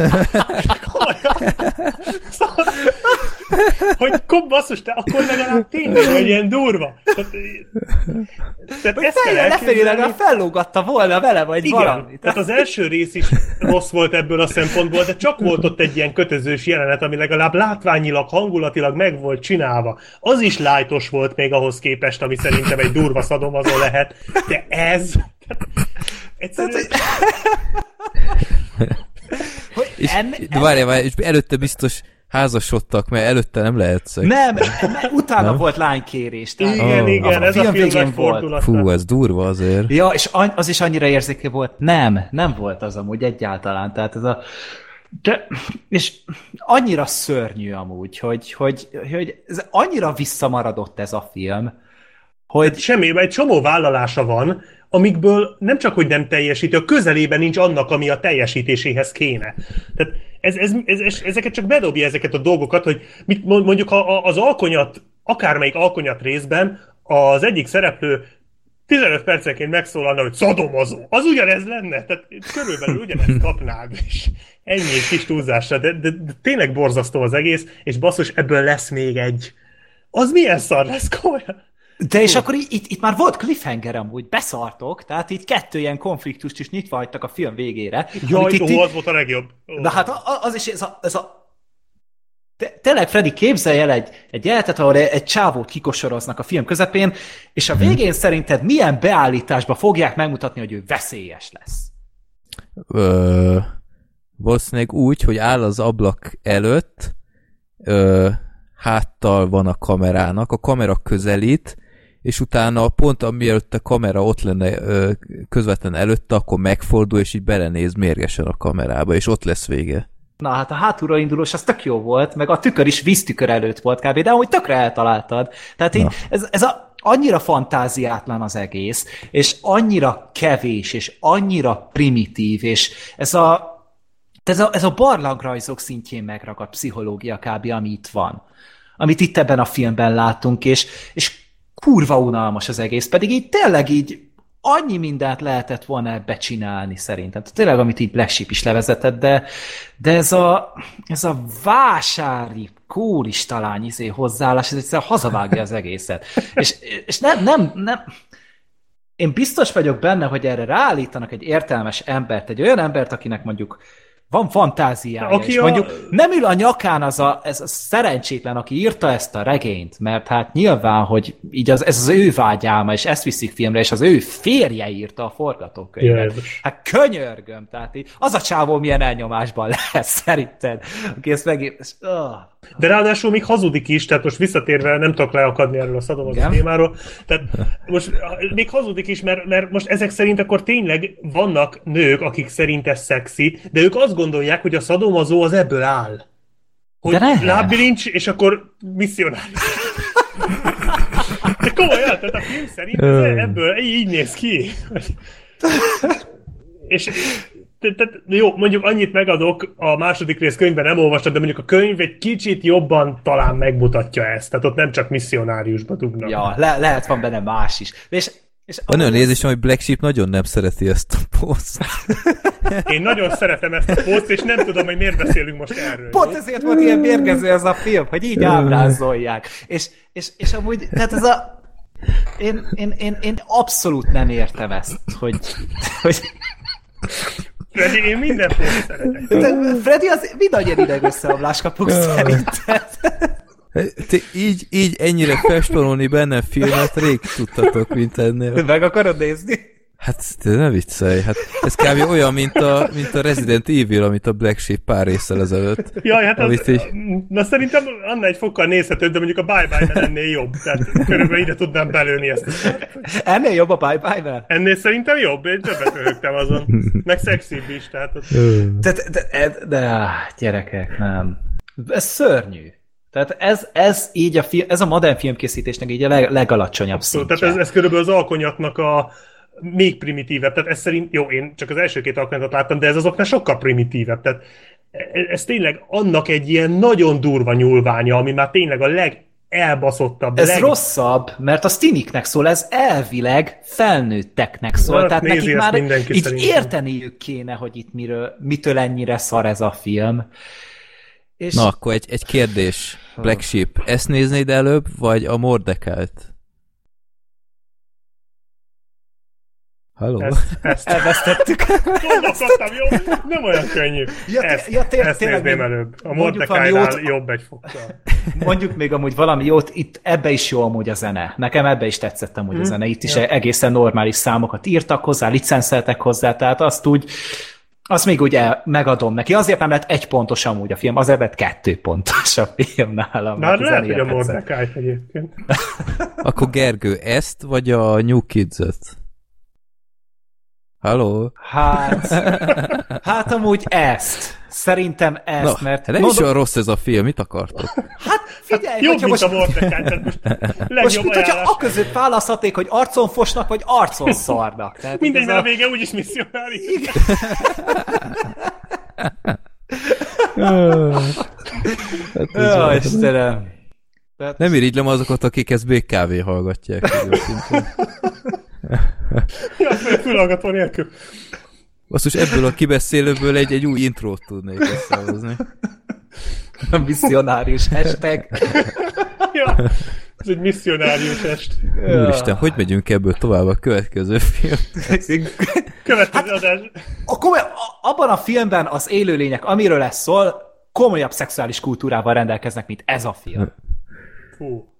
Szóval, hogy basszus, te akkor legalább tényleg egy ilyen durva. Tehát ezt kell lefelé legalább fellógatta volna vele, vagy igen, valami. tehát az első rész is rossz volt ebből a szempontból, de csak volt ott egy ilyen kötözős jelenet, ami legalább látványilag, hangulatilag meg volt csinálva. Az is lájtos volt még ahhoz képest, ami szerintem egy durva szadomazó lehet, de ez... Egyszerűen... Várjál, és előtte biztos házasodtak, mert előtte nem lehet szeg. Nem, utána volt lánykérés. Igen, ez a film nagy fordulat. Fú, ez durva azért. Ja, és az is annyira érzékeny volt. Nem volt az amúgy egyáltalán. Tehát ez és annyira szörnyű amúgy, hogy ez annyira visszamaradott ez a film, hogy... Semmi, egy csomó vállalása van, amikből nem csak, hogy nem teljesíti, a közelében nincs annak, ami a teljesítéséhez kéne. Tehát ezeket csak bedobja ezeket a dolgokat, hogy mondjuk ha az alkonyat, akármelyik alkonyat részben az egyik szereplő 15 percenként megszólalna, hogy szadomazó. Az ugyanez lenne? Tehát körülbelül ugyanezt kapnád is. Ennyi kis túlzásra, de tényleg borzasztó az egész, és basszus, ebből lesz még egy. Az milyen szar lesz, komolyan? De és akkor itt már volt cliffhanger amúgy, beszartok, tehát így 2 ilyen konfliktust is nyitva hagytak a film végére. Jaj, az volt a legjobb. De hát az is tényleg, Freddy, képzelj el egy jelenetet, ahol egy csávót kikosoroznak a film közepén, és a végén szerinted milyen beállításba fogják megmutatni, hogy ő veszélyes lesz? Valószínűleg úgy, hogy áll az ablak előtt, háttal van a kamerának, a kamera közelít, és utána pont amielőtt a kamera ott lenne közvetlen előtte, akkor megfordul, és így belenéz mérgesen a kamerába, és ott lesz vége. Na hát a hátulra indulós az tök jó volt, meg a tükör is víztükör előtt volt kb. De amúgy tökre eltaláltad. Tehát így, annyira fantáziátlan az egész, és annyira kevés, és annyira primitív, és ez a barlangrajzok szintjén megragadt pszichológia kb. Ami itt van. Amit itt ebben a filmben látunk, és kurva unalmas az egész, pedig így tényleg így annyi mindent lehetett volna ebbe csinálni szerintem. Tényleg, amit így Black Sheep is levezetett, de ez a vásári kóristalány hozzáállás, ez egyszerűen hazavágja az egészet. És nem én biztos vagyok benne, hogy erre ráállítanak egy értelmes embert, egy olyan embert, akinek mondjuk van fantáziája, és mondjuk nem ül a nyakán ez a szerencsétlen, aki írta ezt a regényt, mert hát nyilván, hogy így ez az ő vágyálma, és ezt viszik filmre, és az ő férje írta a forgatókönyvet. Hát könyörgöm, tehát így, az a csávó milyen elnyomásban lesz szerinted, aki ezt megírt. De ráadásul még hazudik is, tehát most visszatérve nem tudok leakadni erről a szadomazó témáról, tehát most még hazudik is, mert most ezek szerint akkor tényleg vannak nők, akik szerint ez szexi, de ők azt gondolják, hogy a szadomazó az ebből áll. Hogy lábbilincs, és akkor misszionárius. De komolyan, tehát a film szerint ebből így néz ki. És tehát jó, mondjuk annyit megadok, a második rész könyvben nem olvastad, de mondjuk a könyv egy kicsit jobban talán megmutatja ezt. Tehát ott nem csak misszionáriusba dugnak. Ja, lehet van benne más is. Van olyan érzésem, hogy Black Sheep nagyon nem szereti ezt a poszt. Én nagyon szeretem ezt a poszt, és nem tudom, hogy miért beszélünk most erről. Pont ezért volt ilyen mérgező ez a film, hogy így ábrázolják. És amúgy, tehát ez a... Én abszolút nem értem ezt, hogy Freddy, én minden poszt szeretek. Freddy, az mindannyian ideg összeomlás kapunk szerinted. Így ennyire festolni benne filmet rég tudtatok, mint ennél. Meg akarod nézni? Hát ne viccelj, hát ez kb. Olyan, mint a Resident Evil, amit a Black Sheep pár résszel ezelőtt. Jaj, hát na szerintem annál egy fokkal nézhetőbb, de mondjuk a Bye Bye-ben ennél jobb. Tehát körülbelül ide tudnám belőni ezt. Ennél jobb a Bye Bye-ben? Ennél szerintem jobb, én többet röhögtem azon. Meg szexibb is, tehát... De gyerekek, nem. Ez szörnyű. Tehát ez így ez a modern filmkészítésnek így a legalacsonyabb szintje. Tehát ez körülbelül az alkonyatnak a még primitívebb. Tehát ez szerint, jó, én csak az első 2 alkonyatot láttam, de ez azoknál sokkal primitívebb. Tehát ez tényleg annak egy ilyen nagyon durva nyúlványa, ami már tényleg a elbaszottabb. Ez rosszabb, mert a stiniknek szól, ez elvileg felnőtteknek szól, tehát nekik már így érteniük kéne, hogy itt mitől ennyire szar ez a film. És... Na, akkor egy kérdés. Black Sheep, ezt néznéd előbb, vagy a Mordekált? Halló? Ezt elvesztettük. Gondolkodtam, jó? Nem olyan könnyű. Ezt nézném előbb. A Mordecai-nál jobb egy fokkal. Mondjuk még amúgy valami jót, itt ebbe is jó amúgy a zene. Nekem ebbe is tetszett amúgy a zene. Itt is egészen normális számokat írtak hozzá, licenszeltek hozzá, tehát azt még úgy megadom neki. Azért nem lett 1 pontos amúgy a film, azért lett 2 pontos a film nálam. Már lehet, hogy a Mordecai-t egyébként. Akkor Gergő, ezt vagy a New Kids-et? Halló? Hát amúgy ezt. Szerintem ezt, mert... Nem is olyan rossz ez a film, mit akartok? Hát figyelj, jobb, mint a Mordecai, most mint hogyha a között választhaték, hogy arcon fosnak, vagy arcon szarnak. Tehát mindegy, mert a vége úgyis misszionári. Jó, Istenem. Nem irigylem azokat, akik ezt BKV hallgatják. Ja, fülhallgató nélkül. Azt most ebből a kibeszélőből egy új intrót tudnék összehozni. A misszionárius hashtag. Ja, ez egy misszionárius est. Úristen, hogy megyünk ebből tovább a következő film? Következő adás. Abban a filmben az élőlények, amiről lesz szól, komolyabb szexuális kultúrával rendelkeznek, mint ez a film. Fú.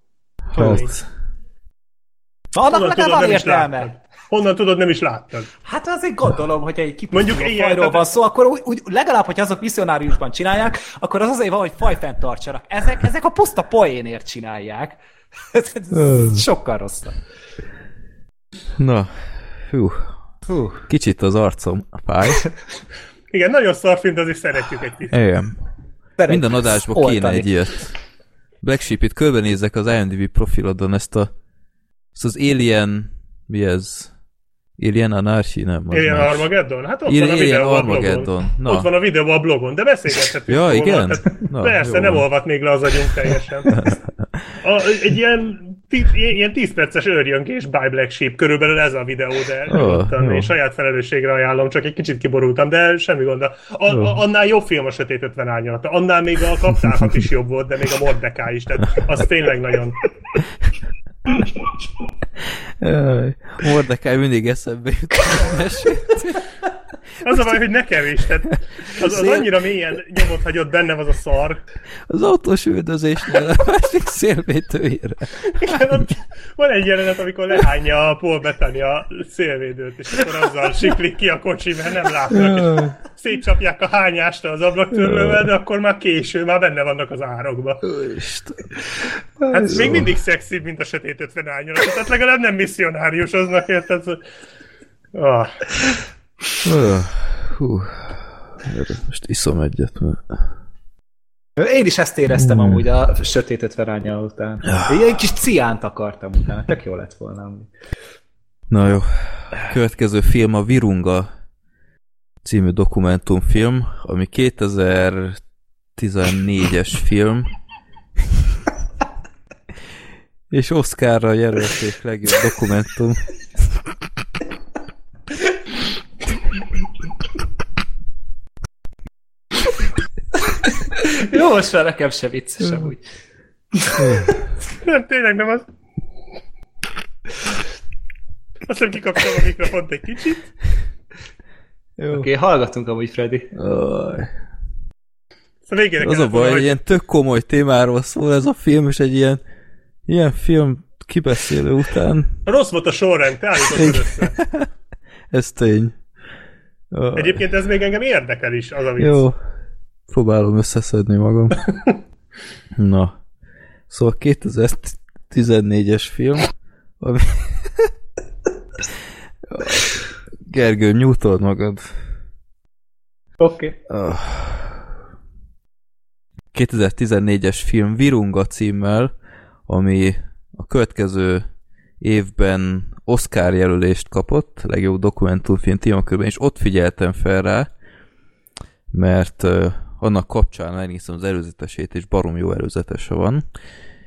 Annak legalább van értelme. Honnan tudod, nem is láttad? Hát azért gondolom, hogy egy kipuzuló fajról van szó, akkor úgy legalább, hogyha azok misszionáriusban csinálják, akkor az azért van, hogy fajfenntartsanak. Ezek a puszta poénért csinálják. Sokkal rosszabb. Na, kicsit az arcom fáj. Igen, nagyon szar film, de azért szeretjük egy picit. Igen. Minden adásban kéne egy ilyet. Black Sheep, itt körbenézek az IMDb profilodon ezt az Alien... Mi ez? Alien Anarchy? Nem, Alien más. Armageddon? Hát ott van a videó a blogon. Na. Ott van a videó a blogon, de beszélgethetünk. Ja, igen? Na, persze, jó. Nem olvat még le az agyunk teljesen. Egy ilyen 10 perces őrjönkés by Black Sheep, körülbelül ez a videó, de én saját felelősségre ajánlom, csak egy kicsit kiborultam, de semmi gond. Annál jobb film a Sötét 50 árnyalata. Annál még a Kaptárhat is jobb volt, de még a Mordecai is, tehát az tényleg nagyon... Mordecai mindig eszembe jut. Az a baj, hogy nekem is, tehát az annyira mélyen nyomot hagyott bennem az a szar. Az autós üldözésnél a másik szélvédőjére. Igen, van egy jelenet, amikor lehányja a Paul Bettany a szélvédőt, és akkor azzal siklik ki a kocsi, mert nem látnak, és szétcsapják a hányást az ablaktörlővel, de akkor már késő, már benne vannak az árokba. Hát még mindig szexibb, mint a Sötét 50 árnyalat, tehát legalább nem misszionáriusoznak, érted? Most iszom egyet, mert... Én is ezt éreztem amúgy a Sötét 50 árnyalat után. Egy kis ciánt akartam utána, tök jó lett volna. Na jó. Következő film a Virunga című dokumentumfilm, ami 2014-es film. És Oscarra jelölték legjobb dokumentum. Jó, most már nekem se vicces amúgy. Nem, tényleg nem az. Azt hiszem kikapcsolom a mikrofont egy kicsit. Oké, hallgatunk amúgy, Freddy. Az a baj, hogy ilyen tök komoly témáról szól ez a film, és egy ilyen film kibeszélő után... Rossz volt a sorrend, te állítottad össze. Ez tény. Egyébként ez még engem érdekel is, az a vicc. Jó. Próbálom összeszedni magam. Na. Szóval 2014-es film, ami... Gergő, nyújtold magad. Oké. 2014-es film Virunga címmel, ami a következő évben Oscar jelölést kapott, legjobb dokumentumfilm témakörben, és ott figyeltem fel rá, mert annak kapcsán megnéztem az előzetesét, és barom jó előzetese van.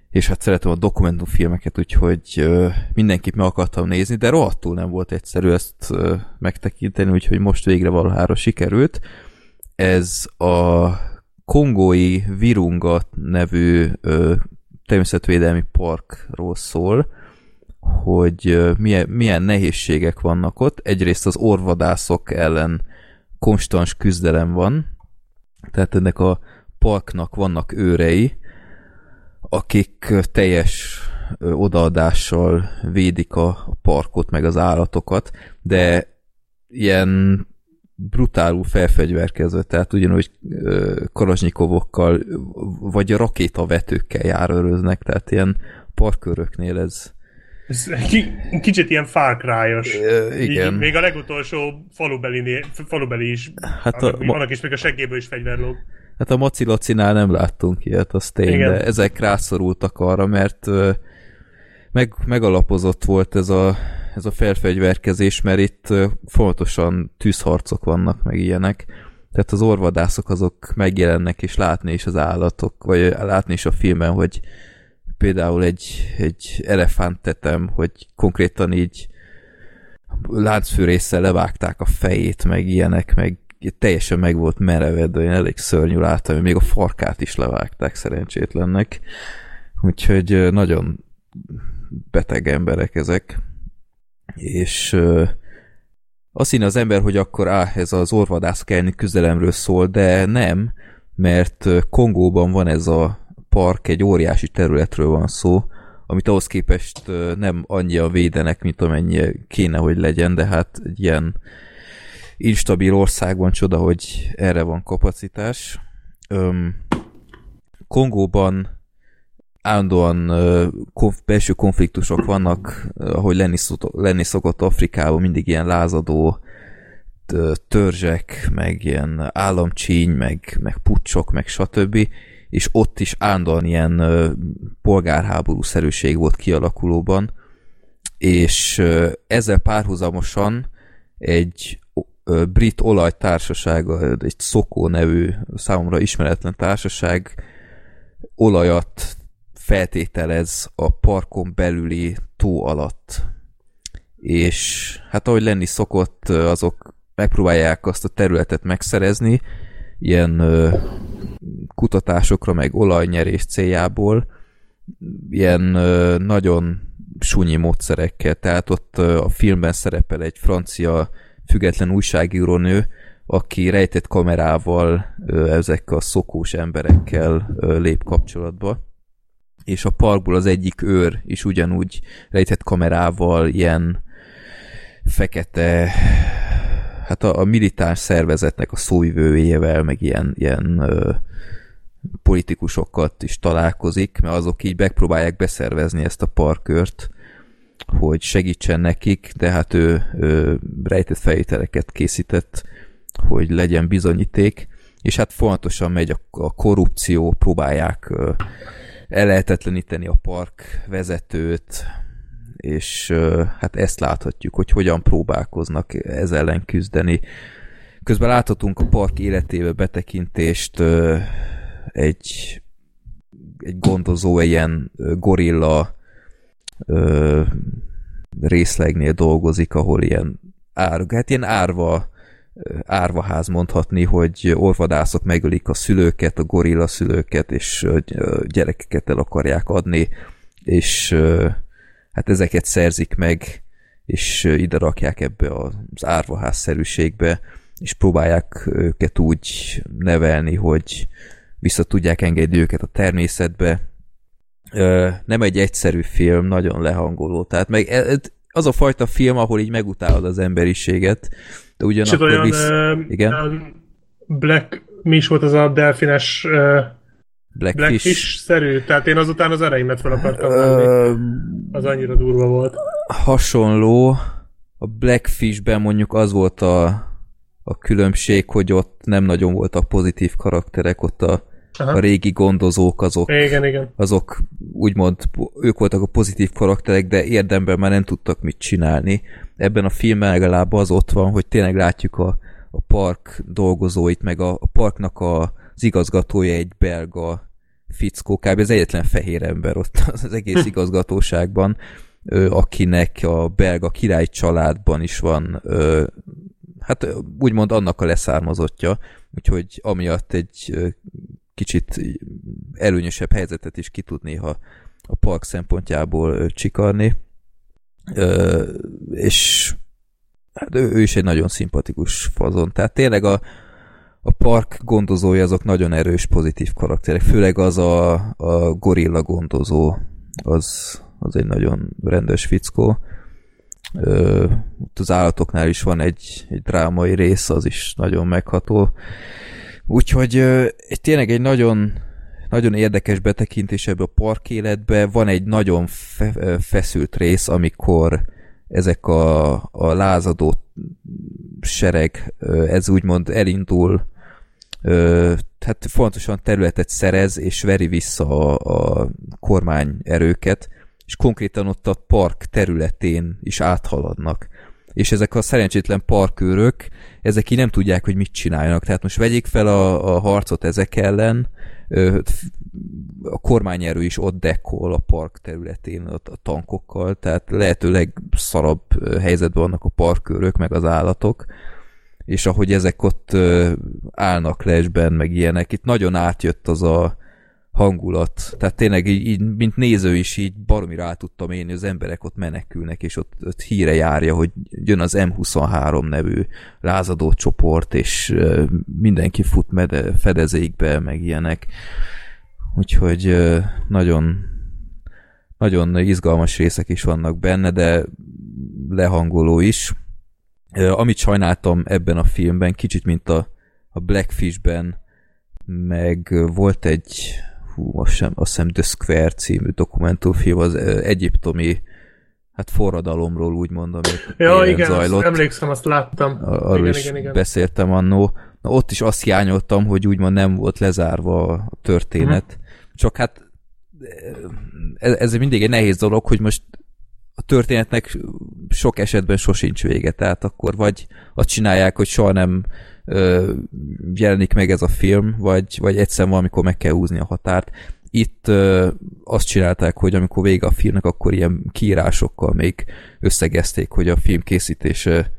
és hát szeretem a dokumentumfilmeket, úgyhogy mindenképp meg akartam nézni, de rohadtul nem volt egyszerű ezt megtekinteni, úgyhogy most végre valahára sikerült. Ez a kongói Virunga nevű természetvédelmi parkról szól, hogy milyen nehézségek vannak ott. Egyrészt az orvvadászok ellen konstans küzdelem van, tehát ennek a parknak vannak őrei, akik teljes odaadással védik a parkot, meg az állatokat, de ilyen brutálul felfegyverkezve, tehát ugyanúgy kalasnyikovokkal vagy rakétavetőkkel járőröznek, tehát ilyen parkőröknél ez kicsit ilyen Far Cry-os. Igen. Még a legutolsó falubeli is, hát annak is még a seggéből is fegyver lóg. Hát a Maci Lacinál nem láttunk ilyet, az tény, de ezek rászorultak arra, mert megalapozott volt ez a felfegyverkezés, mert itt folyamatosan tűzharcok vannak, meg ilyenek. Tehát az orvadászok azok megjelennek, és látni is az állatok, vagy látni is a filmen, hogy például egy elefánttetem, hogy konkrétan így láncfűrésszel levágták a fejét, meg ilyenek, meg teljesen meg volt merevedve, én elég szörnyű láttam, hogy még a farkát is levágták szerencsétlennek. Úgyhogy nagyon beteg emberek ezek. És azt hinne az ember, hogy akkor ez az orvadászok elleni küzdelemről szól, de nem, mert Kongóban van ez a park, egy óriási területről van szó, amit ahhoz képest nem annyian védenek, mint amennyi kéne, hogy legyen, de hát egy ilyen instabil országban csoda, hogy erre van kapacitás. Kongóban állandóan belső konfliktusok vannak, ahogy lenni szokott Afrikában, mindig ilyen lázadó törzsek, meg ilyen államcsíny, meg puccsok, meg stb. És ott is állandóan ilyen polgárháború-szerűség volt kialakulóban, és ezzel párhuzamosan egy brit olajtársaság, egy Szokó nevű, számomra ismeretlen társaság olajat feltételez a parkon belüli tó alatt. És hát ahogy lenni szokott, azok megpróbálják azt a területet megszerezni, ilyen kutatásokra, meg olajnyerés céljából, ilyen nagyon sunyi módszerekkel. Tehát ott a filmben szerepel egy francia független újságírónő, aki rejtett kamerával ezekkel a szokós emberekkel lép kapcsolatba. És a parkból az egyik őr is ugyanúgy rejtett kamerával ilyen fekete, hát a militáns szervezetnek a szóvivőjével, meg ilyen politikusokat is találkozik, mert azok így megpróbálják beszervezni ezt a parkőrt, hogy segítsen nekik, de hát ő rejtett felvételeket készített, hogy legyen bizonyíték, és hát folyamatosan megy a korrupció, próbálják ellehetetleníteni a park vezetőt, és hát ezt láthatjuk, hogy hogyan próbálkoznak ez ellen küzdeni. Közben láthatunk a park életébe betekintést, egy gondozó, ilyen gorilla részlegnél dolgozik, ahol ilyen árvaház mondhatni, hogy orvadászok megölik a szülőket, a gorilla szülőket, és gyerekeket el akarják adni, és hát ezeket szerzik meg, és ide rakják ebbe az árvaház-szerűségbe, és próbálják őket úgy nevelni, hogy vissza tudják engedni őket a természetbe. Nem egy egyszerű film, nagyon lehangoló. Tehát meg az a fajta film, ahol így megutálod az emberiséget, de ugyanakkor igen? Mi is volt az a delfines Blackfish-szerű? Tehát én azután az ereimet fel akartam venni. Az annyira durva volt. Hasonló. A Blackfish-ben mondjuk az volt a különbség, hogy ott nem nagyon voltak pozitív karakterek, ott a régi gondozók, azok úgymond ők voltak a pozitív karakterek, de érdemben már nem tudtak mit csinálni. Ebben a filmben legalább az ott van, hogy tényleg látjuk a park dolgozóit, meg a parknak az igazgatója egy belga fickó, kb. Az egyetlen fehér ember ott az egész igazgatóságban, akinek a belga király családban is van, hát úgymond annak a leszármazottja, úgyhogy amiatt egy kicsit előnyösebb helyzetet is ki tud néha a park szempontjából csikarni. És hát ő is egy nagyon szimpatikus fazon. Tehát tényleg a park gondozója azok nagyon erős, pozitív karakterek. Főleg az a gorilla gondozó, az egy nagyon rendes fickó. Az állatoknál is van egy drámai rész, az is nagyon megható. Úgyhogy tényleg egy nagyon, nagyon érdekes betekintés ebbe a park életbe. Van egy nagyon feszült rész, amikor ezek a lázadó sereg, ez úgymond elindul, hát fontosan területet szerez, és veri vissza a kormányerőket, és konkrétan ott a park területén is áthaladnak. És ezek a szerencsétlen parkőrök, ezek így nem tudják, hogy mit csináljanak. Tehát most vegyék fel a harcot ezek ellen, a kormányerő is ott dekkol a park területén a tankokkal, tehát lehetőleg szarabb helyzetben vannak a parkőrök, meg az állatok, és ahogy ezek ott állnak lesben, meg ilyenek, itt nagyon átjött az a hangulat, tehát tényleg így mint néző is így baromi rá tudtam élni, az emberek ott menekülnek, és ott híre járja, hogy jön az M23 nevű lázadó csoport, és mindenki fut fedezékbe, meg ilyenek. Úgyhogy nagyon, nagyon izgalmas részek is vannak benne, de lehangoló is. Amit sajnáltam ebben a filmben, kicsit mint a Blackfishben, meg volt egy azt hiszem The Square című dokumentumfilm, az egyiptomi forradalomról úgymond, amit igen, zajlott. Emlékszem, azt láttam. Arról igen. Beszéltem annó. Na, ott is azt hiányoltam, hogy úgymond nem volt lezárva a történet. Csak hát ez mindig egy nehéz dolog, hogy most a történetnek sok esetben sosincs vége, tehát akkor vagy azt csinálják, hogy soha nem jelenik meg ez a film, vagy egyszerűen valamikor meg kell húzni a határt. Itt azt csinálták, hogy amikor vége a filmnek, akkor ilyen kiírásokkal még összegezték, hogy a film készítése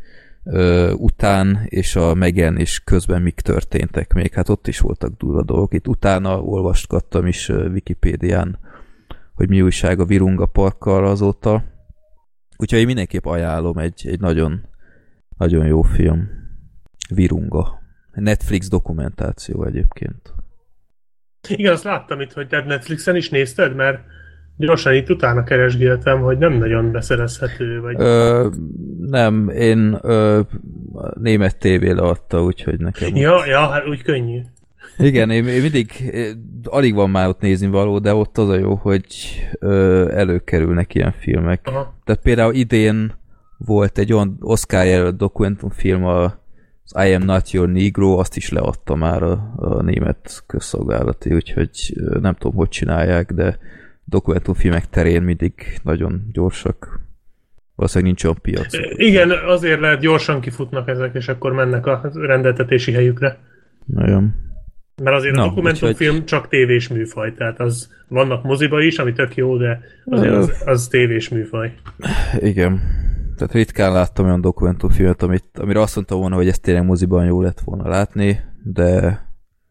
után és a megjelenés közben mik történtek még. Hát ott is voltak durva dolgok. Itt utána olvasgattam is Wikipédián, hogy mi újság a Virunga parkkal azóta. Úgyhogy én mindenképp ajánlom, egy nagyon, nagyon jó film. Virunga. Netflix dokumentáció egyébként. Igen, azt láttam itt, hogy te Netflixen is nézted, mert gyorsan itt utána keresgéltem, hogy nem nagyon beszerezhető, vagy... Nem, én német tévére adta, úgyhogy nekem... Ja, hát úgy könnyű. Igen, én mindig alig van már ott nézni való, de ott az a jó, hogy előkerülnek ilyen filmek. Aha. Tehát például idén volt egy olyan Oscar jelölt dokumentumfilm, az I Am Not Your Negro, azt is leadta már a német közszolgálati, úgyhogy nem tudom, hogy csinálják, de dokumentumfilmek terén mindig nagyon gyorsak. Valószínűleg nincs olyan piac. Igen, azért lehet gyorsan kifutnak ezek, és akkor mennek a rendeltetési helyükre. Nagyon. Mert azért a dokumentumfilm csak tévés műfaj, tehát az vannak moziba is, ami tök jó, de azért az tévés műfaj. Igen. Tehát ritkán láttam olyan dokumentumfilmet, amire azt mondtam volna, hogy ezt tényleg moziban jó lett volna látni, de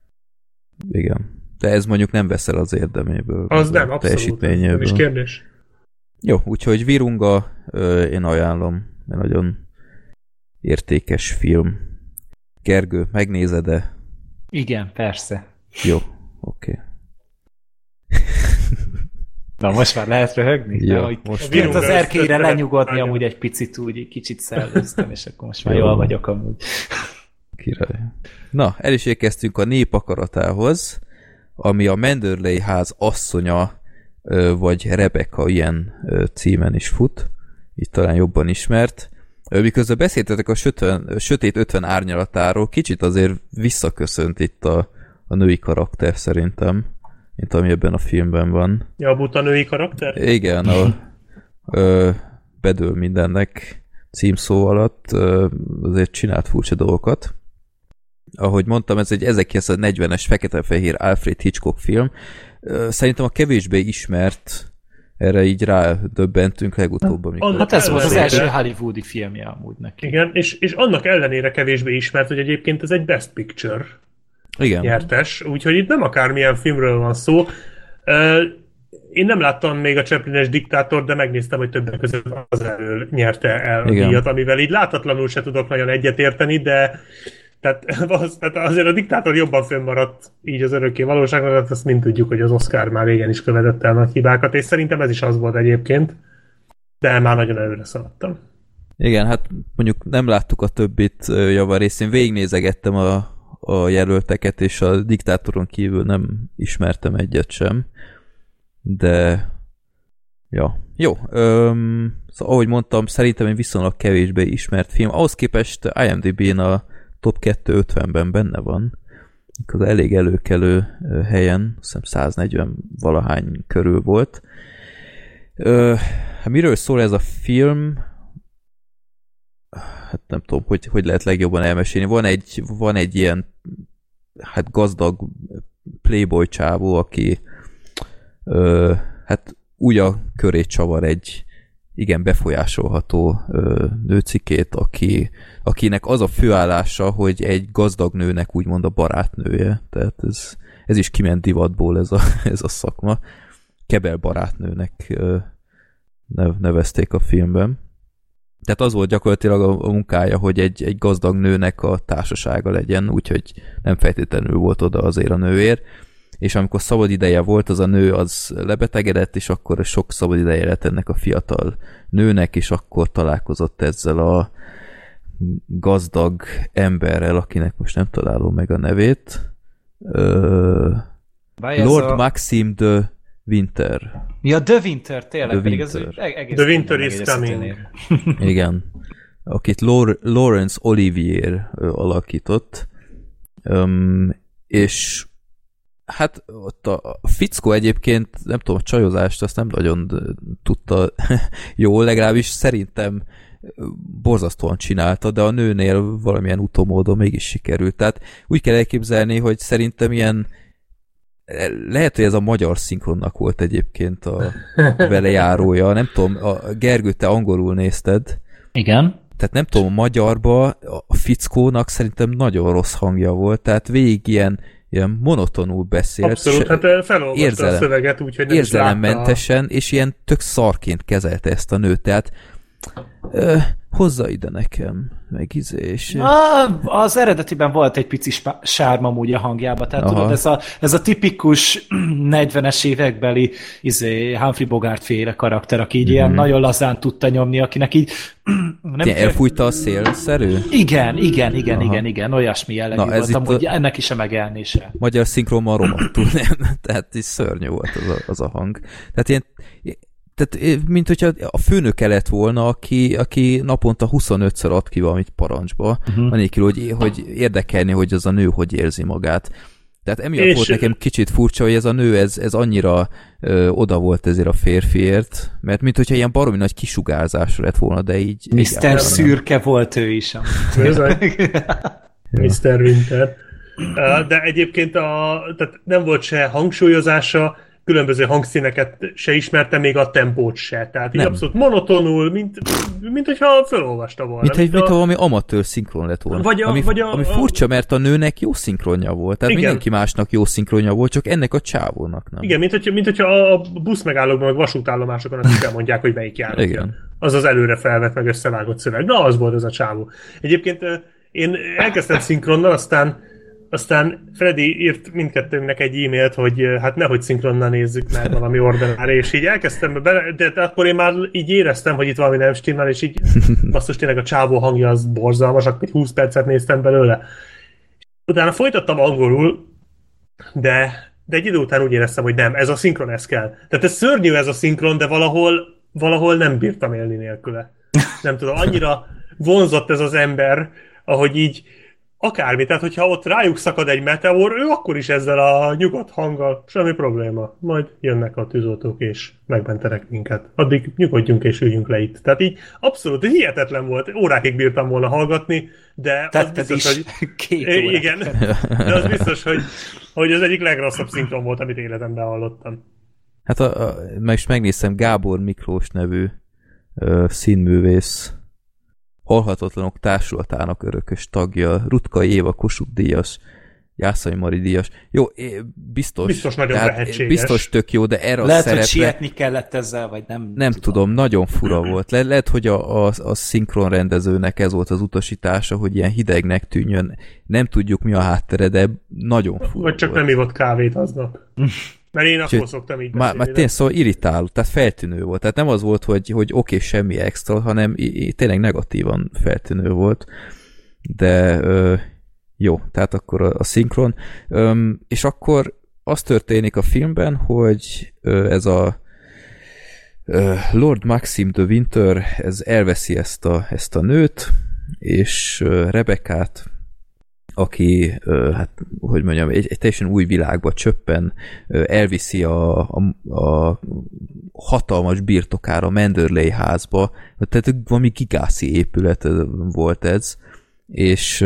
igen. De ez mondjuk nem veszel az érdeméből. Az nem, abszolút. Nem is kérdés. Jó, úgyhogy Virunga, én ajánlom. Egy nagyon értékes film. Gergő, megnézed-e? Igen, persze. Jó, oké. Na most már lehet röhögni? Ja, most az erkélyre lenyugodni, amúgy egy picit úgy, kicsit szellőztem, és akkor most már jól vagyok amúgy. Király. Na, el is érkeztünk a Nép akaratához, ami a Manderley ház asszonya, vagy Rebecca ilyen címen is fut. Itt talán jobban ismert. Miközben beszéltetek a Sötét 50 árnyalatáról, kicsit azért visszaköszönt itt a női karakter szerintem, mint ami ebben a filmben van. Ja, a buta női karakter? Igen, bedől mindennek címszó alatt azért csinált furcsa dolgokat. ahogy mondtam, ez egy 1940-es fekete-fehér Alfred Hitchcock film. Szerintem a kevésbé ismert, erre így rádöbbentünk legutóbb, amikor... Hát ez volt az első hollywoodi filmje amúgy neki. Igen, és annak ellenére kevésbé ismert, hogy egyébként ez egy Best Picture nyertes, úgyhogy itt nem akármilyen filmről van szó. Én nem láttam még a Chaplin-es Diktátort, de megnéztem, hogy többek között az elől nyerte el a díjat, amivel így látatlanul se tudok nagyon egyetérteni, de tehát azért a Diktátor jobban fönnmaradt így az örökké valóságban, tehát azt mind tudjuk, hogy az Oscar már régen is követett el nagy hibákat, és szerintem ez is az volt egyébként, de már nagyon előre szaladtam. Igen, hát mondjuk nem láttuk a többit javarészt, én végignézegettem a jelölteket, és a Diktátoron kívül nem ismertem egyet sem, de ja, jó. Szóval, ahogy mondtam, szerintem egy viszonylag kevésbé ismert film. Ahhoz képest IMDb-n a top 250-ben benne van. Az elég előkelő helyen, azt hiszem 140 valahány körül volt. Miről szól ez a film? Hát nem tudom, hogy lehet legjobban elmesélni. Van egy ilyen hát gazdag playboy csávó, aki hát úgy a köré csavar egy igen befolyásolható nőcikét, akinek az a főállása, hogy egy gazdag nőnek úgymond a barátnője. Tehát ez is kiment divatból ez a szakma. Kebel barátnőnek nevezték a filmben. Tehát az volt gyakorlatilag a munkája, hogy egy gazdag nőnek a társasága legyen, úgyhogy nem feltétlenül volt oda azért a nőért. És amikor szabad ideje volt, az a nő az lebetegedett, és akkor sok szabad ideje lett ennek a fiatal nőnek, és akkor találkozott ezzel a gazdag emberrel, akinek most nem találom meg a nevét. Lord Maxim de Winter. Ja, de Winter, tényleg. The Winter. The Winter is coming. Igen. Akit Laurence Olivier alakított. És hát ott a fickó egyébként, nem tudom, a csajozást azt nem nagyon tudta jól, legalábbis szerintem borzasztóan csinálta, de a nőnél valamilyen utómódon mégis sikerült. Tehát úgy kell elképzelni, hogy szerintem ilyen lehet, hogy ez a magyar szinkronnak volt egyébként a velejárója. Nem tudom, Gergő, te angolul nézted. Igen. Tehát nem tudom, a magyarba a fickónak szerintem nagyon rossz hangja volt, tehát végig ilyen monotonul beszélt. Abszolút, hát felolvasta a szöveget, úgyhogy nem érzelemmentesen, és ilyen tök szarként kezelte ezt a nőt, tehát hozza ide nekem, meg és... Az eredetiben volt egy pici sárm amúgy a hangjában, tehát tudod, ez a tipikus 40-es évekbeli Humphrey Bogart féle karakter, aki így ilyen nagyon lazán tudta nyomni, akinek így... elfújta a szélszerű? Igen, olyasmi jellegű volt, amúgy ennek is a megelnése. Magyar szinkronban romadtul, nem? Tehát is szörnyű volt az a hang. Tehát mint hogyha a főnöke lett volna, aki naponta 25-ször ad ki valamit parancsba, anélkül, hogy érdekelni, hogy az a nő hogy érzi magát. Tehát emiatt volt nekem kicsit furcsa, hogy ez a nő, ez annyira oda volt ezért a férfiért, mert mint hogyha ilyen baromi nagy kisugárzásra lett volna, de így... Mr. Szürke volt ő is. Mr. Winter. De egyébként tehát nem volt se hangsúlyozása, különböző hangszíneket se ismerte, még a tempót se. Tehát így abszolút monotonul, mint hogyha felolvasta volna. Mint valami amatőr szinkron lett volna. Ami furcsa, mert a nőnek jó szinkronja volt. Tehát igen. Mindenki másnak jó szinkronja volt, csak ennek a csávónak nem. Igen, mint hogyha a buszmegállókban, meg vasútállomásokon azt elmondják, hogy melyik járat. Igen. Az az előre felvett, meg összevágott szöveg. Na, az volt ez a csávó. Egyébként én elkezdtem szinkronnal, aztán Freddy írt mindkettőnknek egy e-mailt, hogy hát nehogy szinkronnal nézzük meg valami ordinári, és így elkezdtem bele, de akkor én már így éreztem, hogy itt valami nem stimmel, és így basszus, tényleg a csávó hangja az borzalmas, akkor 20 percet néztem belőle. Utána folytattam angolul, de egy idő után úgy éreztem, hogy nem, ez a szinkron, ez kell. Tehát ez szörnyű ez a szinkron, de valahol nem bírtam élni nélküle. Nem tudom, annyira vonzott ez az ember, ahogy így akármi, tehát hogyha ott rájuk szakad egy meteor, ő akkor is ezzel a nyugodt hanggal, semmi probléma. Majd jönnek a tűzoltók és megmentenek minket. Addig nyugodjunk és üljünk le itt. Tehát így abszolút hihetetlen volt. Órákig bírtam volna hallgatni, de az biztos, hogy... 2 órát. Igen, de az biztos, hogy az egyik legrosszabb szinkron volt, amit életemben hallottam. Hát most megnéztem, Gábor Miklós nevű színművész, Halhatatlanok Társulatának örökös tagja, Rutkai Éva Kossuth díjas, Jászai Mari díjas. Jó, biztos nagyon lehetséges. Biztos tök jó, de erre lehet, a szerepre... hogy sietni kellett ezzel, vagy nem. Nem tudom, nagyon fura volt. Lehet, hogy a szinkronrendezőnek ez volt az utasítása, hogy ilyen hidegnek tűnjön. Nem tudjuk, mi a háttere, de nagyon fura vagy csak volt. nem ivott kávét aznap. Mert én akkor szoktam így beszélni. Már tényleg szóval irritáló, tehát feltűnő volt. Tehát nem az volt, hogy oké, semmi extra, hanem tényleg negatívan feltűnő volt. De jó, tehát akkor a szinkron. És akkor az történik a filmben, hogy ez a Lord Maxim de Winter ez elveszi ezt a nőt, és Rebekát, aki, hát, hogy mondjam, egy teljesen új világba csöppen, elviszi a hatalmas birtokára, a Manderley házba, tehát valami gigászi épület volt ez, és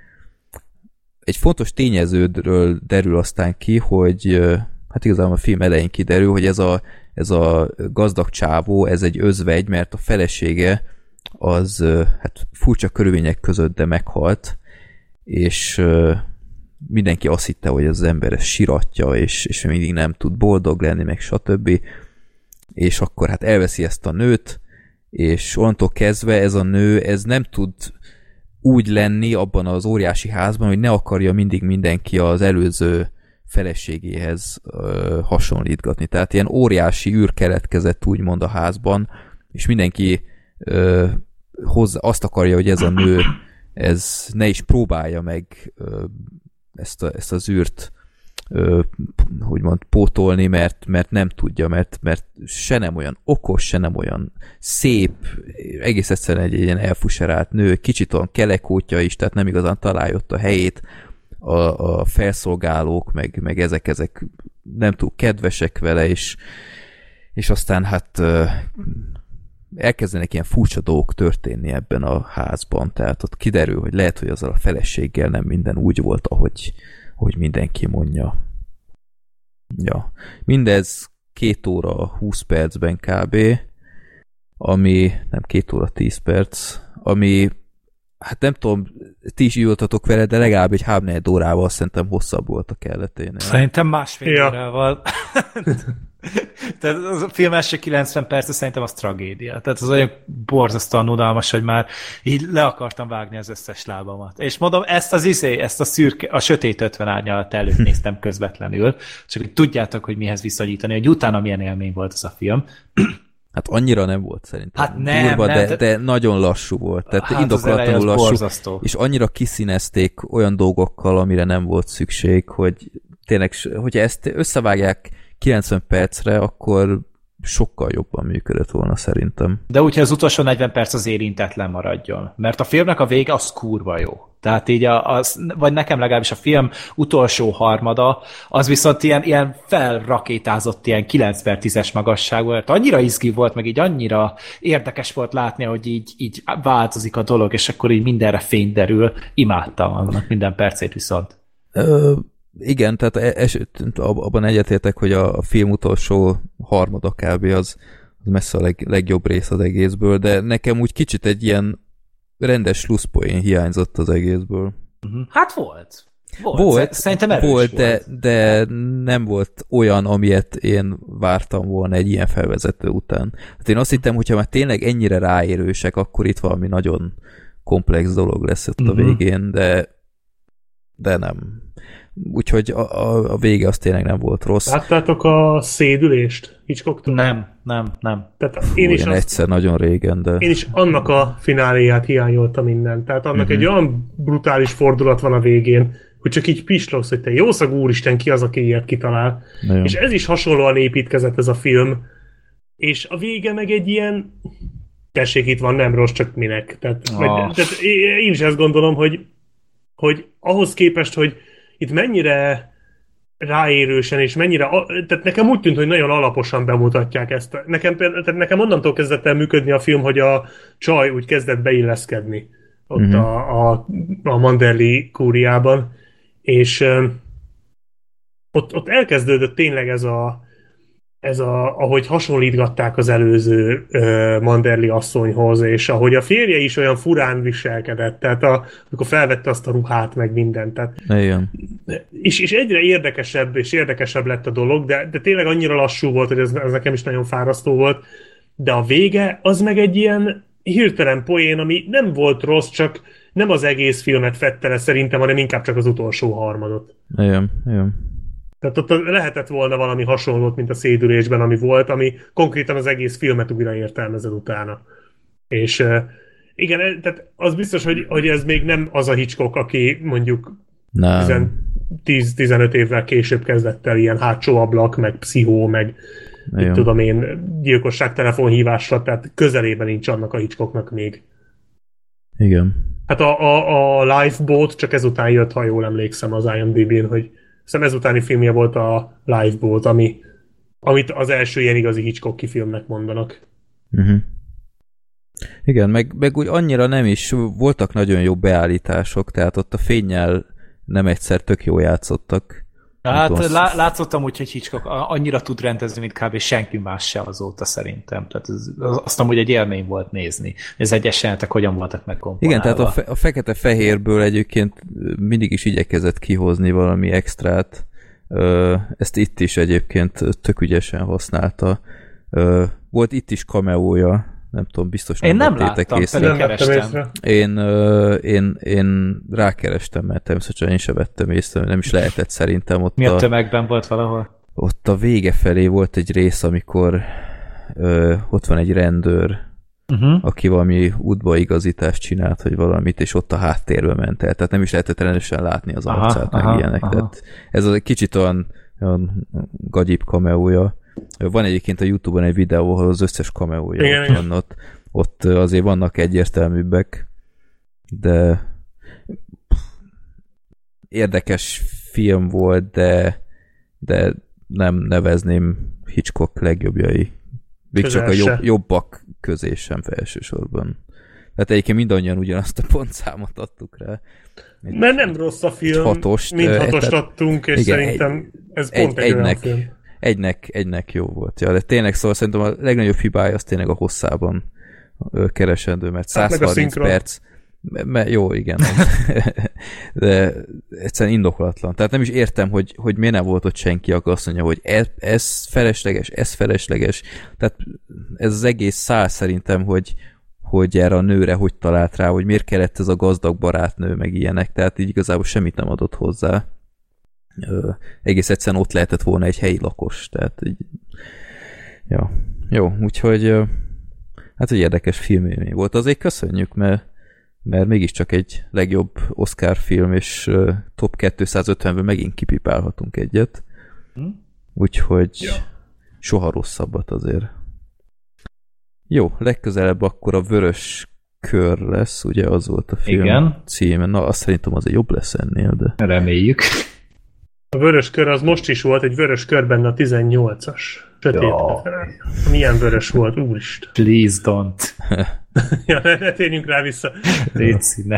egy fontos tényeződről derül aztán ki, hogy hát igazából a film elején kiderül, hogy ez a gazdag csávó, ez egy özvegy, mert a felesége az hát furcsa körülmények között, de meghalt, és mindenki azt hitte, hogy az ember ezt siratja, és mindig nem tud boldog lenni, meg stb. És akkor hát elveszi ezt a nőt, és onnantól kezdve ez a nő, ez nem tud úgy lenni abban az óriási házban, hogy ne akarja mindig mindenki az előző feleségéhez hasonlítgatni. Tehát ilyen óriási űr keletkezett úgymond a házban, és mindenki azt akarja, hogy ez a nő ez ne is próbálja meg ezt az űrt úgymond pótolni, mert nem tudja, mert se nem olyan okos, se nem olyan szép, egész egyszerűen egy ilyen elfuserált nő, kicsit olyan kelekótja is, tehát nem igazán találja ott a helyét, a felszolgálók, meg ezek nem túl kedvesek vele, és aztán hát elkezdenek ilyen furcsa dolgok történni ebben a házban, tehát ott kiderül, hogy lehet, hogy azzal a feleséggel nem minden úgy volt, ahogy mindenki mondja. Ja. Mindez 2 óra 20 percben kb. Ami nem 2 óra 10 perc, ami hát nem tudom, ti is ültatok vele, de legalább egy 3-4 órával szerintem hosszabb volt a kelleténél. Szerintem másfél órával. Tehát az a film első 90 perc, szerintem az tragédia. Tehát az olyan borzasztóan unalmas, hogy már így le akartam vágni az összes lábamat. És mondom, ezt a szürke, a sötét 50 árnyalat előtt néztem közvetlenül, csak hogy tudjátok, hogy mihez viszonyítani, hogy utána milyen élmény volt az a film. Hát annyira nem volt szerintem. Hát nem, durva, nem, de nagyon lassú volt. Tehát hát indokolatlanul lassú. Borzasztó. És annyira kiszínezték olyan dolgokkal, amire nem volt szükség, hogy tényleg, hogyha ezt összevágják 90 percre, akkor sokkal jobban működött volna szerintem. De úgy, hogy az utolsó 40 perc az érintetlen maradjon. Mert a filmnek a vége az kurva jó. Tehát így vagy nekem legalábbis a film utolsó harmada, az viszont ilyen felrakétázott ilyen 9/10-es magasságú, mert annyira izgi volt, meg így annyira érdekes volt látni, hogy így változik a dolog, és akkor így mindenre fény derül. Imádtam annak minden percét viszont. Igen, tehát abban egyetértek, hogy a film utolsó harmada kb. Az messze a legjobb rész az egészből, de nekem úgy kicsit egy ilyen rendes slusszpoén hiányzott az egészből. Hát volt. Szerintem erős volt. De nem volt olyan, amilyet én vártam volna egy ilyen felvezető után. Hát én azt hittem, hogyha már tényleg ennyire ráérősek, akkor itt valami nagyon komplex dolog lesz ott a végén, de nem. Úgyhogy a vége az tényleg nem volt rossz. Láttátok a szédülést Hitchcocktól? Nem. Tehát én is egyszer nagyon régen, de... Én is annak a fináléját hiányoltam innen. Tehát annak egy olyan brutális fordulat van a végén, hogy csak így pislogsz, hogy te jószag úristen, ki az, aki ilyet kitalál. Nagyon. És ez is hasonlóan építkezett ez a film. És a vége meg egy ilyen... Tessék, itt van, nem rossz, csak minek. Tehát én is ezt gondolom, hogy hogy ahhoz képest, hogy itt mennyire ráérősen, és mennyire, tehát nekem úgy tűnt, hogy nagyon alaposan bemutatják ezt. Tehát nekem onnantól kezdett el működni a film, hogy a csaj úgy kezdett beilleszkedni ott a Manderly kúriában, és ott elkezdődött tényleg ahogy hasonlítgatták az előző Manderly asszonyhoz, és ahogy a férje is olyan furán viselkedett, tehát amikor felvette azt a ruhát, meg mindent. Tehát, és egyre érdekesebb és érdekesebb lett a dolog, de tényleg annyira lassú volt, hogy ez nekem is nagyon fárasztó volt, de a vége az meg egy ilyen hirtelen poén, ami nem volt rossz, csak nem az egész filmet fette le szerintem, hanem inkább csak az utolsó harmadot. Igen. Tehát ott lehetett volna valami hasonlót, mint a Szédülésben, ami volt, ami konkrétan az egész filmet újra értelmezed utána. És igen, tehát az biztos, hogy ez még nem az a Hitchcock, aki mondjuk 10-15 évvel később kezdett el ilyen hátsó ablak, meg pszichó, meg mit tudom én, gyilkosság telefonhívásra, tehát közelében nincs annak a Hitchcocknak még. Igen. Hát a Lifeboat csak ezután jött, ha jól emlékszem az IMDb-n, hogy hiszem ezutáni filmje volt a Lifeboat, amit az első ilyen igazi Hitchcocki filmnek mondanak. Igen, meg úgy annyira nem is, voltak nagyon jó beállítások, tehát ott a fénnyel nem egyszer tök jó játszottak. Hát látszottam úgy, hogy Hitchcock annyira tud rendezni, mint kb. Senki más se azóta szerintem. Tehát azt amúgy egy élmény volt nézni. Ez egyes jelenetek hogyan voltak megkomponálva. Igen, tehát a fekete-fehérből egyébként mindig is igyekezett kihozni valami extrát. Ezt itt is egyébként tök ügyesen használta. Volt itt is cameója, nem tudom, biztos nem vettétek észre. Én nem láttam, én rákerestem, mert természetesen én sem vettem észre, nem is lehetett szerintem. Ott mi a tömegben volt valahol? Ott a vége felé volt egy rész, amikor ott van egy rendőr, aki valami útbaigazítást csinált, hogy valamit, és ott a háttérbe ment el. Tehát nem is lehetett rendesen látni az arcát, meg ilyenek. Tehát ez az egy kicsit olyan gagyibb cameója. Van egyébként a YouTube-on egy videó, ahol az összes cameója ott van, ott azért vannak egyértelműbbek, de érdekes film volt, de nem nevezném Hitchcock legjobbjai. Még csak a jobbak közé sem elsősorban. Tehát egyébként mindannyian ugyanazt a pontszámot adtuk rá. Mert nem rossz a film, mind hatost adtunk, és igen, szerintem ez pont egy olyan film. Egynek jó volt. Ja, de tényleg szóval szerintem a legnagyobb hibája az tényleg a hosszában keresendő, mert 130 perc. Jó, igen. De egyszerűen indokolatlan. Tehát nem is értem, hogy miért nem volt ott senki, akkor azt mondja, hogy ez felesleges. Tehát ez az egész szál szerintem, hogy erre a nőre hogy talált rá, hogy miért kellett ez a gazdag barátnő, meg ilyenek. Tehát így igazából semmit nem adott hozzá. Egész egyszerűen ott lehetett volna egy helyi lakos, tehát így, ja. Jó, úgyhogy hát egy érdekes filmélmény volt. Azért köszönjük, mert mégiscsak egy legjobb Oscar film, és top 250-ből megint kipipálhatunk egyet. Úgyhogy soha rosszabbat azért. Jó, legközelebb akkor a Vörös Kör lesz, ugye az volt a film címe. Na, azt szerintem azért jobb lesz ennél, de... Reméljük. A Vörös Kör az most is volt, egy vörös kör benne a 18-as. Sötét. Milyen vörös volt, úristen. Please don't. Ja, ne térjünk rá vissza. Légy színe.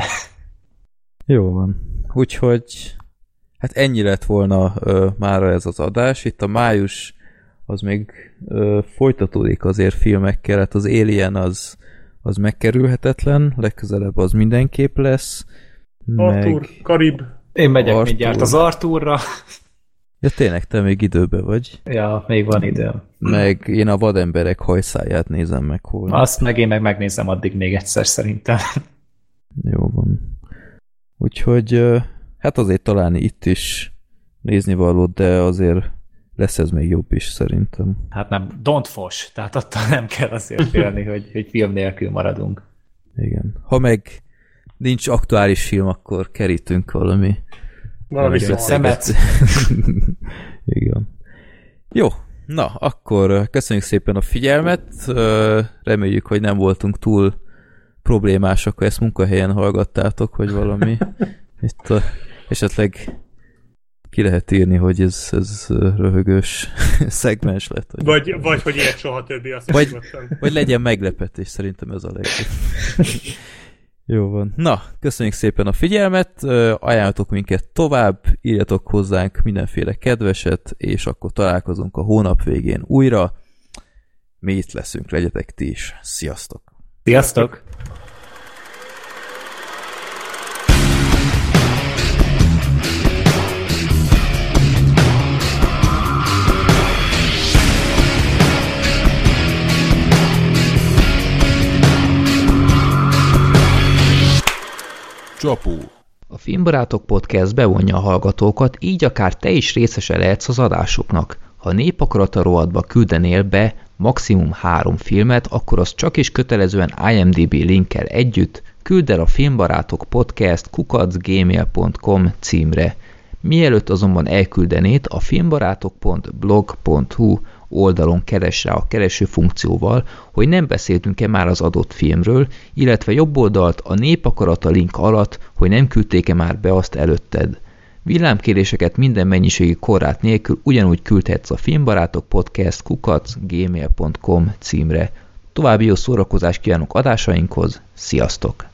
Jó van. Úgyhogy hát ennyi lett volna mára ez az adás. Itt a május az még folytatódik azért filmekkel. Hát az Alien az megkerülhetetlen. Legközelebb az mindenképp lesz. Arthur, Karib. Én megyek mindjárt az Arthurra. Ja, tényleg, te még időben vagy. Ja, még van időm. Meg én a Vademberek hajszáját nézem meg holnap. Azt meg én megnézem addig még egyszer szerintem. Jó van. Úgyhogy hát azért találni itt is nézni valót, de azért lesz ez még jobb is szerintem. Hát nem, don't fos, tehát attól nem kell azért félni, hogy film nélkül maradunk. Igen. Ha meg nincs aktuális film, akkor kerítünk valami szemet. Igen. Jó, na, akkor köszönjük szépen a figyelmet. Reméljük, hogy nem voltunk túl problémásak, ha ezt munkahelyen hallgattátok, vagy valami. Itt esetleg ki lehet írni, hogy ez röhögős szegmens lett. Vagy hogy ilyet soha többi, azt vagy legyen meglepetés, szerintem ez a legjobb. Jó van. Na, köszönjük szépen a figyelmet, ajánlatok minket tovább, írjatok hozzánk mindenféle kedveset, és akkor találkozunk a hónap végén újra. Mi itt leszünk, legyetek ti is. Sziasztok! Sziasztok! Csapó. A Filmbarátok Podcast bevonja a hallgatókat, így akár te is részese lehetsz az adásoknak. Ha Népakarata rovatba küldenél be maximum 3 filmet, akkor az csak is kötelezően IMDb linkkel együtt küld el a Filmbarátok Podcast @gmail.com címre. Mielőtt azonban elküldenéd, a filmbarátok.blog.hu oldalon keres rá a kereső funkcióval, hogy nem beszéltünk-e már az adott filmről, illetve jobb oldalt a Népakarata link alatt, hogy nem küldték-e már be azt előtted. Villámkéréseket minden mennyiségi korlát nélkül ugyanúgy küldhetsz a Filmbarátok Podcast @gmail.com címre. További jó szórakozást kívánok adásainkhoz, sziasztok!